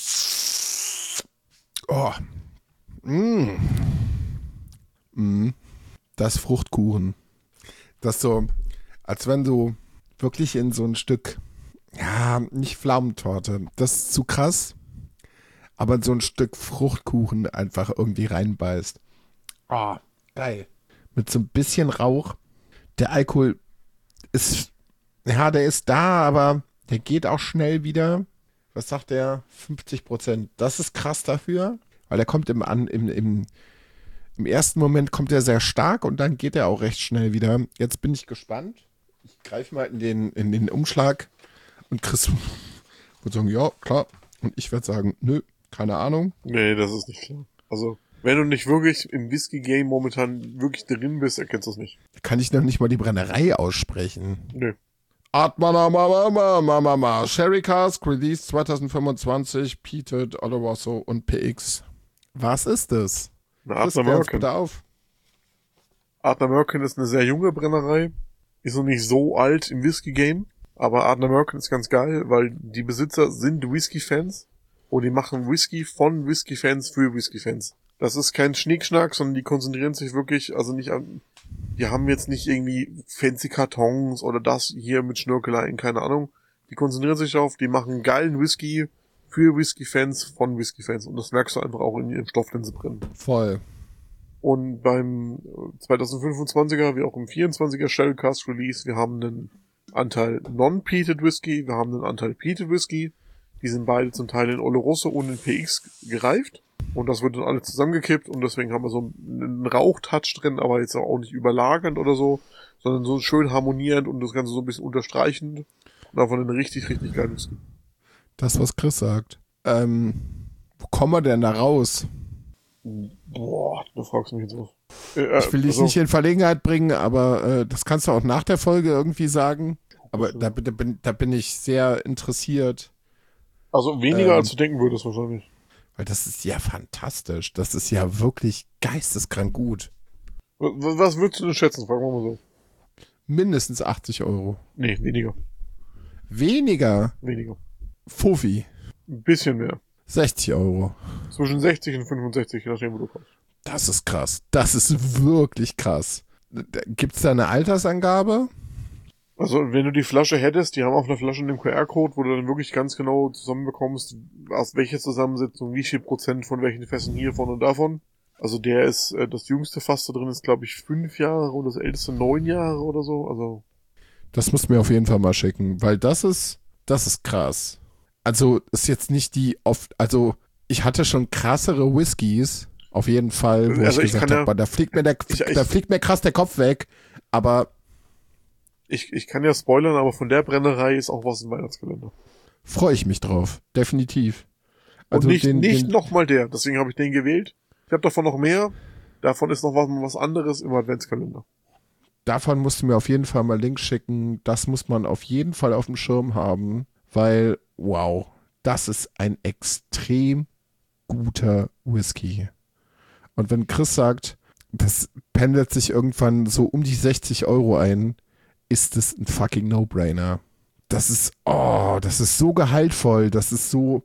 Oh. Mm. Mm. Das Fruchtkuchen. Das so, als wenn du wirklich in so ein Stück ja, nicht Pflaumentorte, das ist zu krass, aber so ein Stück Fruchtkuchen einfach irgendwie reinbeißt. Oh, geil. Mit so ein bisschen Rauch. Der Alkohol ist, ja, der ist da, aber der geht auch schnell wieder. Was sagt der? fünfzig Prozent. Das ist krass dafür, weil der kommt im, an, im, im, im ersten Moment kommt er sehr stark und dann geht er auch recht schnell wieder. Jetzt bin ich gespannt. Ich greife mal in den, in den Umschlag und Chris wird sagen, ja, klar. Und ich werde sagen, nö, keine Ahnung. Nee, das ist nicht klar. Also, wenn du nicht wirklich im Whisky-Game momentan wirklich drin bist, erkennst du es nicht. Kann ich noch nicht mal die Brennerei aussprechen. Nö. Atmanamamamamamama. Sherry Cask, Release zwanzig fünfundzwanzig, Peated, Oloroso und P X. Was ist das? Eine Chris, Art klär uns American. bitte auf. Art American ist eine sehr junge Brennerei. Ist noch nicht so alt im Whisky-Game. Aber Art American ist ganz geil, weil die Besitzer sind Whisky-Fans. Und die machen Whisky von Whisky-Fans für Whisky-Fans. Das ist kein Schnickschnack, sondern die konzentrieren sich wirklich, also nicht an, die haben jetzt nicht irgendwie fancy Kartons oder das hier mit Schnörkeleien, keine Ahnung. Die konzentrieren sich darauf, die machen geilen Whisky für Whisky-Fans von Whisky-Fans. Und das merkst du einfach auch in ihrem Stoff, den sie brennen. Voll. Und beim zwanzig fünfundzwanziger, wie auch im vierundzwanziger Sherry Cask Release, wir haben einen Anteil Non-Peated Whisky, wir haben einen Anteil Peated Whisky. Die sind beide zum Teil in Oloroso und in P X gereift. Und das wird dann alles zusammengekippt und deswegen haben wir so einen Rauchtouch drin, aber jetzt auch nicht überlagernd oder so, sondern so schön harmonierend und das Ganze so ein bisschen unterstreichend. Und davon ein richtig, richtig geiles. Das, was Chris sagt. Ähm, wo kommen wir denn da raus? Boah, du fragst mich jetzt was. Äh, Ich will dich also, nicht in Verlegenheit bringen, aber äh, das kannst du auch nach der Folge irgendwie sagen. Aber da, da, bin, da bin ich sehr interessiert. Also weniger ähm, als du denken würdest wahrscheinlich. Weil das ist ja fantastisch. Das ist ja wirklich geisteskrank gut. Was, was würdest du denn schätzen? Fragen wir mal so. Mindestens achtzig Euro. Nee, weniger. Weniger. Weniger. Fuffi. Ein bisschen mehr. sechzig Euro. Zwischen sechzig und fünfundsechzig, je nachdem, wo du kommst. Das ist krass. Das ist wirklich krass. Gibt es da eine Altersangabe? Also, wenn du die Flasche hättest, die haben auf einer Flasche einen Q R-Code, wo du dann wirklich ganz genau zusammenbekommst, aus welcher Zusammensetzung, wie viel Prozent von welchen Fässern hiervon und davon. Also, der ist, äh, das jüngste Fass da drin ist, glaube ich, fünf Jahre und das älteste neun Jahre oder so. Also. Das musst du mir auf jeden Fall mal schicken, weil das ist, das ist krass. Also, ist jetzt nicht die oft, also, ich hatte schon krassere Whiskys, auf jeden Fall, wo Also ich ich gesagt kann habe, ja- da fliegt mir der, ich- ich- da fliegt mir krass der Kopf weg, aber Ich, ich kann ja spoilern, aber von der Brennerei ist auch was im Weihnachtskalender. freue ich mich drauf, definitiv. Also und nicht, den, nicht den, nochmal der, deswegen habe ich den gewählt. Ich habe davon noch mehr. Davon ist noch was, was anderes im Adventskalender. davon musst du mir auf jeden Fall mal Links schicken. Das muss man auf jeden Fall auf dem Schirm haben, weil, wow, das ist ein extrem guter Whisky. Und wenn Chris sagt, das pendelt sich irgendwann so um die sechzig Euro ein, ist es ein fucking No-Brainer. Das ist, oh, das ist so gehaltvoll, das ist so,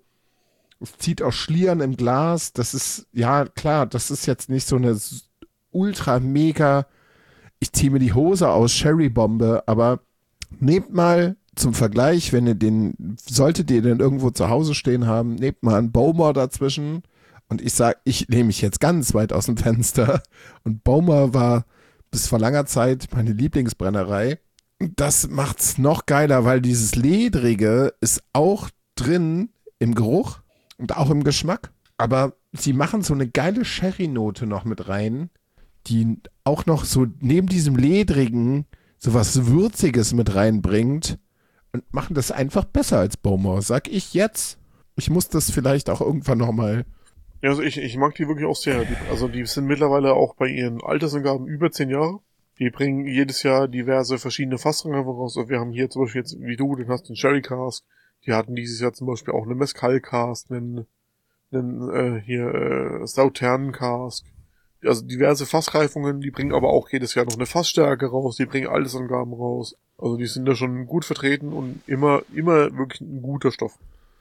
es zieht auch Schlieren im Glas, das ist, ja klar, das ist jetzt nicht so eine ultra mega, ich ziehe mir die Hose aus, Sherry-Bombe, aber nehmt mal zum Vergleich, wenn ihr den, solltet ihr den irgendwo zu Hause stehen haben, nehmt mal einen Bowmore dazwischen und ich sag, ich nehme mich jetzt ganz weit aus dem Fenster und Bowmore war bis vor langer Zeit meine Lieblingsbrennerei. Das macht's noch geiler, weil dieses Ledrige ist auch drin im Geruch und auch im Geschmack, aber sie machen so eine geile Sherry-Note noch mit rein, die auch noch so neben diesem Ledrigen so was Würziges mit reinbringt und machen das einfach besser als Bowmore, sag ich jetzt. Ich muss das vielleicht auch irgendwann nochmal. Ja, also ich, ich mag die wirklich auch sehr. Die, also die sind mittlerweile auch bei ihren Altersangaben über zehn Jahre. Die bringen jedes Jahr diverse verschiedene Fassungen raus. Also wir haben hier zum Beispiel jetzt, wie du, den hast den Sherry Cask. Die hatten dieses Jahr zum Beispiel auch einen Mezcal Cask, einen, einen äh, hier äh, Sauternen Cask. Also diverse Fassreifungen, die bringen aber auch jedes Jahr noch eine Fassstärke raus, die bringen Altersangaben raus. Also die sind da schon gut vertreten und immer, immer wirklich ein guter Stoff.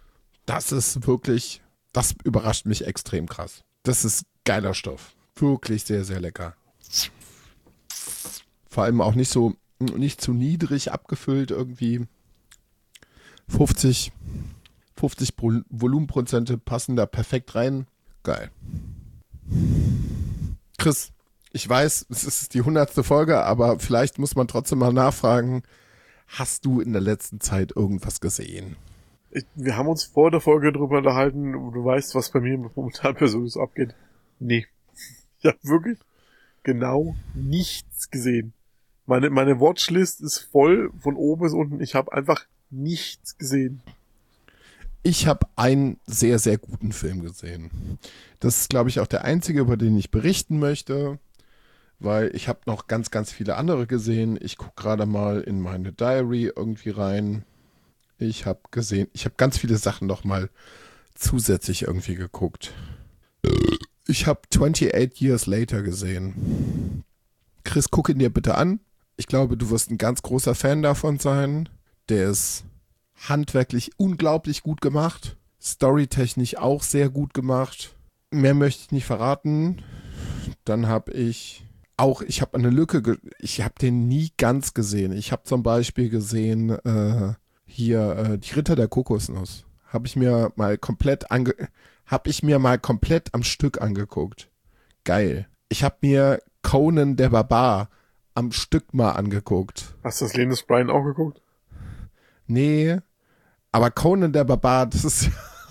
Das ist wirklich, das überrascht mich extrem krass. Das ist geiler Stoff. Wirklich sehr, sehr lecker. Vor allem auch nicht so, nicht zu niedrig abgefüllt irgendwie. fünfzig, fünfzig Pro- Volumenprozente passen da perfekt rein. Geil. Chris, ich weiß, es ist die hundertste Folge, aber vielleicht muss man trotzdem mal nachfragen, hast du in der letzten Zeit irgendwas gesehen? Ich, wir haben uns vor der Folge drüber unterhalten, du weißt, was bei mir momentan persönlich so abgeht. Nee. Ich habe wirklich genau nichts gesehen. Meine, meine Watchlist ist voll von oben bis unten. Ich habe einfach nichts gesehen. Ich habe einen sehr, sehr guten Film gesehen. Das ist, glaube ich, auch der einzige, über den ich berichten möchte, weil ich habe noch ganz, ganz viele andere gesehen. Ich gucke gerade mal in meine Diary irgendwie rein. Ich habe gesehen, ich habe ganz viele Sachen noch mal zusätzlich irgendwie geguckt. Ich habe twenty-eight Years Later gesehen. Chris, guck ihn dir bitte an. Ich glaube, du wirst ein ganz großer Fan davon sein. Der ist handwerklich unglaublich gut gemacht. Storytechnisch auch sehr gut gemacht. Mehr möchte ich nicht verraten. Dann habe ich auch, ich habe eine Lücke, ge- ich habe den nie ganz gesehen. Ich habe zum Beispiel gesehen, äh, hier, äh, die Ritter der Kokosnuss. Habe ich mir mal komplett ange, habe ich mir mal komplett am Stück angeguckt. Geil. Ich habe mir Conan der Barbar am Stück mal angeguckt. Hast du das Leben des Brian auch geguckt? Nee, aber Conan der Barbar, das ist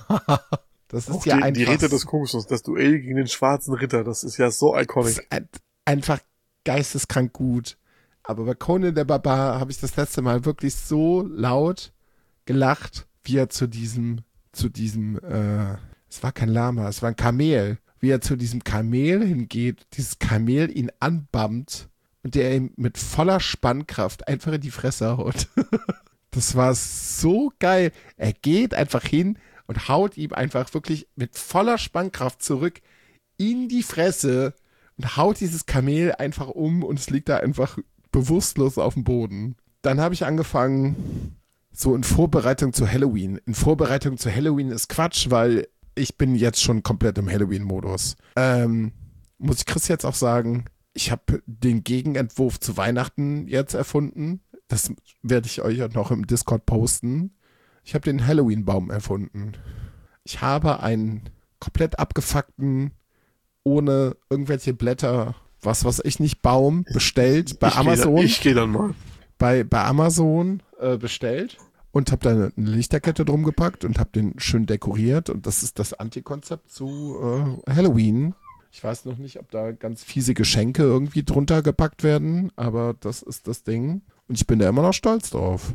das ist Auch ja die, einfach die Ritter des Kokosnuss, das Duell gegen den schwarzen Ritter, das ist ja so das iconic. ist ein, einfach geisteskrank gut. Aber bei Conan der Barbar habe ich das letzte Mal wirklich so laut gelacht, wie er zu diesem, zu diesem, äh, es war kein Lama, es war ein Kamel, wie er zu diesem Kamel hingeht, dieses Kamel ihn anbammt und der ihm mit voller Spannkraft einfach in die Fresse haut. Das war so geil. Er geht einfach hin und haut ihm einfach wirklich mit voller Spannkraft zurück in die Fresse und haut dieses Kamel einfach um und es liegt da einfach bewusstlos auf dem Boden. Dann habe ich angefangen, so in Vorbereitung zu Halloween. In Vorbereitung zu Halloween ist Quatsch, weil ich bin jetzt schon komplett im Halloween-Modus. Ähm, muss ich Chris jetzt auch sagen, ich habe den Gegenentwurf zu Weihnachten jetzt erfunden. Das werde ich euch noch im Discord posten. Ich habe den Halloween-Baum erfunden. Ich habe einen komplett abgefuckten, ohne irgendwelche Blätter, was weiß ich nicht, Baum bestellt bei ich Amazon. Geh da, ich gehe dann mal. Bei, bei Amazon äh, bestellt und habe da eine, eine Lichterkette drum gepackt und habe den schön dekoriert. Und das ist das Antikonzept zu äh, Halloween. Ich weiß noch nicht, ob da ganz fiese Geschenke irgendwie drunter gepackt werden, aber das ist das Ding. Und ich bin da immer noch stolz drauf.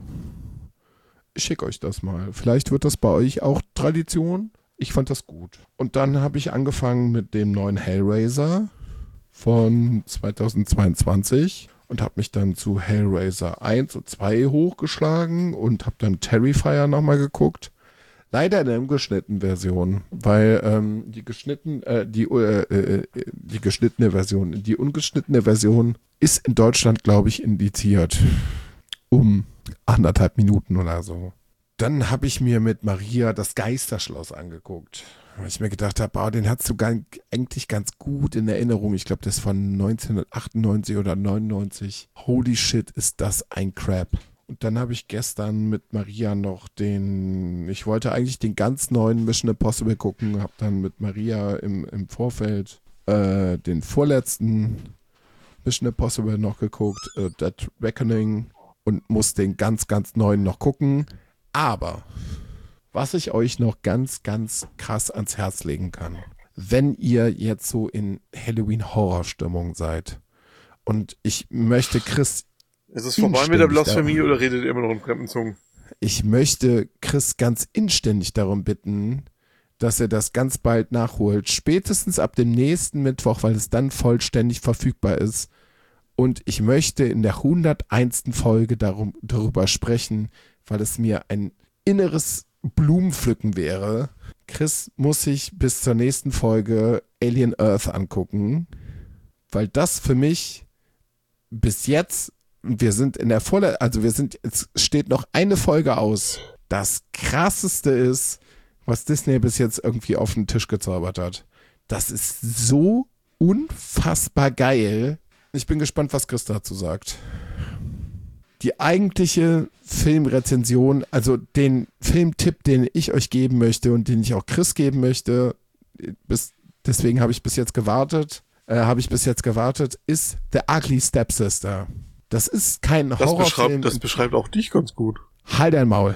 Ich schicke euch das mal. Vielleicht wird das bei euch auch Tradition. Ich fand das gut. Und dann habe ich angefangen mit dem neuen Hellraiser von zweitausendzweiundzwanzig und habe mich dann zu Hellraiser eins und zwei hochgeschlagen und habe dann Terrifier nochmal geguckt. Leider in der ungeschnittenen Version, weil ähm, die geschnitten, äh, die, äh, äh, die geschnittene Version, die ungeschnittene Version ist in Deutschland, glaube ich, indiziert. Um anderthalb Minuten oder so. Dann habe ich mir mit Maria das Geisterschloss angeguckt. Weil ich mir gedacht habe, oh, den hast du ganz, eigentlich ganz gut in Erinnerung. Ich glaube, das ist von neunzehnhundertachtundneunzig oder neunundneunzig. Holy shit, ist das ein Crap. Und dann habe ich gestern mit Maria noch den, ich wollte eigentlich den ganz neuen Mission Impossible gucken, habe dann mit Maria im, im Vorfeld äh, den vorletzten Mission Impossible noch geguckt, äh, Dead Reckoning, und muss den ganz, ganz neuen noch gucken. Aber was ich euch noch ganz, ganz krass ans Herz legen kann, wenn ihr jetzt so in Halloween-Horror-Stimmung seid und ich möchte Chris Ist es vorbei mit der inständig Blasphemie da- oder redet ihr immer noch in fremden Zungen? Ich möchte Chris ganz inständig darum bitten, dass er das ganz bald nachholt. Spätestens ab dem nächsten Mittwoch, weil es dann vollständig verfügbar ist. Und ich möchte in der hunderteinsten Folge darum, darüber sprechen, weil es mir ein inneres Blumenpflücken wäre. Chris muss sich bis zur nächsten Folge Alien Earth angucken, weil das für mich bis jetzt, wir sind in der volle, also wir sind, es steht noch eine Folge aus, das krasseste ist, was Disney bis jetzt irgendwie auf den Tisch gezaubert hat. Das ist so unfassbar geil. Ich bin gespannt, was Chris dazu sagt. die eigentliche Filmrezension, also den Filmtipp, den ich euch geben möchte und den ich auch Chris geben möchte, bis, deswegen habe ich bis jetzt gewartet, äh, habe ich bis jetzt gewartet, ist The Ugly Stepsister. Das ist kein das Horrorfilm. Beschreibt, das beschreibt auch dich ganz gut. Halt dein Maul.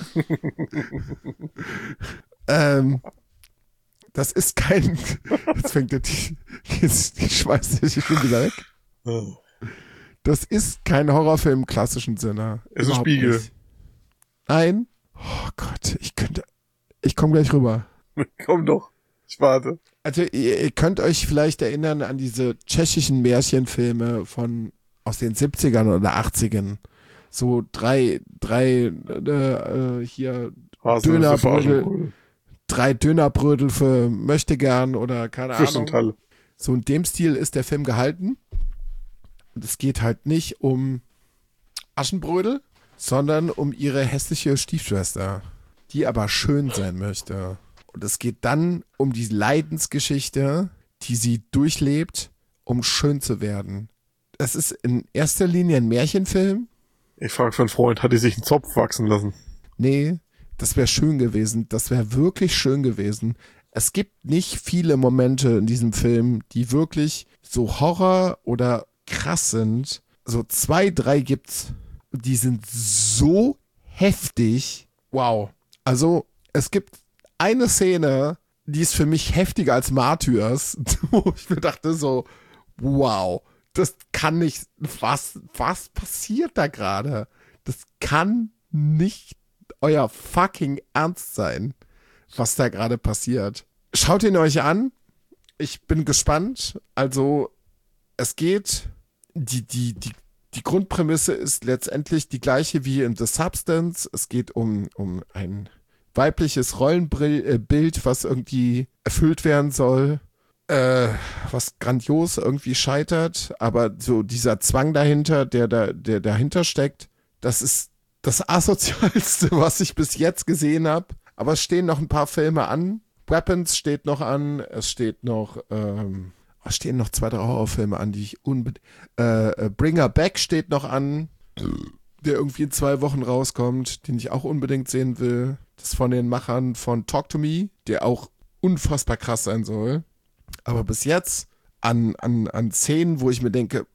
ähm, das ist kein, jetzt fängt der, jetzt, ich schmeiß dich, ich bin wieder weg. Das ist kein Horrorfilm im klassischen Sinne. Es ist ein Spiegel. Nicht. Nein. Oh Gott, ich könnte, ich komme gleich rüber. Komm doch, ich warte. Also ihr, ihr könnt euch vielleicht erinnern an diese tschechischen Märchenfilme von aus den siebzigern oder achtzigern. So drei, drei äh, hier Dönerbrödel, drei Dönerbrödel für Möchtegern oder keine Ahnung. So in dem Stil ist der Film gehalten. Und es geht halt nicht um Aschenbrödel, sondern um ihre hässliche Stiefschwester, die aber schön sein möchte. Und es geht dann um die Leidensgeschichte, die sie durchlebt, um schön zu werden. Es ist in erster Linie ein Märchenfilm. Ich frage für einen Freund, hat die sich einen Zopf wachsen lassen? Nee, das wäre schön gewesen. Das wäre wirklich schön gewesen. Es gibt nicht viele Momente in diesem Film, die wirklich so Horror oder krass sind. So zwei, drei gibt's. Die sind so heftig. Wow. Also, es gibt eine Szene, die ist für mich heftiger als Martyrs, wo ich mir dachte so, wow. Das kann nicht, was, was passiert da gerade? Das kann nicht euer fucking Ernst sein, was da gerade passiert. Schaut ihn euch an. Ich bin gespannt. Also, es geht, die, die, die, die Grundprämisse ist letztendlich die gleiche wie in The Substance. Es geht um, um ein weibliches Rollenbild, was irgendwie erfüllt werden soll. Äh, was grandios irgendwie scheitert, aber so dieser Zwang dahinter, der da, der dahinter steckt, das ist das Asozialste, was ich bis jetzt gesehen habe. Aber es stehen noch ein paar Filme an. Weapons steht noch an, es steht noch, ähm, es stehen noch zwei, drei Horrorfilme an, die ich unbedingt, äh, Bring Her Back steht noch an, der irgendwie in zwei Wochen rauskommt, den ich auch unbedingt sehen will. Das ist von den Machern von Talk to Me, der auch unfassbar krass sein soll. Aber bis jetzt an, an, an Szenen, wo ich mir denke,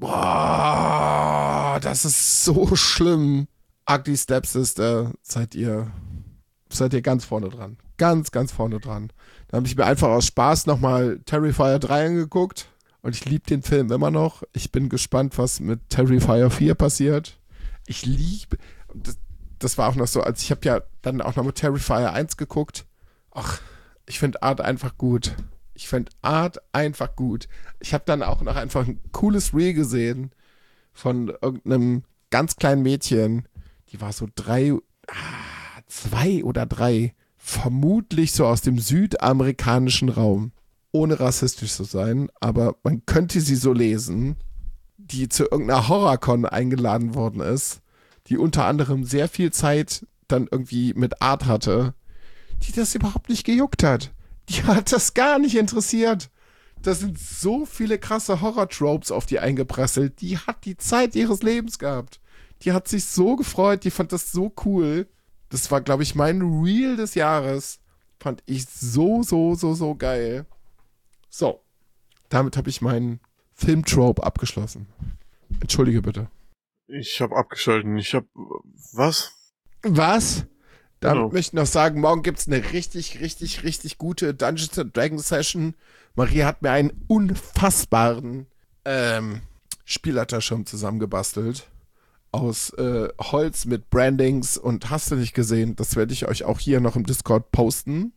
boah, das ist so schlimm. Ugly Stepsister, seid ihr, seid ihr ganz vorne dran. Ganz, ganz vorne dran. Da habe ich mir einfach aus Spaß nochmal Terrifier drei angeguckt. Und ich liebe den Film immer noch. Ich bin gespannt, was mit Terrifier vier passiert. Ich liebe, das, das war auch noch so, als ich habe ja dann auch noch mit Terrifier eins geguckt. Ach, ich finde Art einfach gut. Ich finde Art einfach gut. Ich habe dann auch noch einfach ein cooles Reel gesehen von irgendeinem ganz kleinen Mädchen. Die war so drei, ah, zwei oder drei, vermutlich so aus dem südamerikanischen Raum. Ohne rassistisch zu sein, aber man könnte sie so lesen, die zu irgendeiner Horrorcon eingeladen worden ist, die unter anderem sehr viel Zeit dann irgendwie mit Art hatte, die das überhaupt nicht gejuckt hat. Die hat das gar nicht interessiert. Da sind so viele krasse Horror-Tropes auf die eingeprasselt. Die hat die Zeit ihres Lebens gehabt. Die hat sich so gefreut, die fand das so cool. Das war, glaube ich, mein Reel des Jahres. Fand ich so, so, so, so geil. So, damit habe ich meinen Film-Trope abgeschlossen. Entschuldige bitte. Ich habe abgeschalten. Ich habe... Was? Was? Da Genau. möchte ich noch sagen, morgen gibt's eine richtig, richtig, richtig gute Dungeons and Dragons Session. Maria hat mir einen unfassbaren ähm, Spielleiterschirm zusammengebastelt. Aus äh, Holz mit Brandings und hast du nicht gesehen. Das werde ich euch auch hier noch im Discord posten.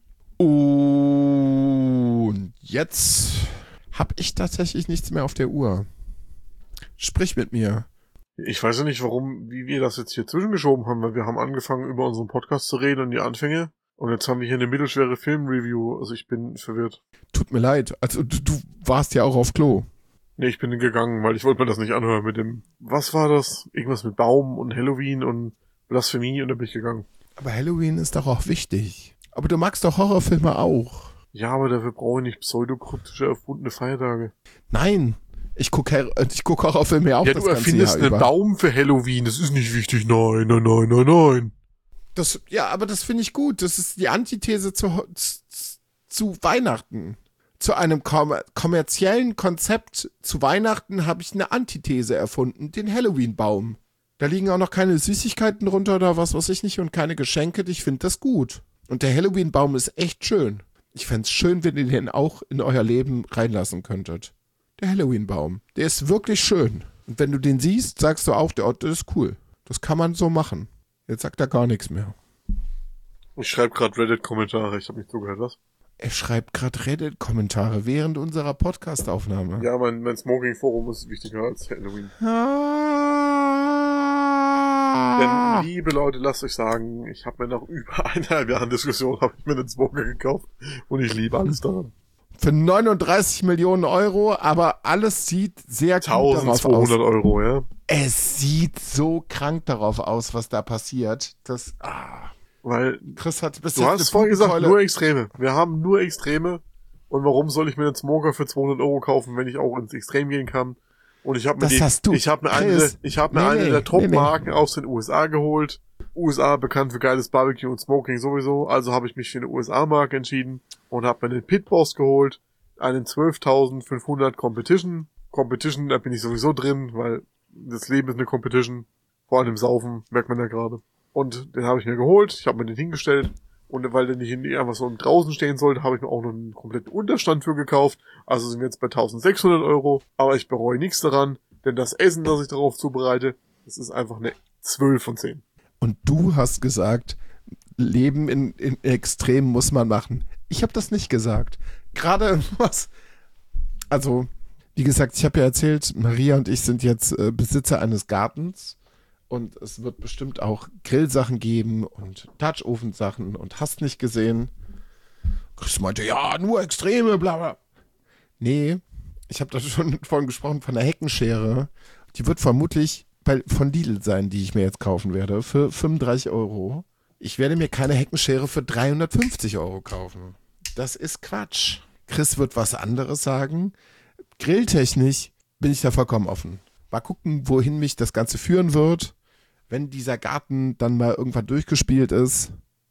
Und jetzt habe ich tatsächlich nichts mehr auf der Uhr. Sprich mit mir. Ich weiß ja nicht, warum, wie wir das jetzt hier zwischengeschoben haben, weil wir haben angefangen, über unseren Podcast zu reden und die Anfänge. Und jetzt haben wir hier eine mittelschwere Filmreview. Also ich bin verwirrt. Tut mir leid. Also du, du warst ja auch auf Klo. Nee, ich bin gegangen, weil ich wollte mir das nicht anhören mit dem... Was war das? Irgendwas mit Baum und Halloween und Blasphemie und dann bin ich gegangen. Aber Halloween ist doch auch wichtig. Aber du magst doch Horrorfilme auch. Ja, aber dafür brauche ich nicht pseudokryptische erfundene Feiertage. Nein, Ich gucke ich guck Horrorfilme auch ja, das du ganze erfindest Jahr einen über. Baum für Halloween, das ist nicht wichtig. Nein, nein, nein, nein, nein. Das, ja, aber das finde ich gut. Das ist die Antithese zu, zu, zu Weihnachten. Zu einem kommer- kommerziellen Konzept zu Weihnachten habe ich eine Antithese erfunden, den Halloween-Baum. Da liegen auch noch keine Süßigkeiten drunter oder was weiß ich nicht und keine Geschenke. Ich finde das gut. Und der Halloween-Baum ist echt schön. Ich fände es schön, wenn ihr den auch in euer Leben reinlassen könntet. Der Halloween-Baum. Der ist wirklich schön. Und wenn du den siehst, sagst du auch, der Ort ist cool. Das kann man so machen. Jetzt sagt er gar nichts mehr. Ich schreibe gerade Reddit-Kommentare, ich habe nicht zugehört, was? Er schreibt gerade Reddit-Kommentare während unserer Podcast-Aufnahme. Ja, mein, mein Smoking-Forum ist wichtiger als Halloween. Ah. Denn, liebe Leute, lasst euch sagen, ich habe mir nach über eineinhalb Jahren Diskussion habe ich mir den Smoker gekauft und ich liebe alles daran. Für neununddreißig Millionen Euro, aber alles sieht sehr gut darauf aus. eintausendzweihundert Euro, ja. Es sieht so krank darauf aus, was da passiert. Das, ah. Weil, Chris hat bis du jetzt hast eine vorhin gesagt, Fugenkeule- nur Extreme. Wir haben nur Extreme. Und warum soll ich mir einen Smoker für zweihundert Euro kaufen, wenn ich auch ins Extrem gehen kann? Und ich habe mir Das die, hast du, ich habe mir eine, Chris. ich habe mir Nee, eine nee, der Top-Marken nee, aus den U S A geholt. U S A bekannt für geiles Barbecue und Smoking sowieso. Also habe ich mich für eine U S A-Marke entschieden und habe mir den Pit Boss geholt. Einen zwölftausendfünfhundert Competition. Competition, da bin ich sowieso drin, weil das Leben ist eine Competition. Vor allem im Saufen, merkt man ja gerade. Und den habe ich mir geholt, ich habe mir den hingestellt. Und weil der nicht einfach so draußen stehen sollte, habe ich mir auch noch einen kompletten Unterstand für gekauft. Also sind wir jetzt bei eintausendsechshundert Euro. Aber ich bereue nichts daran, denn das Essen, das ich darauf zubereite, das ist einfach eine zwölf von zehn. Und du hast gesagt, Leben in, in Extremen muss man machen. Ich habe das nicht gesagt. Gerade was, also, wie gesagt, ich habe ja erzählt, Maria und ich sind jetzt äh, Besitzer eines Gartens. Und es wird bestimmt auch Grillsachen geben und Dutch-Ofen-Sachen und hast nicht gesehen. Chris meinte, ja, nur Extreme, bla bla. Nee, ich habe da schon vorhin gesprochen von der Heckenschere. Die wird vermutlich bei, von Lidl sein, die ich mir jetzt kaufen werde, für fünfunddreißig Euro. Ich werde mir keine Heckenschere für dreihundertfünfzig Euro kaufen. Das ist Quatsch. Chris wird was anderes sagen. Grilltechnisch bin ich da vollkommen offen. Mal gucken, wohin mich das Ganze führen wird. Wenn dieser Garten dann mal irgendwann durchgespielt ist.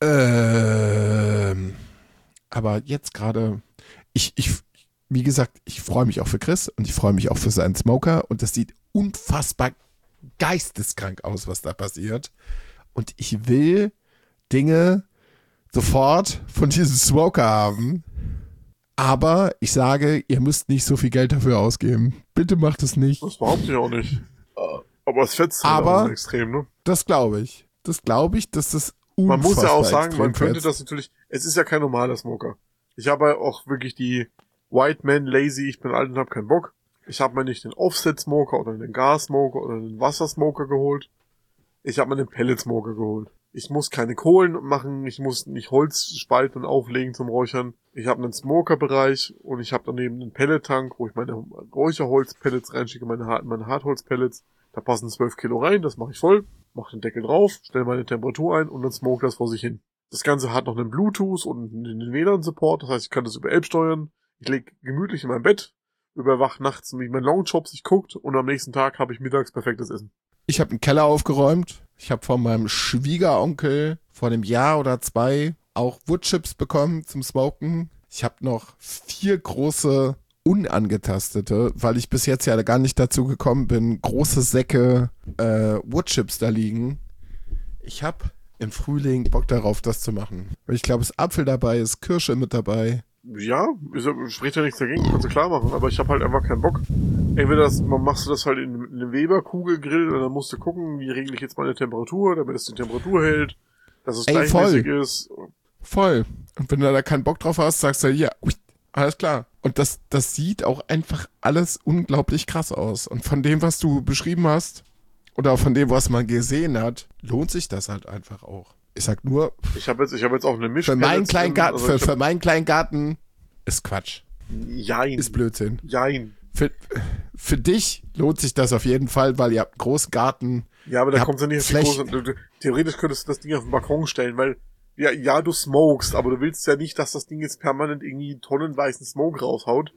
Ähm, aber jetzt gerade, ich, ich, wie gesagt, ich freue mich auch für Chris und ich freue mich auch für seinen Smoker und das sieht unfassbar geisteskrank aus, was da passiert. Und ich will Dinge sofort von diesem Smoker haben. Aber ich sage, ihr müsst nicht so viel Geld dafür ausgeben. Bitte macht es nicht. Das behaupte ich auch nicht. Aber es fetzt halt Aber auch extrem, ne? Das glaube ich. Das glaube ich, dass das Man muss ja auch sagen, extrem man könnte fetzt. das natürlich, es ist ja kein normaler Smoker. Ich habe ja auch wirklich die White Man Lazy, ich bin alt und habe keinen Bock. Ich habe mir nicht den Offset-Smoker oder den Gas-Smoker oder den Wassersmoker geholt. Ich habe mir den Pellet-Smoker geholt. Ich muss keine Kohlen machen, ich muss nicht Holz spalten und auflegen zum Räuchern. Ich habe einen Smoker-Bereich und ich habe daneben einen Pellet-Tank, wo ich meine Räucherholz-Pellets reinschicke, meine, Hart- meine Hartholz-Pellets. Da passen zwölf Kilo rein, das mache ich voll, mache den Deckel drauf, stelle meine Temperatur ein und dann smoke das vor sich hin. Das Ganze hat noch einen Bluetooth und einen W L A N-Support, das heißt, ich kann das über App steuern. Ich lege gemütlich in mein Bett, überwache nachts, wie mein Longjob sich guckt und am nächsten Tag habe ich mittags perfektes Essen. Ich habe einen Keller aufgeräumt. Ich habe von meinem Schwiegeronkel vor einem Jahr oder zwei auch Woodchips bekommen zum Smoken. Ich habe noch vier große unangetastete, weil ich bis jetzt ja gar nicht dazu gekommen bin, große Säcke äh, Woodchips da liegen. Ich habe im Frühling Bock darauf, das zu machen. Ich glaube, es ist Apfel dabei, ist Kirsche mit dabei. Ja, ist, spricht ja nichts dagegen, kannst du klar machen, aber ich habe halt einfach keinen Bock. Entweder das, man machst du das halt in, in einem Weber-Kugelgrill und dann musst du gucken, wie regle ich jetzt meine Temperatur, damit es die Temperatur hält, dass es Ey, gleichmäßig voll. ist. Voll. Und wenn du da keinen Bock drauf hast, sagst du, ja, ui, alles klar. Und das, das sieht auch einfach alles unglaublich krass aus. Und von dem, was du beschrieben hast, oder von dem, was man gesehen hat, lohnt sich das halt einfach auch. Ich sag nur, Ich habe jetzt, ich habe jetzt auch eine Misch. für meinen kleinen Garten, also für, ich hab, für meinen kleinen Garten ist Quatsch. Jein. Ist Blödsinn. Jein. Für, für dich lohnt sich das auf jeden Fall, weil ihr habt einen großen Garten. Ja, aber da Ihr kommt ja habt nicht auf die Flächen. große, du- du- theoretisch könntest du das Ding auf den Balkon stellen, weil, ja, ja, du smokest, aber du willst ja nicht, dass das Ding jetzt permanent irgendwie tonnenweisen Smoke raushaut.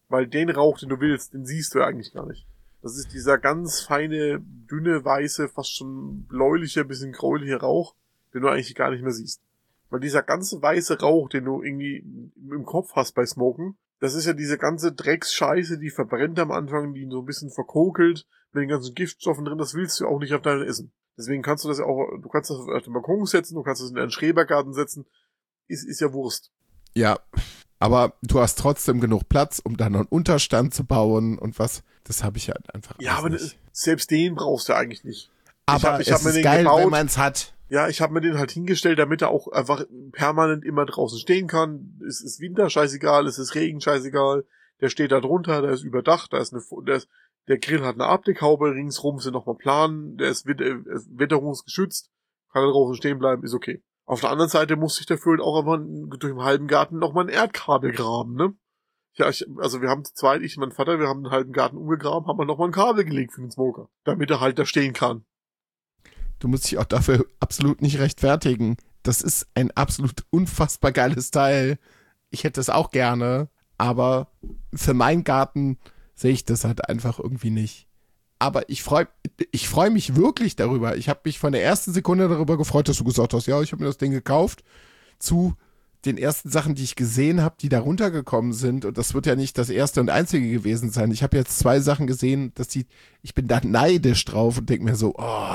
Weil den Rauch, den du willst, den siehst du ja eigentlich gar nicht. Das ist dieser ganz feine, dünne, weiße, fast schon bläuliche, bisschen gräuliche Rauch, den du eigentlich gar nicht mehr siehst. Weil dieser ganze weiße Rauch, den du irgendwie im Kopf hast bei Smoken, das ist ja diese ganze Drecksscheiße, die verbrennt am Anfang, die so ein bisschen verkokelt, mit den ganzen Giftstoffen drin, das willst du auch nicht auf dein Essen. Deswegen kannst du das ja auch, du kannst das auf den Balkon setzen, du kannst das in deinen Schrebergarten setzen, ist, ist ja Wurst. Ja, aber du hast trotzdem genug Platz, um dann einen Unterstand zu bauen und was, das habe ich ja einfach Ja, aber nicht. selbst den brauchst du eigentlich nicht. Aber ich hab, ich es hab mir ist den geil, gebaut. wenn man es hat. Ja, ich habe mir den halt hingestellt, damit er auch einfach permanent immer draußen stehen kann. Es ist Winter, scheißegal, es ist Regen, scheißegal. Der steht da drunter, der ist überdacht, da ist eine, der, ist, der Grill hat eine Abdeckhaube, ringsrum sind nochmal Planen, der ist witterungsgeschützt, kann da draußen stehen bleiben, ist okay. Auf der anderen Seite musste ich dafür halt auch einfach durch den halben Garten nochmal ein Erdkabel graben, ne? Ja, ich, also wir haben zu zweit, ich und mein Vater, wir haben den halben Garten umgegraben, haben wir nochmal ein Kabel gelegt für den Smoker, damit er halt da stehen kann. Du musst dich auch dafür absolut nicht rechtfertigen. Das ist ein absolut unfassbar geiles Teil. Ich hätte es auch gerne, aber für meinen Garten sehe ich das halt einfach irgendwie nicht. Aber ich freue ich freu mich wirklich darüber. Ich habe mich von der ersten Sekunde darüber gefreut, dass du gesagt hast, ja, ich habe mir das Ding gekauft, zu den ersten Sachen, die ich gesehen habe, die da runtergekommen sind. Und das wird ja nicht das erste und einzige gewesen sein. Ich habe jetzt zwei Sachen gesehen, dass die, ich bin da neidisch drauf und denke mir so, oh,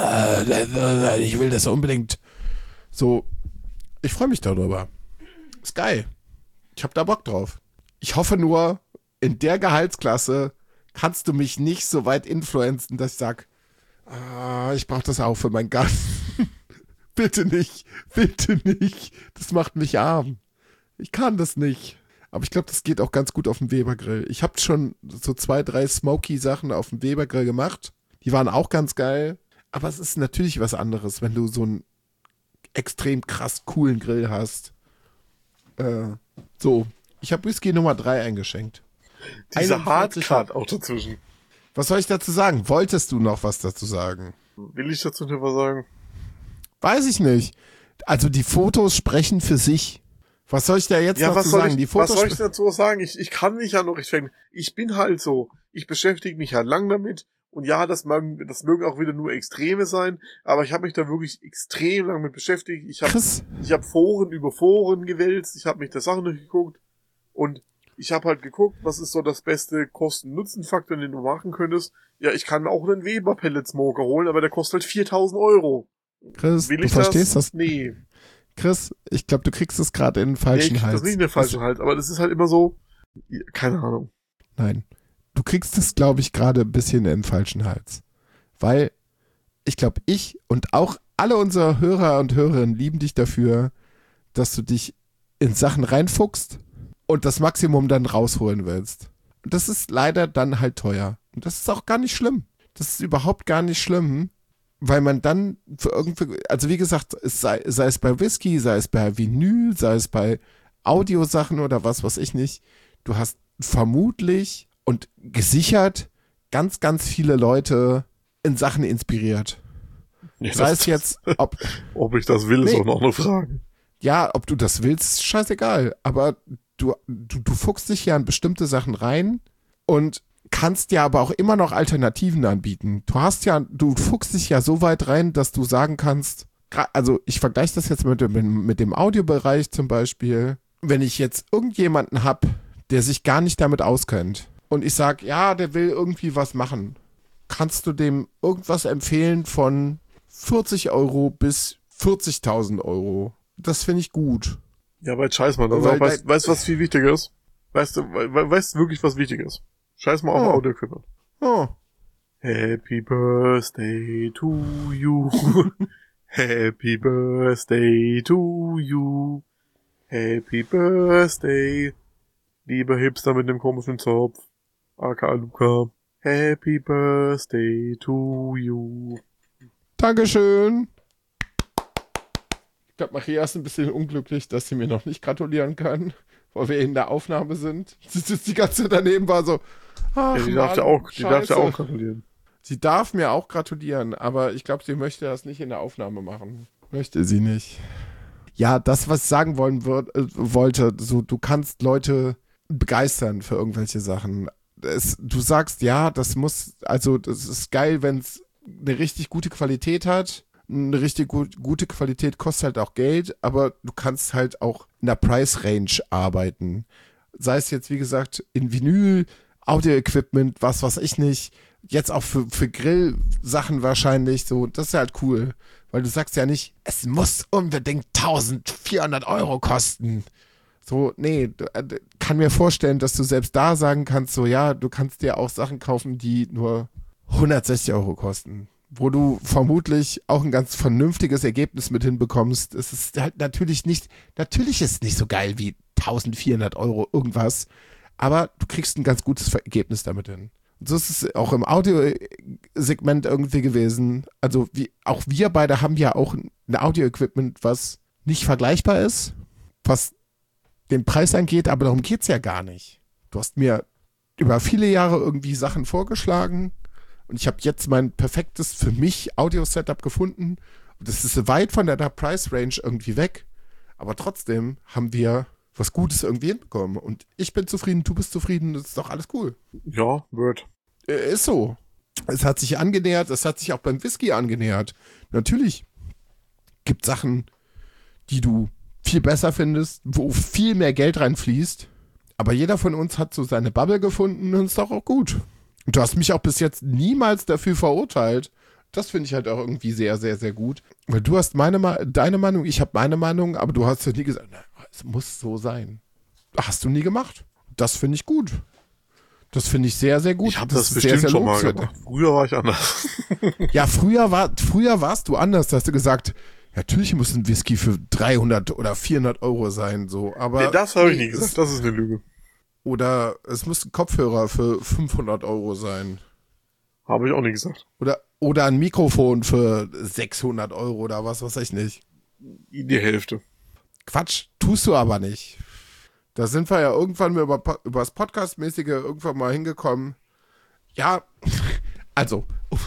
ich will das unbedingt. So, ich freue mich darüber. Ist geil. Ich habe da Bock drauf. Ich hoffe nur, in der Gehaltsklasse kannst du mich nicht so weit influenzen, dass ich sage, ah, ich brauche das auch für meinen Garten. Bitte nicht, bitte nicht. Das macht mich arm. Ich kann das nicht. Aber ich glaube, das geht auch ganz gut auf dem Weber-Grill. Ich habe schon so zwei, drei Smoky-Sachen auf dem Weber-Grill gemacht. Die waren auch ganz geil. Aber es ist natürlich was anderes, wenn du so einen extrem krass coolen Grill hast. Äh, so, ich habe Whisky Nummer drei eingeschenkt. Dieser Hardcut auch dazwischen. Was soll ich dazu sagen? Wolltest du noch was dazu sagen? Will ich dazu nicht was sagen? Weiß ich nicht. Also die Fotos sprechen für sich. Was soll ich da jetzt ja, noch was zu soll sagen? Ich, die Fotos was soll ich dazu sagen? Ich, ich kann mich ja noch rechtfertigen. Ich bin halt so. Ich beschäftige mich halt lang damit. Und ja, das mögen, das mögen auch wieder nur Extreme sein. Aber ich habe mich da wirklich extrem lang mit beschäftigt. Ich habe ich hab Foren über Foren gewälzt. Ich habe mich da Sachen durchgeguckt. Und ich habe halt geguckt, was ist so das beste Kosten-Nutzen-Faktor, den du machen könntest. Ja, ich kann mir auch einen Weber-Pellet-Smoker holen, aber der kostet halt viertausend Euro. Chris, Will du ich verstehst das? das? Nee. Chris, ich glaube, du kriegst es gerade in den falschen nee, ich Hals. Das ist nicht in den falschen Hals, aber das ist halt immer so, keine Ahnung. Nein, du kriegst es, glaube ich, gerade ein bisschen in den falschen Hals. Weil ich glaube, ich und auch alle unsere Hörer und Hörerinnen lieben dich dafür, dass du dich in Sachen reinfuchst und das Maximum dann rausholen willst. Und das ist leider dann halt teuer. Und das ist auch gar nicht schlimm. Das ist überhaupt gar nicht schlimm, weil man dann für irgendwie, also wie gesagt, es sei, sei es bei Whisky, sei es bei Vinyl, sei es bei Audiosachen oder was weiß ich nicht, du hast vermutlich und gesichert ganz, ganz viele Leute in Sachen inspiriert. Ja, sei es jetzt, ob, ob ich das will, ist nee. auch noch eine Frage. Ja, ob du das willst, scheißegal. Aber du, du, du fuchst dich ja in bestimmte Sachen rein und kannst ja aber auch immer noch Alternativen anbieten. Du hast ja, du fuchst dich ja so weit rein, dass du sagen kannst, also ich vergleiche das jetzt mit dem, mit dem Audiobereich zum Beispiel. Wenn ich jetzt irgendjemanden habe, der sich gar nicht damit auskennt und ich sage, ja, der will irgendwie was machen, kannst du dem irgendwas empfehlen von vierzig Euro bis vierzigtausend Euro. Das finde ich gut. Ja, aber jetzt scheiß mal. Also, weißt du, weißt, was viel wichtiger ist? Weißt du, we, weißt du wirklich, was wichtig ist? Scheiß mal auf Oh. Audio-Equipment. Oh. Happy Birthday to you. Happy Birthday to you. Happy Birthday. Lieber Hipster mit dem komischen Zopf. aka Luca. Happy Birthday to you. Dankeschön. Ich glaube, Maria ist ein bisschen unglücklich, dass sie mir noch nicht gratulieren kann, weil wir in der Aufnahme sind. Sie sitzt die ganze Zeit daneben, war so, ach Ja, die Mann, darf ja auch, die darf ja Scheiße. auch gratulieren. Sie darf mir auch gratulieren, aber ich glaube, sie möchte das nicht in der Aufnahme machen. Möchte sie nicht. Ja, das, was ich sagen wollen würd, äh, wollte, so, du kannst Leute begeistern für irgendwelche Sachen. Es, du sagst, ja, das muss, also das ist geil, wenn es eine richtig gute Qualität hat. Eine richtig gut, gute Qualität kostet halt auch Geld, aber du kannst halt auch in der Price-Range arbeiten. Sei es jetzt, wie gesagt, in Vinyl, Audio-Equipment, was weiß ich nicht. Jetzt auch für, für Grill-Sachen wahrscheinlich so. Das ist halt cool, weil du sagst ja nicht, es muss unbedingt eintausendvierhundert Euro kosten. So, nee, kann mir vorstellen, dass du selbst da sagen kannst, so ja, du kannst dir auch Sachen kaufen, die nur hundertsechzig Euro kosten, wo du vermutlich auch ein ganz vernünftiges Ergebnis mit hinbekommst. Es ist halt natürlich nicht, natürlich ist es nicht so geil wie eintausendvierhundert Euro irgendwas, aber du kriegst ein ganz gutes Ergebnis damit hin. Und so ist es auch im Audiosegment irgendwie gewesen. Also wie, auch wir beide haben ja auch ein Audio-Equipment, was nicht vergleichbar ist, was den Preis angeht, aber darum geht's ja gar nicht. Du hast mir über viele Jahre irgendwie Sachen vorgeschlagen und ich habe jetzt mein perfektes für mich Audio-Setup gefunden und das ist weit von der Price-Range irgendwie weg, aber trotzdem haben wir was Gutes irgendwie hinbekommen und ich bin zufrieden, du bist zufrieden, das ist doch alles cool. Ja, wird. Äh, ist so. Es hat sich angenähert, es hat sich auch beim Whisky angenähert. Natürlich gibt Sachen, die du viel besser findest, wo viel mehr Geld reinfließt. Aber jeder von uns hat so seine Bubble gefunden und ist doch auch gut. Und du hast mich auch bis jetzt niemals dafür verurteilt. Das finde ich halt auch irgendwie sehr, sehr, sehr gut. Weil du hast meine, deine Meinung, ich habe meine Meinung, aber du hast ja nie gesagt, na, es muss so sein. Hast du nie gemacht. Das finde ich gut. Das finde ich sehr, sehr gut. Ich habe das, das bestimmt sehr, sehr schon mal gemacht. Früher war ich anders. Ja, früher war, früher warst du anders. Da hast du gesagt, natürlich muss ein Whisky für dreihundert oder vierhundert Euro sein, so, aber. Nee, das habe ich nee, nie gesagt, das ist eine Lüge. Oder es muss ein Kopfhörer für fünfhundert Euro sein. Habe ich auch nie gesagt. Oder, oder ein Mikrofon für sechshundert Euro oder was weiß ich nicht. Die Hälfte. Quatsch, tust du aber nicht. Da sind wir ja irgendwann mal über, über das Podcast-mäßige irgendwann mal hingekommen. Ja, also,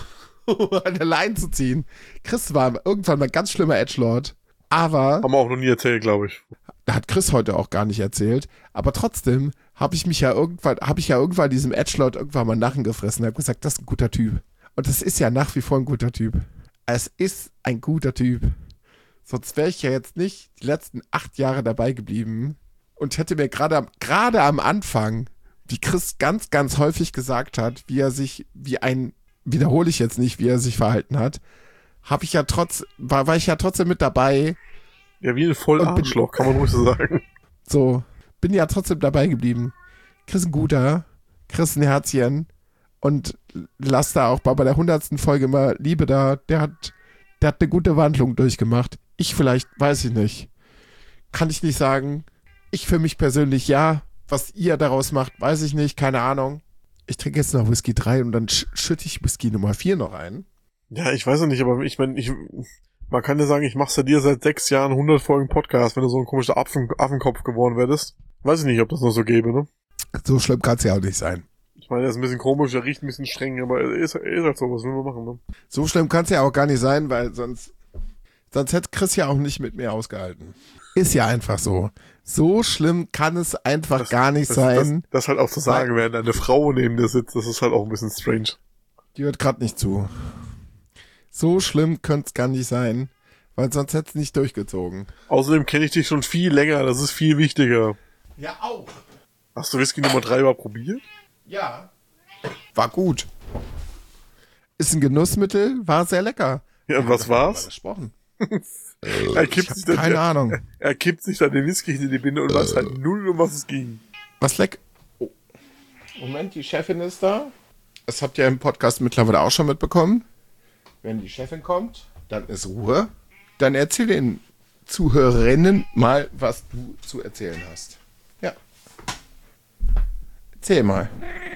um eine Line zu ziehen. Chris war irgendwann mal ein ganz schlimmer Edgelord, aber... Haben wir auch noch nie erzählt, glaube ich. Hat Chris heute auch gar nicht erzählt, aber trotzdem habe ich mich ja irgendwann, habe ich ja irgendwann diesem Edgelord irgendwann mal Nachen gefressen und habe gesagt, das ist ein guter Typ. Und das ist ja nach wie vor ein guter Typ. Es ist ein guter Typ. Sonst wäre ich ja jetzt nicht die letzten acht Jahre dabei geblieben und hätte mir gerade gerade am Anfang, wie Chris ganz, ganz häufig gesagt hat, wie er sich, wie ein, wiederhole ich jetzt nicht, wie er sich verhalten hat, habe ich ja trotz, war, war ich ja trotzdem mit dabei. Ja, wie ein Vollarschloch, kann man ruhig so sagen. So, bin ja trotzdem dabei geblieben. Chris ein guter, Chris ein Herzchen und lass da auch bei der hundertsten Folge mal Liebe da, der hat, der hat eine gute Wandlung durchgemacht. Ich vielleicht, weiß ich nicht. Kann ich nicht sagen. Ich für mich persönlich ja. Was ihr daraus macht, weiß ich nicht, keine Ahnung. Ich trinke jetzt noch Whisky drei und dann sch- schütte ich Whisky Nummer vier noch ein. Ja, ich weiß ja nicht, aber ich meine, ich, man kann ja sagen, ich mach's ja dir seit sechs Jahren hundert Folgen Podcast, wenn du so ein komischer Affen, Affenkopf geworden wärst. Weiß ich nicht, ob das noch so gäbe, ne? So schlimm kann's ja auch nicht sein. Ich meine, er ist ein bisschen komisch, er riecht ein bisschen streng, aber er ist, er ist halt so, was will man machen, ne? So schlimm kann's ja auch gar nicht sein, weil sonst, sonst hätte Chris ja auch nicht mit mir ausgehalten. Ist ja einfach so. So schlimm kann es einfach das, gar nicht das, sein. Das, das halt auch zu sagen, während eine Frau neben dir sitzt, das ist halt auch ein bisschen strange. Die hört gerade nicht zu. So schlimm könnte es gar nicht sein, weil sonst hätte es nicht durchgezogen. Außerdem kenne ich dich schon viel länger, das ist viel wichtiger. Ja, auch. Hast du Whisky Nummer drei mal probiert? Ja. War gut. Ist ein Genussmittel, war sehr lecker. Ja, und was war's? Gesprochen. er kippt ich hab sich dann, keine er, Ahnung. Er, er kippt sich dann den Whisky in die Binde und weiß halt null, um was es ging. Was leck? Oh. Moment, die Chefin ist da. Das habt ihr im Podcast mittlerweile auch schon mitbekommen. Wenn die Chefin kommt, dann ist Ruhe. Dann erzähl den Zuhörerinnen mal, was du zu erzählen hast. Ja. Erzähl mal.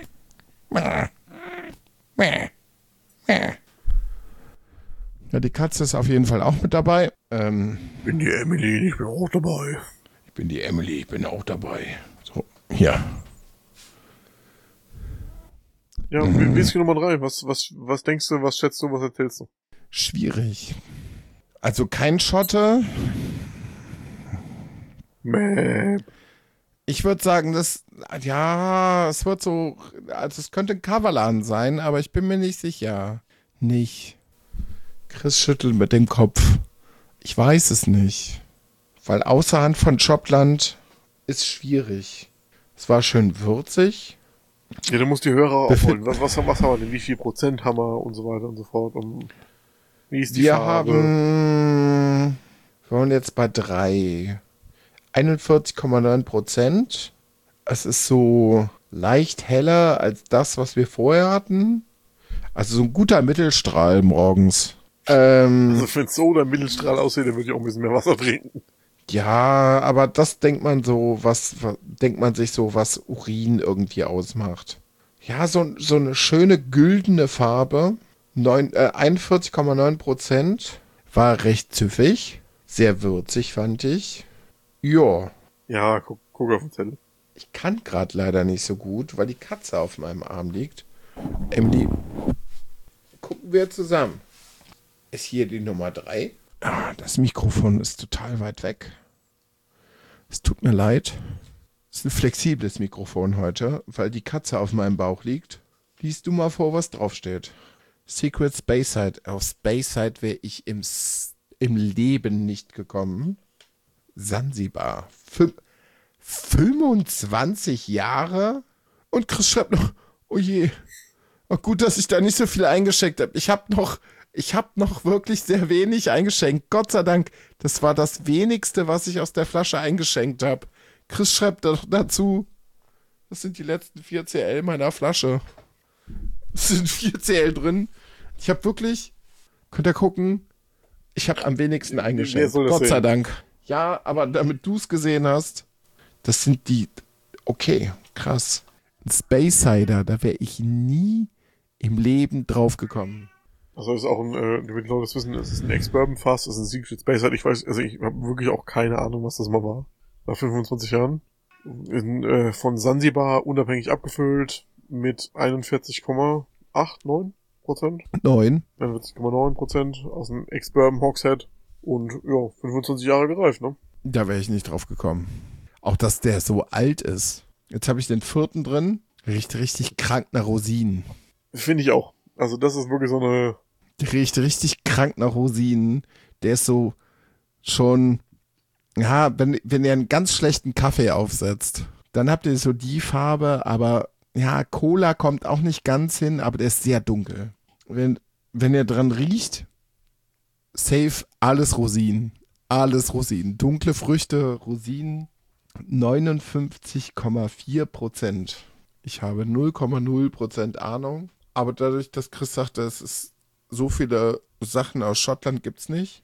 Ja, die Katze ist auf jeden Fall auch mit dabei. Ähm, ich bin die Emily, ich bin auch dabei. Ich bin die Emily, ich bin auch dabei. So, ja. Ja, mhm. Whisky Nummer drei, was, was, was denkst du, was schätzt du, was erzählst du? Schwierig. Also kein Schotte. Mäh. Ich würde sagen, das, ja, es wird so, also es könnte ein Kavalan sein, aber ich bin mir nicht sicher. Nicht. Chris schüttelt mit dem Kopf. Ich weiß es nicht. Weil außerhalb von Schottland ist schwierig. Es war schön würzig. Ja, du musst die Hörer abholen. Was, was, was haben wir denn? Wie viel Prozent haben wir und so weiter und so fort? Und wie ist die Wir Farbe? haben, wir waren jetzt bei drei. einundvierzig Komma neun Prozent. Es ist so leicht heller als das, was wir vorher hatten. Also so ein guter Mittelstrahl morgens. Ähm, Also wenn es so der Mittelstrahl aussieht, dann würde ich auch ein bisschen mehr Wasser trinken. ja, aber das denkt man so, was, was denkt man sich so, was Urin irgendwie ausmacht. Ja, so, so eine schöne güldene Farbe. Neun, äh, einundvierzig Komma neun Prozent. War recht süffig. Sehr würzig, fand ich. Ja. Ja, guck, guck auf den Zettel. Ich kann gerade leider nicht so gut, weil die Katze auf meinem Arm liegt. Emily, gucken wir zusammen. Ist hier die Nummer drei? Ah, das Mikrofon ist total weit weg. Es tut mir leid. Es ist ein flexibles Mikrofon heute, weil die Katze auf meinem Bauch liegt. Lies du mal vor, was draufsteht. Secret Speyside. Auf Speyside wäre ich im, S- im Leben nicht gekommen. Sansibar. Fün- fünfundzwanzig Jahre? Und Chris schreibt noch, oh je. Ach gut, dass ich da nicht so viel eingeschenkt habe. Ich habe noch, ich habe noch wirklich sehr wenig eingeschenkt. Gott sei Dank, das war das wenigste, was ich aus der Flasche eingeschenkt habe. Chris schreibt doch dazu, das sind die letzten vier C L meiner Flasche. Es sind vier C L drin. Ich habe wirklich, könnt ihr gucken, ich habe am wenigsten Wer eingeschenkt. soll das Gott sei sehen? Dank. Ja, aber damit du es gesehen hast, das sind die, okay, krass. Ein Space Cider, da wäre ich nie im Leben drauf gekommen. Also ist auch ein, äh, damit die Leute das wissen, es ist ein Ex-Bourbon-Fass, es ist ein Secret Speyside. Ich weiß, also ich habe wirklich auch keine Ahnung, was das mal war. Nach fünfundzwanzig Jahren. In, äh, von Sansibar unabhängig abgefüllt mit einundvierzig Komma acht, neun Prozent. Neun. einundvierzig Komma neun Prozent aus dem Ex-Bourbon Hogshead. Und ja, fünfundzwanzig Jahre gereift, ne? Da wäre ich nicht drauf gekommen. Auch, dass der so alt ist. Jetzt habe ich den vierten drin. Riecht richtig krank nach Rosinen. Finde ich auch. Also das ist wirklich so eine... Der riecht richtig krank nach Rosinen. Der ist so schon... Ja, wenn, wenn ihr einen ganz schlechten Kaffee aufsetzt, dann habt ihr so die Farbe, aber ja, Cola kommt auch nicht ganz hin, aber der ist sehr dunkel. Wenn, wenn ihr dran riecht, safe alles Rosinen. Alles Rosinen. Dunkle Früchte, Rosinen. neunundfünfzig Komma vier Prozent. Ich habe null Komma null Prozent Ahnung. Aber dadurch, dass Chris sagte, es ist so viele Sachen aus Schottland gibt's nicht.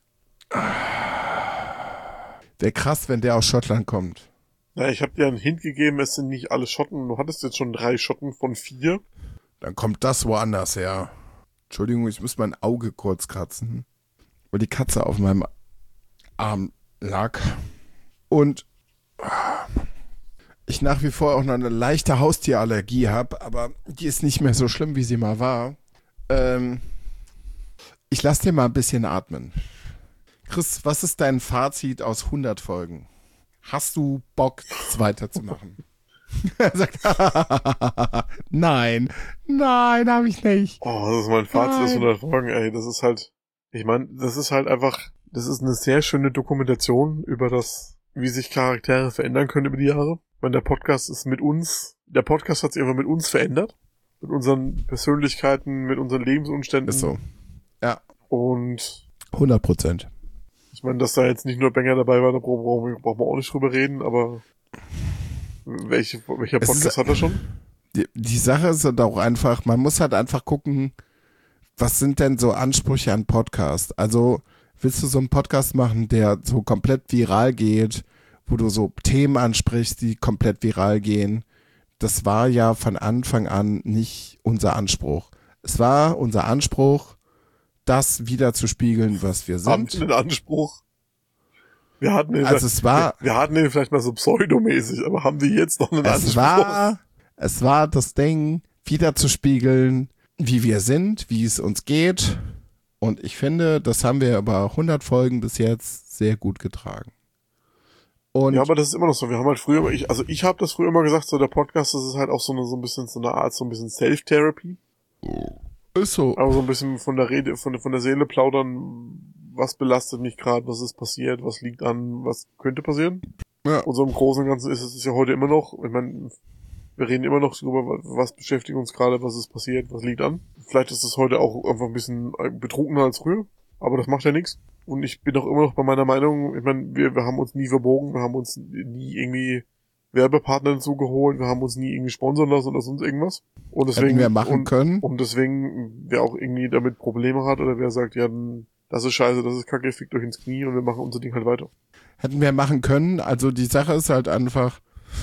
Wäre krass, wenn der aus Schottland kommt. Ja, ich habe dir einen Hint gegeben, es sind nicht alle Schotten. Du hattest jetzt schon drei Schotten von vier. Dann kommt das woanders her. Entschuldigung, ich muss mein Auge kurz kratzen, weil die Katze auf meinem Arm lag. Und ich nach wie vor auch noch eine leichte Haustierallergie habe, aber die ist nicht mehr so schlimm, wie sie mal war. Ähm, ich lasse dir mal ein bisschen atmen. Chris, was ist dein Fazit aus hundert Folgen? Hast du Bock, es weiterzumachen? Er sagt, nein, nein, habe ich nicht. Oh, das ist mein Fazit aus Nein. hundert Folgen, ey. Das ist halt, ich meine, das ist halt einfach, das ist eine sehr schöne Dokumentation über das, wie sich Charaktere verändern können über die Jahre. Ich meine, der Podcast ist mit uns, der Podcast hat sich einfach mit uns verändert. Mit unseren Persönlichkeiten, mit unseren Lebensumständen. Ist so. Ja, Und hundert Prozent. ich meine, dass da jetzt nicht nur Banger dabei war, da brauchen wir, brauchen wir auch nicht drüber reden, aber welche, welcher Es Podcast ist- hat er schon? Die, die Sache ist halt auch einfach, man muss halt einfach gucken, was sind denn so Ansprüche an Podcast? Also willst du so einen Podcast machen, der so komplett viral geht, wo du so Themen ansprichst, die komplett viral gehen? Das war ja von Anfang an nicht unser Anspruch. Es war unser Anspruch, das wieder zu spiegeln, was wir Haben sind. den Anspruch. Wir hatten den, Also es war, wir, wir hatten den vielleicht mal so pseudomäßig, aber haben die jetzt noch einen es Anspruch? war, es war das Ding, wieder zu spiegeln, wie wir sind, wie es uns geht. Und ich finde, das haben wir über hundert Folgen bis jetzt sehr gut getragen. Und ja, aber das ist immer noch so. Wir haben halt früher, ich, also ich habe das früher immer gesagt, so der Podcast, das ist halt auch so eine, so ein bisschen so eine Art, so ein bisschen Self-Therapy. ist so. Aber so ein bisschen von der Rede, von, von der Seele plaudern, was belastet mich gerade, was ist passiert, was liegt an, was könnte passieren. Ja. Und so im Großen und Ganzen ist es ja heute immer noch, ich meine, wir reden immer noch darüber, was beschäftigt uns gerade, was ist passiert, was liegt an. Vielleicht ist es heute auch einfach ein bisschen betrunkener als früher, aber das macht ja nichts. Und ich bin auch immer noch bei meiner Meinung, ich meine, wir, wir haben uns nie verbogen, wir haben uns nie irgendwie Werbepartner hinzugeholt, wir haben uns nie irgendwie sponsern lassen oder sonst irgendwas. Und deswegen, Hätten wir machen und, können. Und deswegen, wer auch irgendwie damit Probleme hat oder wer sagt, ja, das ist scheiße, das ist kacke, fickt euch ins Knie und wir machen unser Ding halt weiter. Hätten wir machen können. Also die Sache ist halt einfach,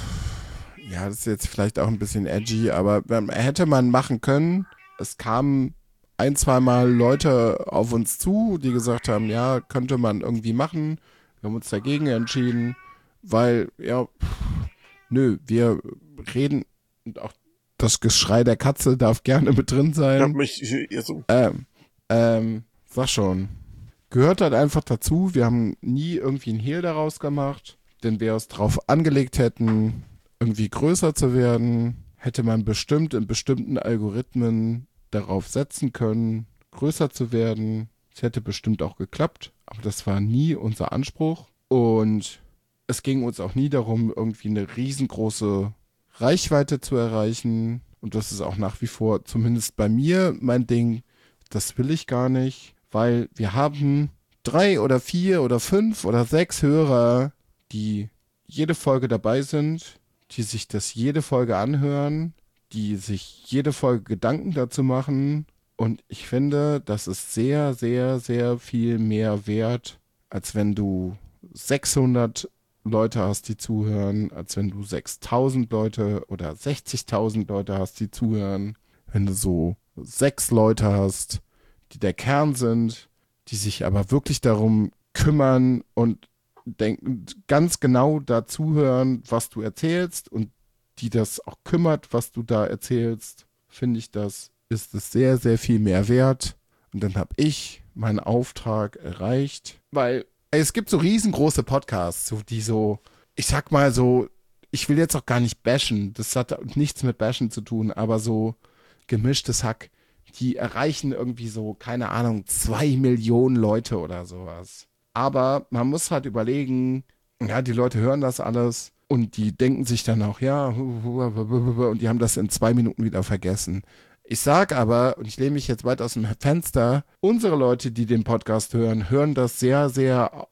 ja, das ist jetzt vielleicht auch ein bisschen edgy, aber hätte man machen können. Es kamen ein, zweimal Leute auf uns zu, die gesagt haben, ja, könnte man irgendwie machen. Wir haben uns dagegen entschieden, weil, ja, pff, nö, wir reden und auch das Geschrei der Katze darf gerne mit drin sein. Ja, mich, ich, also. Ähm, ähm, sag schon. Gehört halt einfach dazu. Wir haben nie irgendwie einen Hehl daraus gemacht, denn wir es drauf angelegt hätten, irgendwie größer zu werden, hätte man bestimmt in bestimmten Algorithmen darauf setzen können, größer zu werden. Es hätte bestimmt auch geklappt, aber das war nie unser Anspruch. Und es ging uns auch nie darum, irgendwie eine riesengroße Reichweite zu erreichen. Und das ist auch nach wie vor, zumindest bei mir, mein Ding. Das will ich gar nicht, weil wir haben drei oder vier oder fünf oder sechs Hörer, die jede Folge dabei sind, die sich das jede Folge anhören, die sich jede Folge Gedanken dazu machen. Und ich finde, das ist sehr, sehr, sehr viel mehr wert, als wenn du sechshundert Leute hast, die zuhören, als wenn du sechstausend Leute oder sechzigtausend Leute hast, die zuhören. Wenn du so sechs Leute hast, die der Kern sind, die sich aber wirklich darum kümmern und denken, ganz genau da zuhören, was du erzählst und die das auch kümmert, was du da erzählst, finde ich, das ist es sehr, sehr viel mehr wert. Und dann habe ich meinen Auftrag erreicht, weil ey, es gibt so riesengroße Podcasts, so die so, ich sag mal so, ich will jetzt auch gar nicht bashen, das hat nichts mit bashen zu tun, aber so gemischtes Hack, die erreichen irgendwie so, keine Ahnung, zwei Millionen Leute oder sowas. Aber man muss halt überlegen, ja, die Leute hören das alles und die denken sich dann auch, ja, und die haben das in zwei Minuten wieder vergessen. Ich sag aber, und ich lehne mich jetzt weit aus dem Fenster, unsere Leute, die den Podcast hören, hören das sehr, sehr,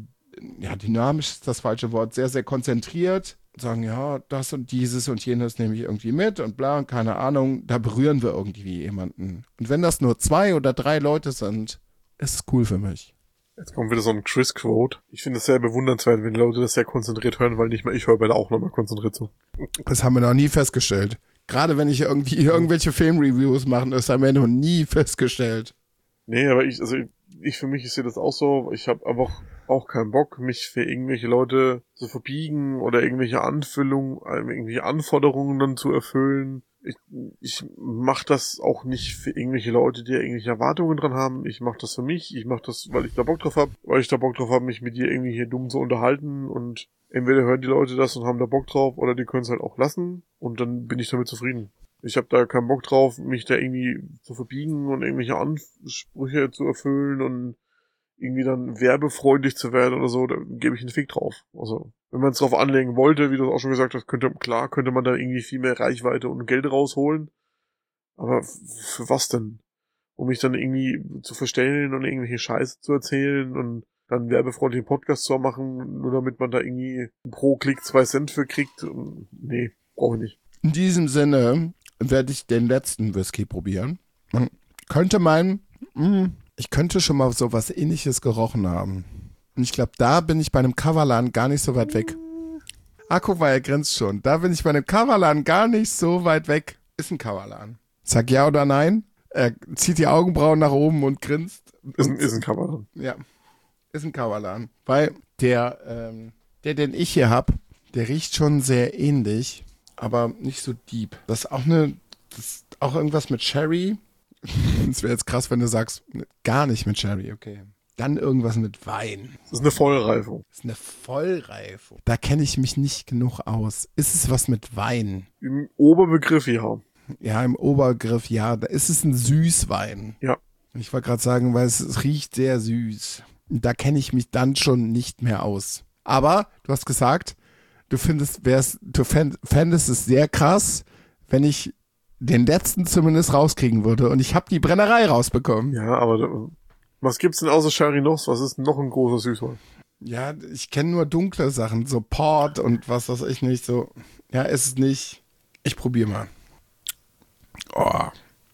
ja, dynamisch ist das falsche Wort, sehr, sehr konzentriert, sagen, ja, das und dieses und jenes nehme ich irgendwie mit und bla und keine Ahnung, da berühren wir irgendwie jemanden. Und wenn das nur zwei oder drei Leute sind, ist es cool für mich. Jetzt kommt wieder so ein Chris-Quote. Ich finde es sehr bewundernswert, wenn die Leute das sehr konzentriert hören, weil nicht mal ich höre bei der auch nochmal konzentriert zu. Das haben wir noch nie festgestellt. Gerade wenn ich irgendwie irgendwelche Filmreviews mache, das haben wir noch nie festgestellt. Nee, aber ich, also ich für mich, ich sehe das auch so, ich habe einfach auch keinen Bock, mich für irgendwelche Leute zu verbiegen oder irgendwelche Anfüllungen, irgendwelche Anforderungen dann zu erfüllen. Ich, ich mache das auch nicht für irgendwelche Leute, die irgendwelche Erwartungen dran haben. Ich mache das für mich. Ich mache das, weil ich da Bock drauf habe, weil ich da Bock drauf habe, mich mit dir irgendwie hier dumm zu unterhalten. Und entweder hören die Leute das und haben da Bock drauf, oder die können es halt auch lassen. Und dann bin ich damit zufrieden. Ich habe da keinen Bock drauf, mich da irgendwie zu verbiegen und irgendwelche Ansprüche zu erfüllen und irgendwie dann werbefreundlich zu werden oder so, da gebe ich einen Fick drauf. Also, wenn man es drauf anlegen wollte, wie du auch schon gesagt hast, könnte, klar, könnte man da irgendwie viel mehr Reichweite und Geld rausholen. Aber f- für was denn? Um mich dann irgendwie zu verstellen und irgendwelche Scheiße zu erzählen und dann einen werbefreundlichen Podcast zu machen, nur damit man da irgendwie pro Klick zwei Cent für kriegt? Nee, brauche ich nicht. In diesem Sinne werde ich den letzten Whisky probieren. Man könnte meinen, mh, ich könnte schon mal so was Ähnliches gerochen haben. Und ich glaube, da bin ich bei einem Coverladen gar nicht so weit weg. Ah, guck mal, er grinst schon. Da bin ich bei einem Coverladen gar nicht so weit weg. Ist ein Coverladen. Sag ja oder nein. Er zieht die Augenbrauen nach oben und grinst. Ist ein, ist ein Coverladen. Ja, ist ein Coverladen. Weil der, ähm, der, den ich hier hab, der riecht schon sehr ähnlich, aber nicht so deep. Das ist auch eine, das ist auch irgendwas mit Sherry. Es wäre jetzt krass, wenn du sagst, gar nicht mit Sherry, okay. Dann irgendwas mit Wein. Das ist eine Vollreifung. Das ist eine Vollreifung. Da kenne ich mich nicht genug aus. Ist es was mit Wein? Im Oberbegriff, ja. Ja, im Obergriff, ja. Da ist es ein Süßwein. Ja. Ich wollte gerade sagen, weil es, es riecht sehr süß. Da kenne ich mich dann schon nicht mehr aus. Aber du hast gesagt, du findest, wär's, du fänd, fändest es sehr krass, wenn ich den letzten zumindest rauskriegen würde. Und ich habe die Brennerei rausbekommen. Ja, aber da, was gibt's denn außer Charinos? Was ist denn noch ein großer Süßwein? Ja, ich kenne nur dunkle Sachen, so Port und was weiß ich nicht. So, ja, ist es nicht. Ich probiere mal. Oh.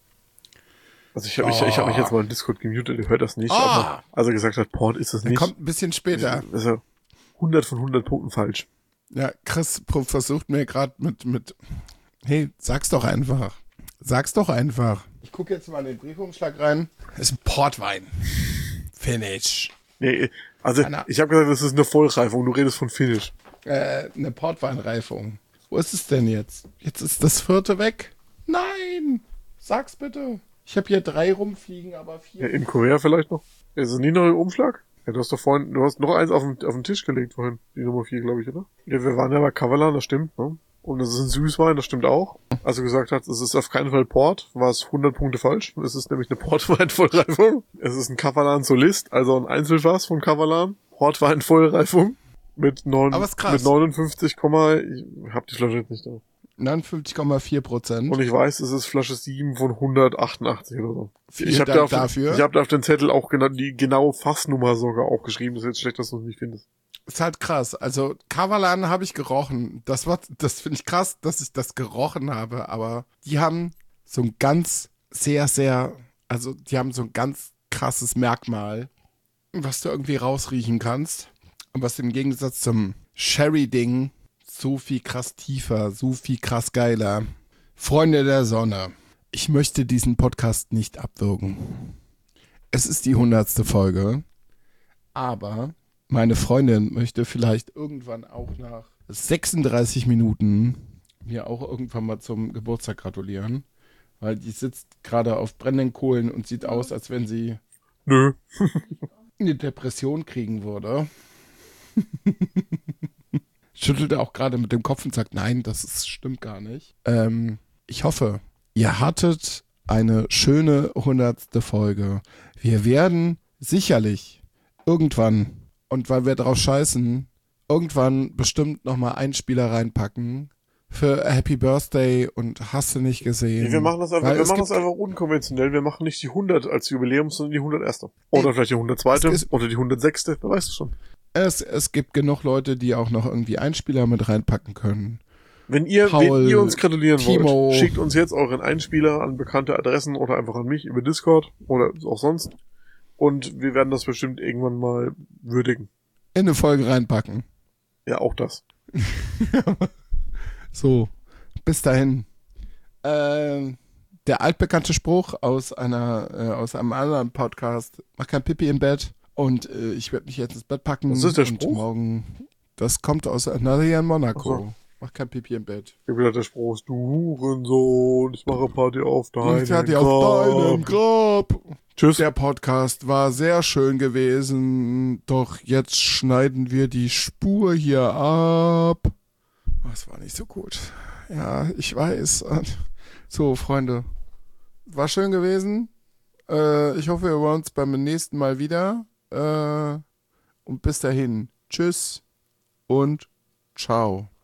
Also ich habe oh. ich, ich hab mich jetzt mal in Discord gemutet, ihr hört das nicht. Oh. Aber als er gesagt hat, Port ist es nicht. Kommt ein bisschen später. Also hundert von hundert Punkten falsch. Ja, Chris versucht mir gerade mit, mit, hey, sag's doch einfach. Sag's doch einfach. Ich gucke jetzt mal in den Briefumschlag rein. Das ist ein Portwein. Finish. Nee, also Anna. Ich habe gesagt, das ist eine Vollreifung. Du redest von Finish. Äh, eine Portweinreifung. Wo ist es denn jetzt? Jetzt ist das vierte weg. Nein! Sag's bitte. Ich habe hier drei rumfliegen, aber vier. Ja, in Korea vielleicht noch. Ist es nie noch im Umschlag? Ja, du hast doch vorhin, du hast noch eins auf den, auf den Tisch gelegt vorhin. Die Nummer vier, glaube ich, oder? Ja, wir waren ja bei Kavalan, das stimmt, ne? Und das ist ein Süßwein, das stimmt auch. Als du gesagt hast, es ist auf keinen Fall Port, war es hundert Punkte falsch. Es ist nämlich eine Portwein-Vollreifung. Es ist ein Kavalan Solist, also ein Einzelfass von Kavalan. Portwein-Vollreifung. Mit, neun, mit neunundfünfzig, ich hab die Flasche jetzt nicht da. neunundfünfzig Komma vier Prozent. Und ich weiß, es ist Flasche sieben von hundertachtundachtzig oder so. Vielen ich habe Dank da, dafür. Ich habe da auf den Zettel auch genau die genaue Fassnummer sogar aufgeschrieben. Das ist jetzt schlecht, dass du es nicht findest. Ist halt krass. Also Kavalan habe ich gerochen. Das war, das finde ich krass, dass ich das gerochen habe. Aber die haben so ein ganz sehr, sehr, also die haben so ein ganz krasses Merkmal, was du irgendwie rausriechen kannst. Und was im Gegensatz zum Sherry-Ding so viel krass tiefer, so viel krass geiler. Freunde der Sonne, ich möchte diesen Podcast nicht abwürgen. Es ist die hundertste Folge, aber meine Freundin möchte vielleicht irgendwann auch nach sechsunddreißig Minuten mir auch irgendwann mal zum Geburtstag gratulieren, weil die sitzt gerade auf brennenden Kohlen und sieht aus, als wenn sie Nö. eine Depression kriegen würde. Schüttelte auch gerade mit dem Kopf und sagt, nein, das ist, stimmt gar nicht. Ähm, ich hoffe, ihr hattet eine schöne hundertste Folge. Wir werden sicherlich irgendwann, und weil wir drauf scheißen, irgendwann bestimmt nochmal Einspieler reinpacken für Happy Birthday und hast du nicht gesehen. Nee, wir machen das einfach, wir machen das einfach unkonventionell. Wir machen nicht die hundert als Jubiläum, sondern die hunderterste. Oder vielleicht die hundertzweite oder die hundertsechste. Wer weiß es schon. Es, es gibt genug Leute, die auch noch irgendwie Einspieler mit reinpacken können. Wenn ihr, Paul, wenn ihr uns gratulieren Timo. wollt, schickt uns jetzt euren Einspieler an bekannte Adressen oder einfach an mich über Discord oder auch sonst. Und wir werden das bestimmt irgendwann mal würdigen. In eine Folge reinpacken. Ja, auch das. So, bis dahin. Äh, der altbekannte Spruch aus einer äh, aus einem anderen Podcast: Mach kein Pipi im Bett. Und äh, ich werde mich jetzt ins Bett packen. Was ist der und Spruch? Morgen. Das kommt aus Nadia in Monaco. So. Mach kein Pipi im Bett. Ich habe gedacht, der Spruch ist, du Hurensohn, ich mache Party auf deinem Ich hatte Grab. auf deinem Grab. Tschüss. Der Podcast war sehr schön gewesen, doch jetzt schneiden wir die Spur hier ab. Das war nicht so gut. Ja, ich weiß. So, Freunde, war schön gewesen. Äh, ich hoffe, wir hören uns beim nächsten Mal wieder. Äh, und bis dahin, tschüss und ciao.